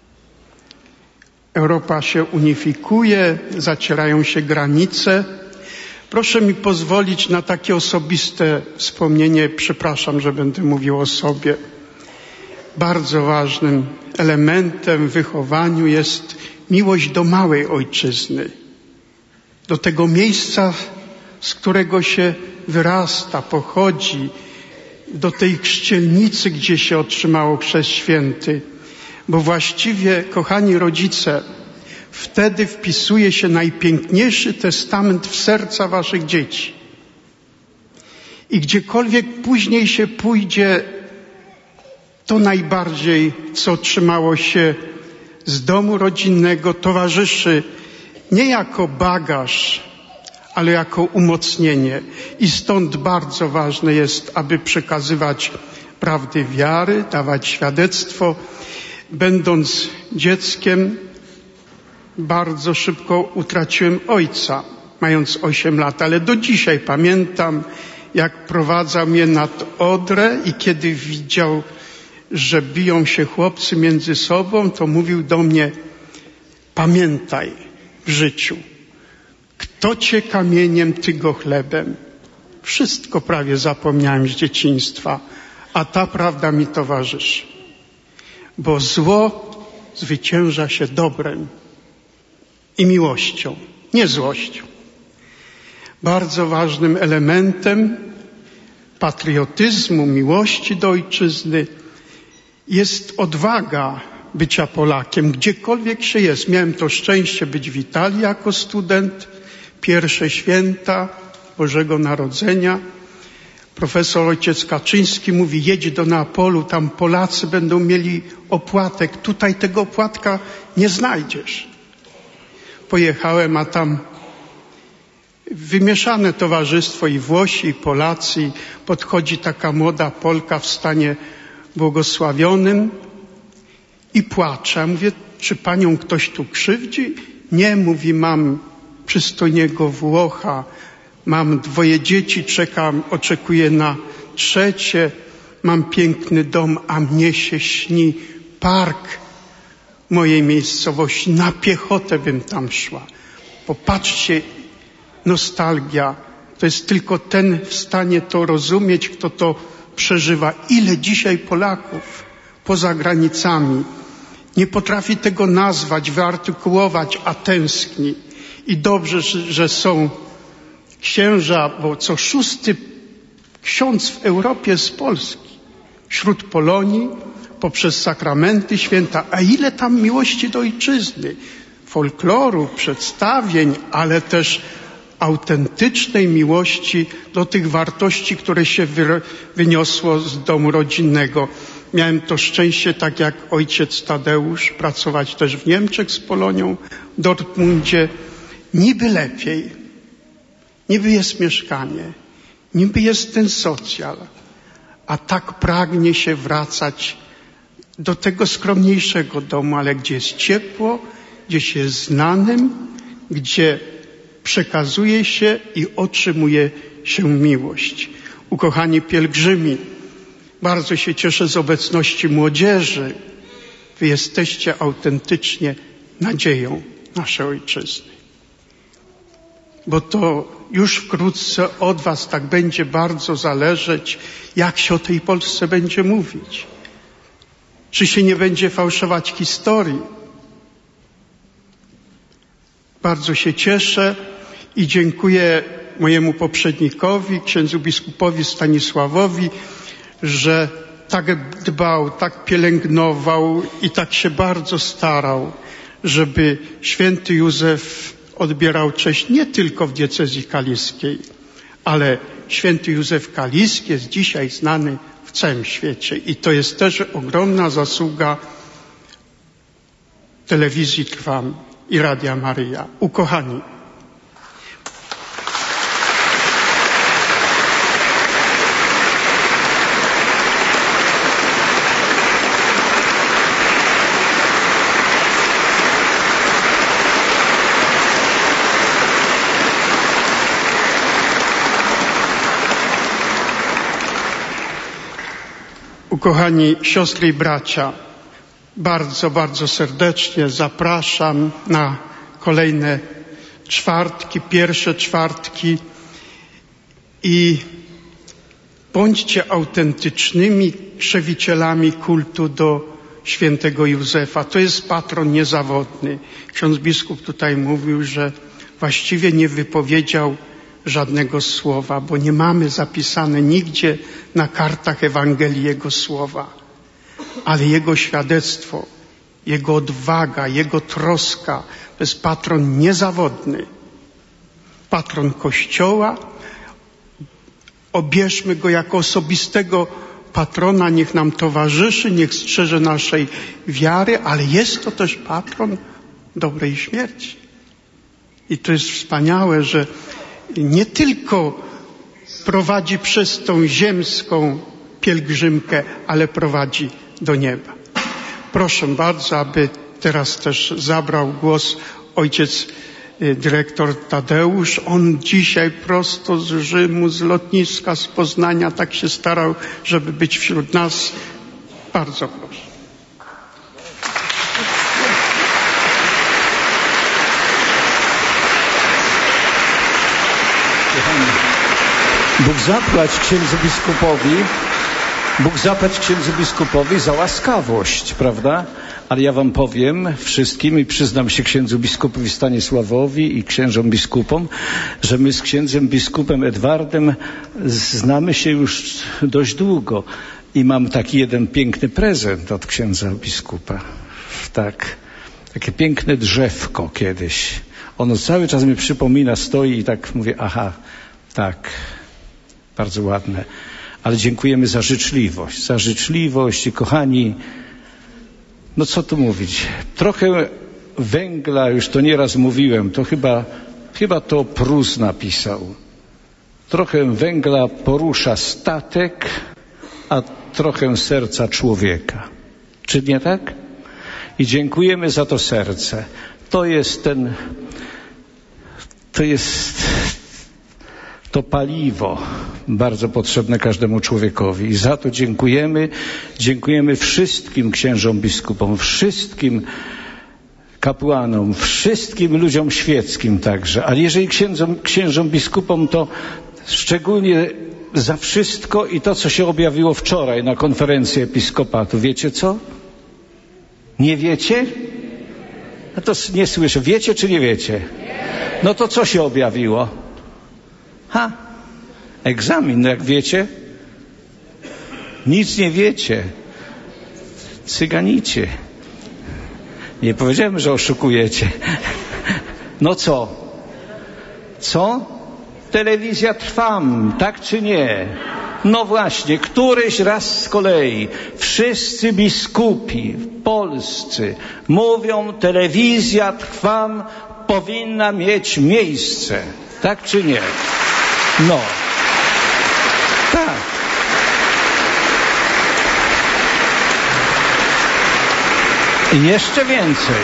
Europa się unifikuje, zacierają się granice. Proszę mi pozwolić na takie osobiste wspomnienie. Przepraszam, że będę mówił o sobie. Bardzo ważnym elementem w wychowaniu jest miłość do małej ojczyzny, do tego miejsca, z którego się wyrasta, pochodzi, do tej chrzcielnicy, gdzie się otrzymało Chrzest Święty. Bo właściwie, kochani rodzice, wtedy wpisuje się najpiękniejszy testament w serca waszych dzieci. I gdziekolwiek później się pójdzie, to najbardziej, co otrzymało się z domu rodzinnego, towarzyszy nie jako bagaż, ale jako umocnienie. I stąd bardzo ważne jest, aby przekazywać prawdy wiary, dawać świadectwo. Będąc dzieckiem, bardzo szybko utraciłem ojca, mając 8 lat, ale do dzisiaj pamiętam, jak prowadzał mnie nad Odrę i kiedy widział, że biją się chłopcy między sobą, to mówił do mnie: pamiętaj w życiu, kto cię kamieniem, ty go chlebem. Wszystko prawie zapomniałem z dzieciństwa, a ta prawda mi towarzyszy. Bo zło zwycięża się dobrem i miłością, nie złością. Bardzo ważnym elementem patriotyzmu, miłości do ojczyzny jest odwaga bycia Polakiem, gdziekolwiek się jest. Miałem to szczęście być w Italii jako student, pierwsze święta Bożego Narodzenia. Profesor ojciec Kaczyński mówi: jedź do Neapolu, tam Polacy będą mieli opłatek, tutaj tego opłatka nie znajdziesz. Pojechałem, a tam wymieszane towarzystwo, i Włosi, i Polacy. Podchodzi taka młoda Polka w stanie błogosławionym i płacze. Ja mówię: czy panią ktoś tu krzywdzi? Nie, mówi, mam przystojnego Włocha, mam 2 dzieci, oczekuję na 3, mam piękny dom, a mnie się śni park mojej miejscowości. Na piechotę bym tam szła. Popatrzcie, nostalgia. To jest tylko ten w stanie to rozumieć, kto to przeżywa. Ile dzisiaj Polaków poza granicami nie potrafi tego nazwać, wyartykułować, a tęskni. I dobrze, że są księża, bo co 6. ksiądz w Europie z Polski, wśród Polonii, poprzez sakramenty, święta. A ile tam miłości do ojczyzny, folkloru, przedstawień, ale też autentycznej miłości do tych wartości, które się wyniosło z domu rodzinnego. Miałem to szczęście, tak jak ojciec Tadeusz, pracować też w Niemczech z Polonią, w Dortmundzie. Niby lepiej, niby jest mieszkanie, niby jest ten socjal, a tak pragnie się wracać do tego skromniejszego domu, ale gdzie jest ciepło, gdzie się jest znanym, gdzie przekazuje się i otrzymuje się miłość. Ukochani pielgrzymi, bardzo się cieszę z obecności młodzieży. Wy jesteście autentycznie nadzieją naszej ojczyzny. Bo to już wkrótce od was tak będzie bardzo zależeć, jak się o tej Polsce będzie mówić. Czy się nie będzie fałszować historii. Bardzo się cieszę i dziękuję mojemu poprzednikowi, księdzu biskupowi Stanisławowi, że tak dbał, tak pielęgnował i tak się bardzo starał, żeby święty Józef odbierał cześć nie tylko w diecezji kaliskiej, ale święty Józef Kaliski jest dzisiaj znany w całym świecie i to jest też ogromna zasługa telewizji Trwam i Radia Maryja. Ukochani, ukochani siostry i bracia, bardzo, bardzo serdecznie zapraszam na kolejne czwartki, pierwsze czwartki i bądźcie autentycznymi krzewicielami kultu do świętego Józefa. To jest patron niezawodny. Ksiądz biskup tutaj mówił, że właściwie nie wypowiedział żadnego słowa, bo nie mamy zapisane nigdzie na kartach Ewangelii Jego słowa. Ale Jego świadectwo, Jego odwaga, Jego troska to jest patron niezawodny. Patron Kościoła. Obierzmy Go jako osobistego patrona, niech nam towarzyszy, niech strzeże naszej wiary, ale jest to też patron dobrej śmierci. I to jest wspaniałe, że nie tylko prowadzi przez tą ziemską pielgrzymkę, ale prowadzi do nieba. Proszę bardzo, aby teraz też zabrał głos ojciec dyrektor Tadeusz. On dzisiaj prosto z Rzymu, z lotniska, z Poznania tak się starał, żeby być wśród nas. Bardzo proszę. Bóg zapłać księdzu biskupowi za łaskawość, prawda? Ale ja wam powiem wszystkim i przyznam się księdzu biskupowi Stanisławowi i księżom biskupom, że my z księdzem biskupem Edwardem znamy się już dość długo i mam taki jeden piękny prezent od księdza biskupa. Takie piękne drzewko kiedyś. Ono cały czas mi przypomina, stoi i tak mówię, aha, tak, bardzo ładne. Ale dziękujemy za życzliwość i kochani, no co tu mówić, trochę węgla, już to nieraz mówiłem, to chyba to Prus napisał. Trochę węgla porusza statek, a trochę serca człowieka. Czy nie tak? I dziękujemy za to serce. To jest to paliwo bardzo potrzebne każdemu człowiekowi i za to dziękujemy wszystkim księżom biskupom, wszystkim kapłanom, wszystkim ludziom świeckim także, ale jeżeli księżom biskupom, to szczególnie za wszystko i to, co się objawiło wczoraj na konferencji episkopatu. Wiecie co? Nie wiecie? No to nie słyszę. Wiecie czy nie wiecie? No to co się objawiło? Egzamin, no jak wiecie? Nic nie wiecie. Cyganicie. Nie powiedziałem, że oszukujecie. No co? Co? Telewizja Trwam, tak czy nie? No właśnie, któryś raz z kolei wszyscy biskupi polscy mówią, telewizja Trwam powinna mieć miejsce. Tak czy nie? No. Tak. I jeszcze więcej.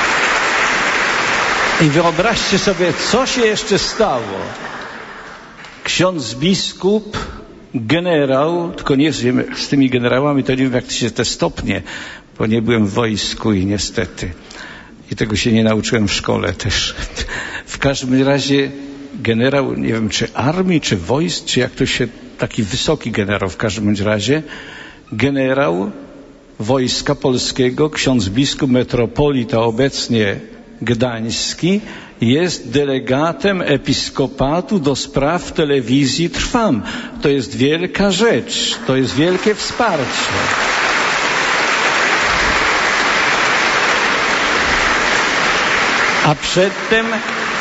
I wyobraźcie sobie, co się jeszcze stało. Ksiądz biskup, generał, tylko nie wiem, z tymi generałami to nie wiem, jak się te stopnie, bo nie byłem w wojsku i niestety. I tego się nie nauczyłem w szkole też. W każdym razie generał, nie wiem, czy armii, czy wojsk, czy jak to się, taki wysoki generał w każdym bądź razie, generał Wojska Polskiego, ksiądz biskup metropolita obecnie gdański, jest delegatem episkopatu do spraw telewizji Trwam. To jest wielka rzecz, to jest wielkie wsparcie.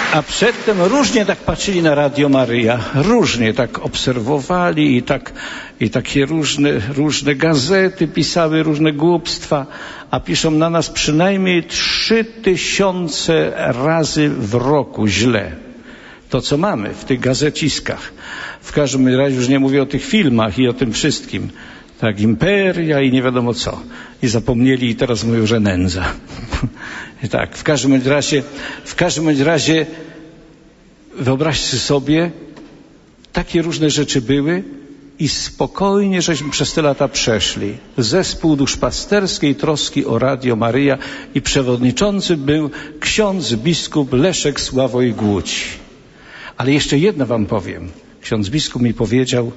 A przedtem różnie tak patrzyli na Radio Maryja, różnie tak obserwowali i takie różne gazety pisały, różne głupstwa, a piszą na nas przynajmniej 3000 razy w roku źle. To, co mamy w tych gazeciskach. W każdym razie już nie mówię o tych filmach i o tym wszystkim. Tak, imperia i nie wiadomo co. I zapomnieli i teraz mówią, że nędza. Tak, w każdym razie wyobraźcie sobie, takie różne rzeczy były i spokojnie żeśmy przez te lata przeszli. Zespół duszpasterskiej troski o Radio Maryja i przewodniczący był ksiądz biskup Leszek Sławoj Głódź. Ale jeszcze jedno wam powiem. Ksiądz biskup mi powiedział,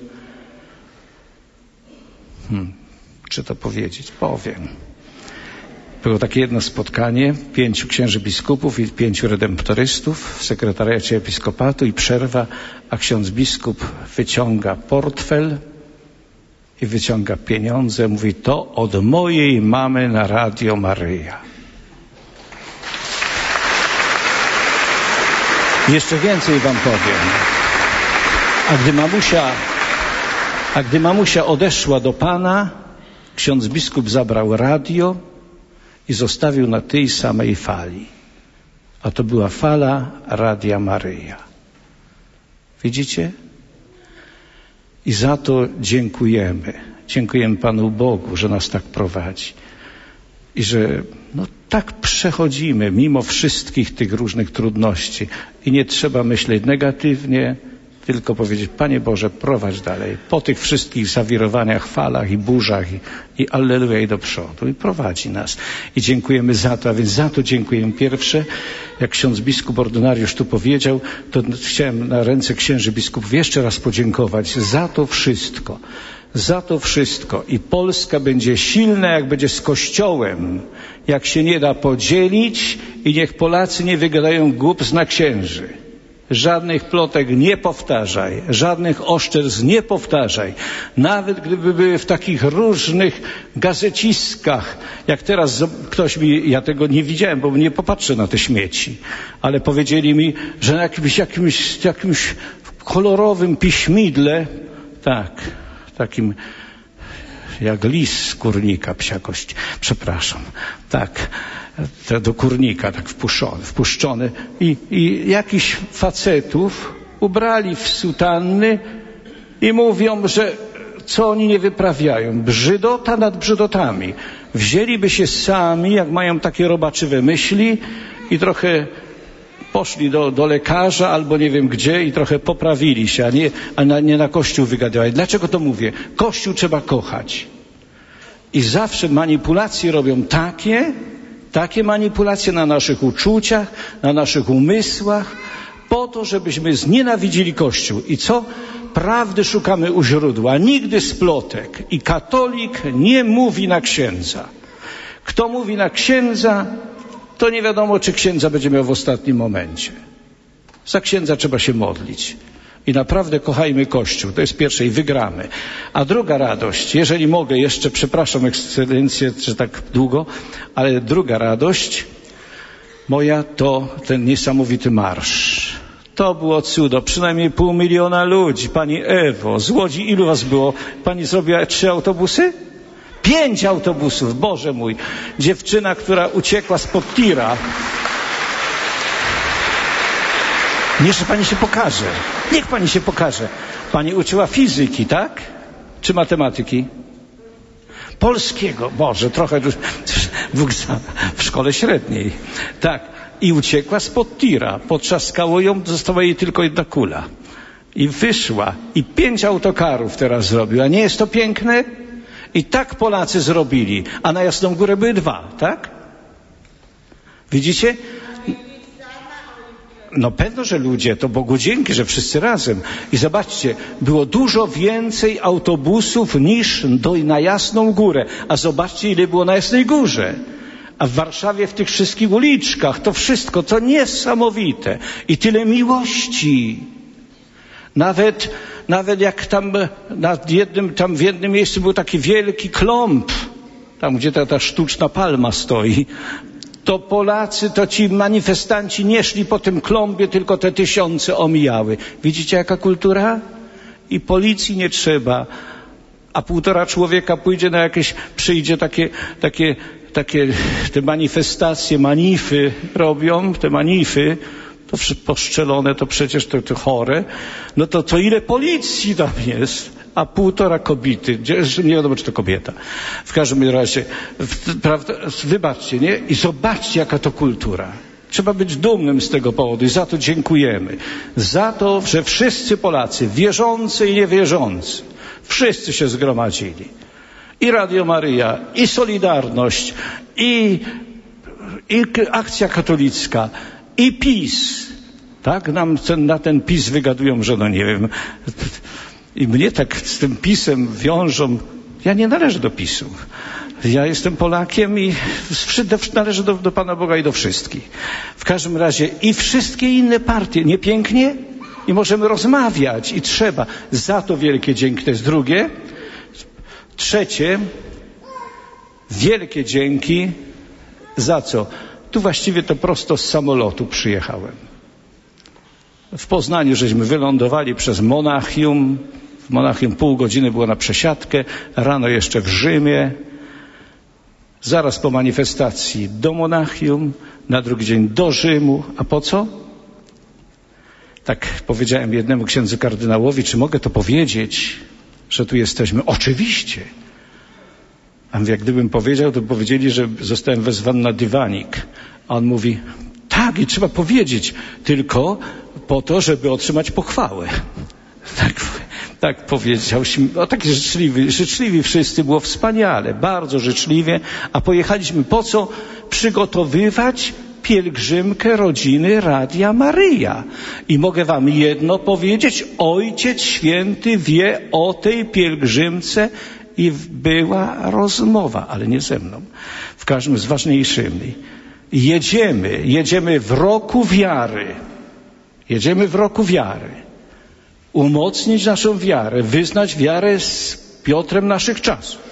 czy to powiedzieć? Powiem. Było takie jedno spotkanie, 5 księży biskupów i 5 redemptorystów w sekretariacie episkopatu i przerwa, a ksiądz biskup wyciąga portfel i wyciąga pieniądze. Mówi, to od mojej mamy na Radio Maryja. Jeszcze więcej wam powiem. A gdy mamusia odeszła do Pana, ksiądz biskup zabrał radio i zostawił na tej samej fali. A to była fala Radia Maryja. Widzicie? I za to dziękujemy. Dziękujemy Panu Bogu, że nas tak prowadzi. I że tak przechodzimy mimo wszystkich tych różnych trudności. I nie trzeba myśleć negatywnie, tylko powiedzieć, Panie Boże, prowadź dalej. Po tych wszystkich zawirowaniach, falach i burzach i alleluja i do przodu. I prowadzi nas. I dziękujemy za to, a więc za to dziękujemy. Pierwsze, jak ksiądz biskup ordynariusz tu powiedział, to chciałem na ręce księży biskupów jeszcze raz podziękować za to wszystko. Za to wszystko. I Polska będzie silna, jak będzie z Kościołem. Jak się nie da podzielić i niech Polacy nie wygadają głupstw na księży. Żadnych plotek nie powtarzaj, żadnych oszczerstw nie powtarzaj. Nawet gdyby były w takich różnych gazeciskach, jak teraz ktoś mi, ja tego nie widziałem, bo nie popatrzę na te śmieci, ale powiedzieli mi, że na jakimś kolorowym piśmidle, tak, takim jak lis z kurnika, psiakość, przepraszam, tak, do kurnika, tak wpuszczony i jakichś facetów ubrali w sutanny i mówią, że co oni nie wyprawiają, brzydota nad brzydotami. Wzięliby się sami, jak mają takie robaczywe myśli i trochę poszli do lekarza albo nie wiem gdzie i trochę poprawili się, a nie na Kościół wygadywali. Dlaczego to mówię? Kościół trzeba kochać. I zawsze manipulacje robią takie manipulacje na naszych uczuciach, na naszych umysłach, po to, żebyśmy znienawidzili Kościół. I co? Prawdy szukamy u źródła, nigdy splotek. I katolik nie mówi na księdza. Kto mówi na księdza, to nie wiadomo, czy księdza będzie miał w ostatnim momencie. Za księdza trzeba się modlić. I naprawdę kochajmy Kościół. To jest pierwsze i wygramy. A druga radość, jeżeli mogę jeszcze, przepraszam ekscelencję, że tak długo, ale druga radość moja to ten niesamowity marsz. To było cudo. Przynajmniej 500 000 ludzi. Pani Ewo, z Łodzi ilu was było? Pani zrobiła 3 autobusy? 5 autobusów, Boże mój. Dziewczyna, która uciekła spod tira. Niech pani się pokaże. Niech pani się pokaże. Pani uczyła fizyki, tak? Czy matematyki? Polskiego. Boże, trochę w szkole średniej. Tak. I uciekła spod tira. Potrzaskało ją, została jej tylko 1 kula. I wyszła. I 5 autokarów teraz zrobiła. Nie jest to piękne? I tak Polacy zrobili. A na Jasną Górę były 2, tak? Widzicie? No pewno, że ludzie, to Bogu dzięki, że wszyscy razem. I zobaczcie, było dużo więcej autobusów niż na Jasną Górę. A zobaczcie, ile było na Jasnej Górze. A w Warszawie w tych wszystkich uliczkach, to wszystko, to niesamowite. I tyle miłości. Nawet jak tam w jednym miejscu był taki wielki klomp, tam gdzie ta sztuczna palma stoi, to Polacy, to ci manifestanci nie szli po tym klombie, tylko te tysiące omijały. Widzicie jaka kultura? I policji nie trzeba, a 1,5 człowieka pójdzie na jakieś, przyjdzie takie te manifestacje, manify robią, te manify, to poszczelone, to przecież to chore, no to ile policji tam jest, a 1,5 kobiety, nie wiadomo czy to kobieta. W każdym razie, prawda, wybaczcie, nie? I zobaczcie jaka to kultura. Trzeba być dumnym z tego powodu i za to dziękujemy. Za to, że wszyscy Polacy, wierzący i niewierzący, wszyscy się zgromadzili. I Radio Maryja, i Solidarność, i Akcja Katolicka, i PiS. Tak? Nam na ten PiS wygadują, że no nie wiem. I mnie tak z tym PiS-em wiążą. Ja nie należę do PiS-u. Ja jestem Polakiem i należę do Pana Boga i do wszystkich. W każdym razie i wszystkie inne partie. Nie pięknie? I możemy rozmawiać i trzeba. Za to wielkie dzięki. To jest drugie. Trzecie. Wielkie dzięki. Za co? Tu właściwie to prosto z samolotu przyjechałem. W Poznaniu żeśmy wylądowali przez Monachium. W Monachium pół godziny było na przesiadkę. Rano jeszcze w Rzymie. Zaraz po manifestacji do Monachium. Na drugi dzień do Rzymu. A po co? Tak powiedziałem jednemu księdzu kardynałowi, czy mogę to powiedzieć, że tu jesteśmy? Oczywiście. A jak gdybym powiedział, to powiedzieli, że zostałem wezwany na dywanik. A on mówi, tak i trzeba powiedzieć, tylko po to, żeby otrzymać pochwałę. Tak powiedział. O, taki życzliwi wszyscy, było wspaniale, bardzo życzliwie. A pojechaliśmy po co? Przygotowywać pielgrzymkę rodziny Radia Maryja. I mogę wam jedno powiedzieć, Ojciec Święty wie o tej pielgrzymce i była rozmowa, ale nie ze mną. W każdym z ważniejszymi. Jedziemy w roku wiary. Jedziemy w roku wiary. Umocnić naszą wiarę, wyznać wiarę z Piotrem naszych czasów.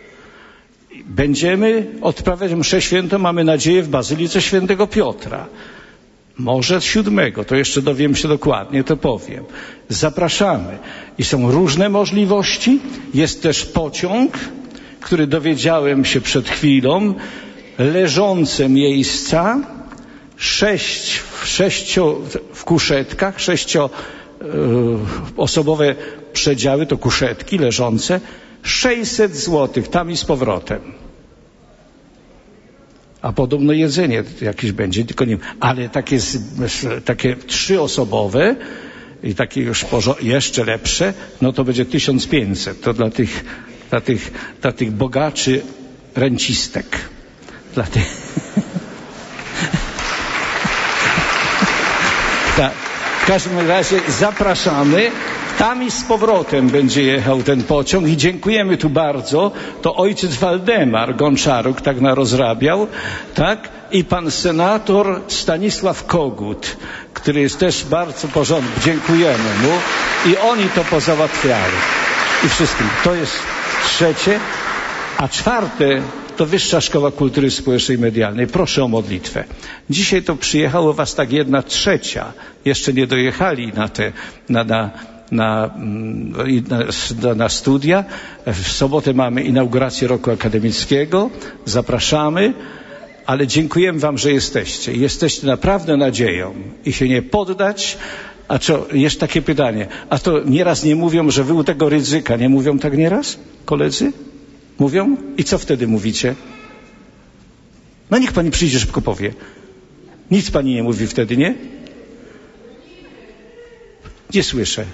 Będziemy odprawiać mszę świętą, mamy nadzieję, w Bazylice Świętego Piotra. Może 7, to jeszcze dowiem się dokładnie, to powiem. Zapraszamy. I są różne możliwości. Jest też pociąg, który dowiedziałem się przed chwilą, leżące miejsca, 6 w kuszetkach, 6-osobowe przedziały, to kuszetki leżące, 600 złotych, tam i z powrotem. A podobno jedzenie jakieś będzie, tylko nie wiem. Ale takie 3-osobowe i takie już jeszcze lepsze, no to będzie 1500. To dla tych bogaczy rencistek. Dla tych... Tak. W każdym razie zapraszamy. Tam i z powrotem będzie jechał ten pociąg i dziękujemy tu bardzo. To ojciec Waldemar Gonczaruk tak narozrabiał, tak? I pan senator Stanisław Kogut, który jest też bardzo porządny. Dziękujemy mu. I oni to pozałatwiali. I wszystkim. To jest trzecie. A czwarte to Wyższa Szkoła Kultury Społecznej i Medialnej. Proszę o modlitwę. Dzisiaj to przyjechało was tak 1/3. Jeszcze nie dojechali na studia. W sobotę mamy inaugurację roku akademickiego. Zapraszamy, ale dziękujemy wam, że jesteście. Jesteście naprawdę nadzieją i się nie poddać. A co, jeszcze takie pytanie. A to nieraz nie mówią, że wy u tego Rydzyka, nie mówią tak nieraz? Koledzy? Mówią? I co wtedy mówicie? No niech pani przyjdzie, szybko powie. Nic pani nie mówi wtedy, nie? Nie słyszę.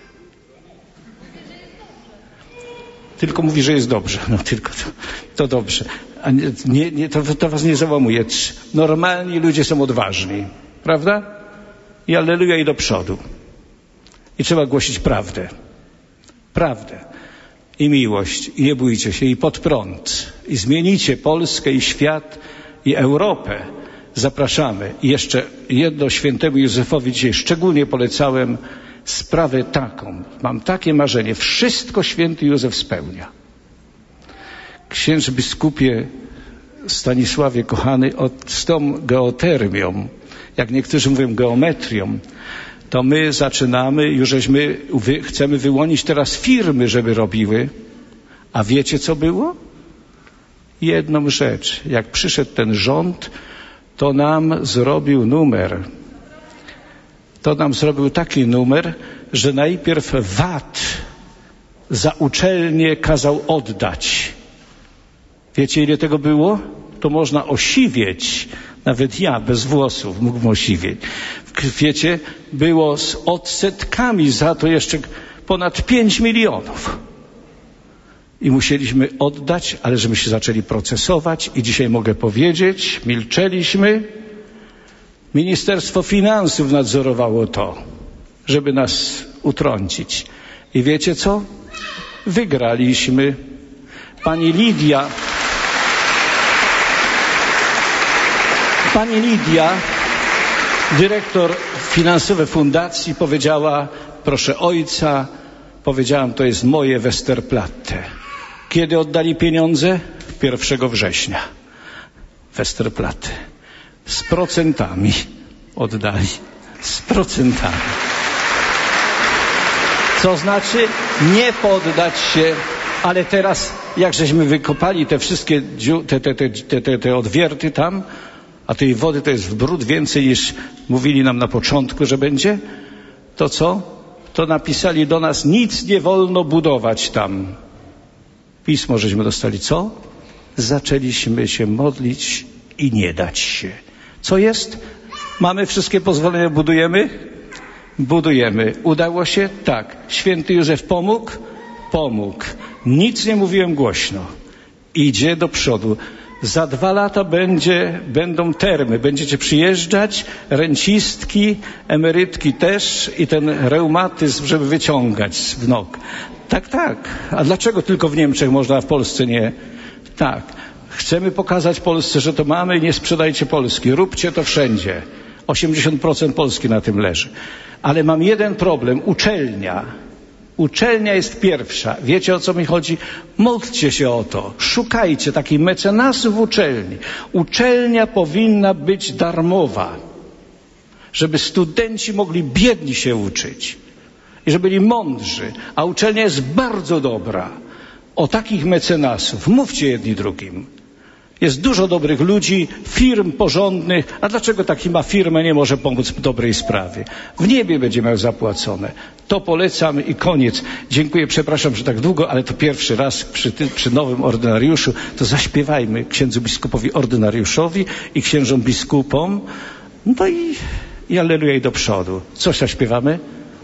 Tylko mówi, że jest dobrze. No tylko to dobrze. A to was nie załamuje. Normalni ludzie są odważni. Prawda? I alleluja i do przodu. I trzeba głosić prawdę. Prawdę. I miłość. I nie bójcie się. I pod prąd. I zmienicie Polskę i świat i Europę. Zapraszamy. I jeszcze jedno świętemu Józefowi dzisiaj szczególnie polecałem sprawę taką. Mam takie marzenie. Wszystko święty Józef spełnia. Księży biskupie, Stanisławie kochany, z tą geotermią, jak niektórzy mówią geometrią, to my zaczynamy, już chcemy wyłonić teraz firmy, żeby robiły. A wiecie, co było? Jedną rzecz. Jak przyszedł ten rząd, to nam zrobił numer. To nam zrobił taki numer, że najpierw VAT za uczelnię kazał oddać. Wiecie, ile tego było? To można osiwieć. Nawet ja, bez włosów, mógłbym osiwieć. Wiecie, było z odsetkami za to jeszcze ponad 5 milionów. I musieliśmy oddać, ale żeśmy się zaczęli procesować i dzisiaj mogę powiedzieć, milczeliśmy. Ministerstwo Finansów nadzorowało to, żeby nas utrącić. I wiecie co? Wygraliśmy. Pani Lidia, dyrektor finansowy fundacji, powiedziała, proszę ojca, powiedziałam, to jest moje Westerplatte. Kiedy oddali pieniądze? 1 września. Westerplatte. Z procentami oddali. Z procentami. Co znaczy nie poddać się, ale teraz jak żeśmy wykopali te wszystkie te odwierty tam, a tej wody to jest w brud więcej niż mówili nam na początku, że będzie, to co? To napisali do nas, nic nie wolno budować tam. Pismo żeśmy dostali. Co? Zaczęliśmy się modlić i nie dać się. Co jest? Mamy wszystkie pozwolenia, budujemy? Budujemy. Udało się? Tak. Święty Józef pomógł? Pomógł. Nic nie mówiłem głośno. Idzie do przodu. Za 2 lata będą termy. Będziecie przyjeżdżać, rencistki, emerytki też i ten reumatyzm, żeby wyciągać z nóg. Tak, tak. A dlaczego tylko w Niemczech można, a w Polsce nie? Tak. Chcemy pokazać Polsce, że to mamy i nie sprzedajcie Polski. Róbcie to wszędzie. 80% Polski na tym leży. Ale mam jeden problem. Uczelnia. Uczelnia jest pierwsza. Wiecie, o co mi chodzi? Módlcie się o to. Szukajcie takich mecenasów uczelni. Uczelnia powinna być darmowa, żeby studenci mogli biedni się uczyć i żeby byli mądrzy. A uczelnia jest bardzo dobra. O takich mecenasów mówcie jedni drugim. Jest dużo dobrych ludzi, firm porządnych. A dlaczego taki ma firmę, nie może pomóc w dobrej sprawie? W niebie będzie miał zapłacone. To polecam i koniec. Dziękuję, przepraszam, że tak długo, ale to pierwszy raz przy nowym ordynariuszu. To zaśpiewajmy księdzu biskupowi ordynariuszowi i księżom biskupom. No i alleluja i do przodu. Coś zaśpiewamy?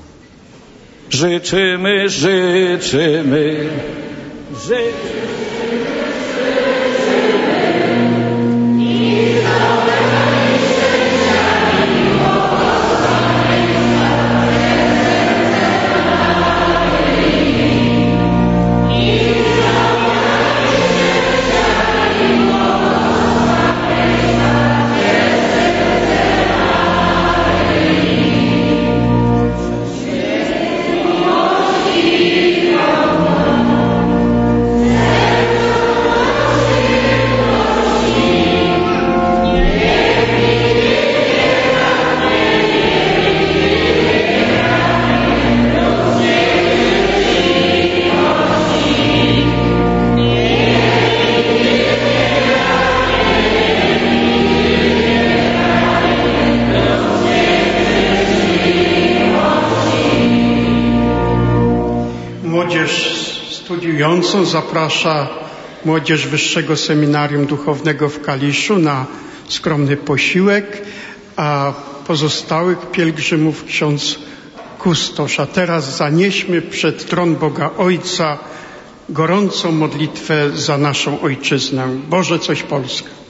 Życzymy. Studiującą zaprasza młodzież Wyższego Seminarium Duchownego w Kaliszu na skromny posiłek, a pozostałych pielgrzymów ksiądz kustosz. A teraz zanieśmy przed tron Boga Ojca gorącą modlitwę za naszą ojczyznę. Boże, coś Polska.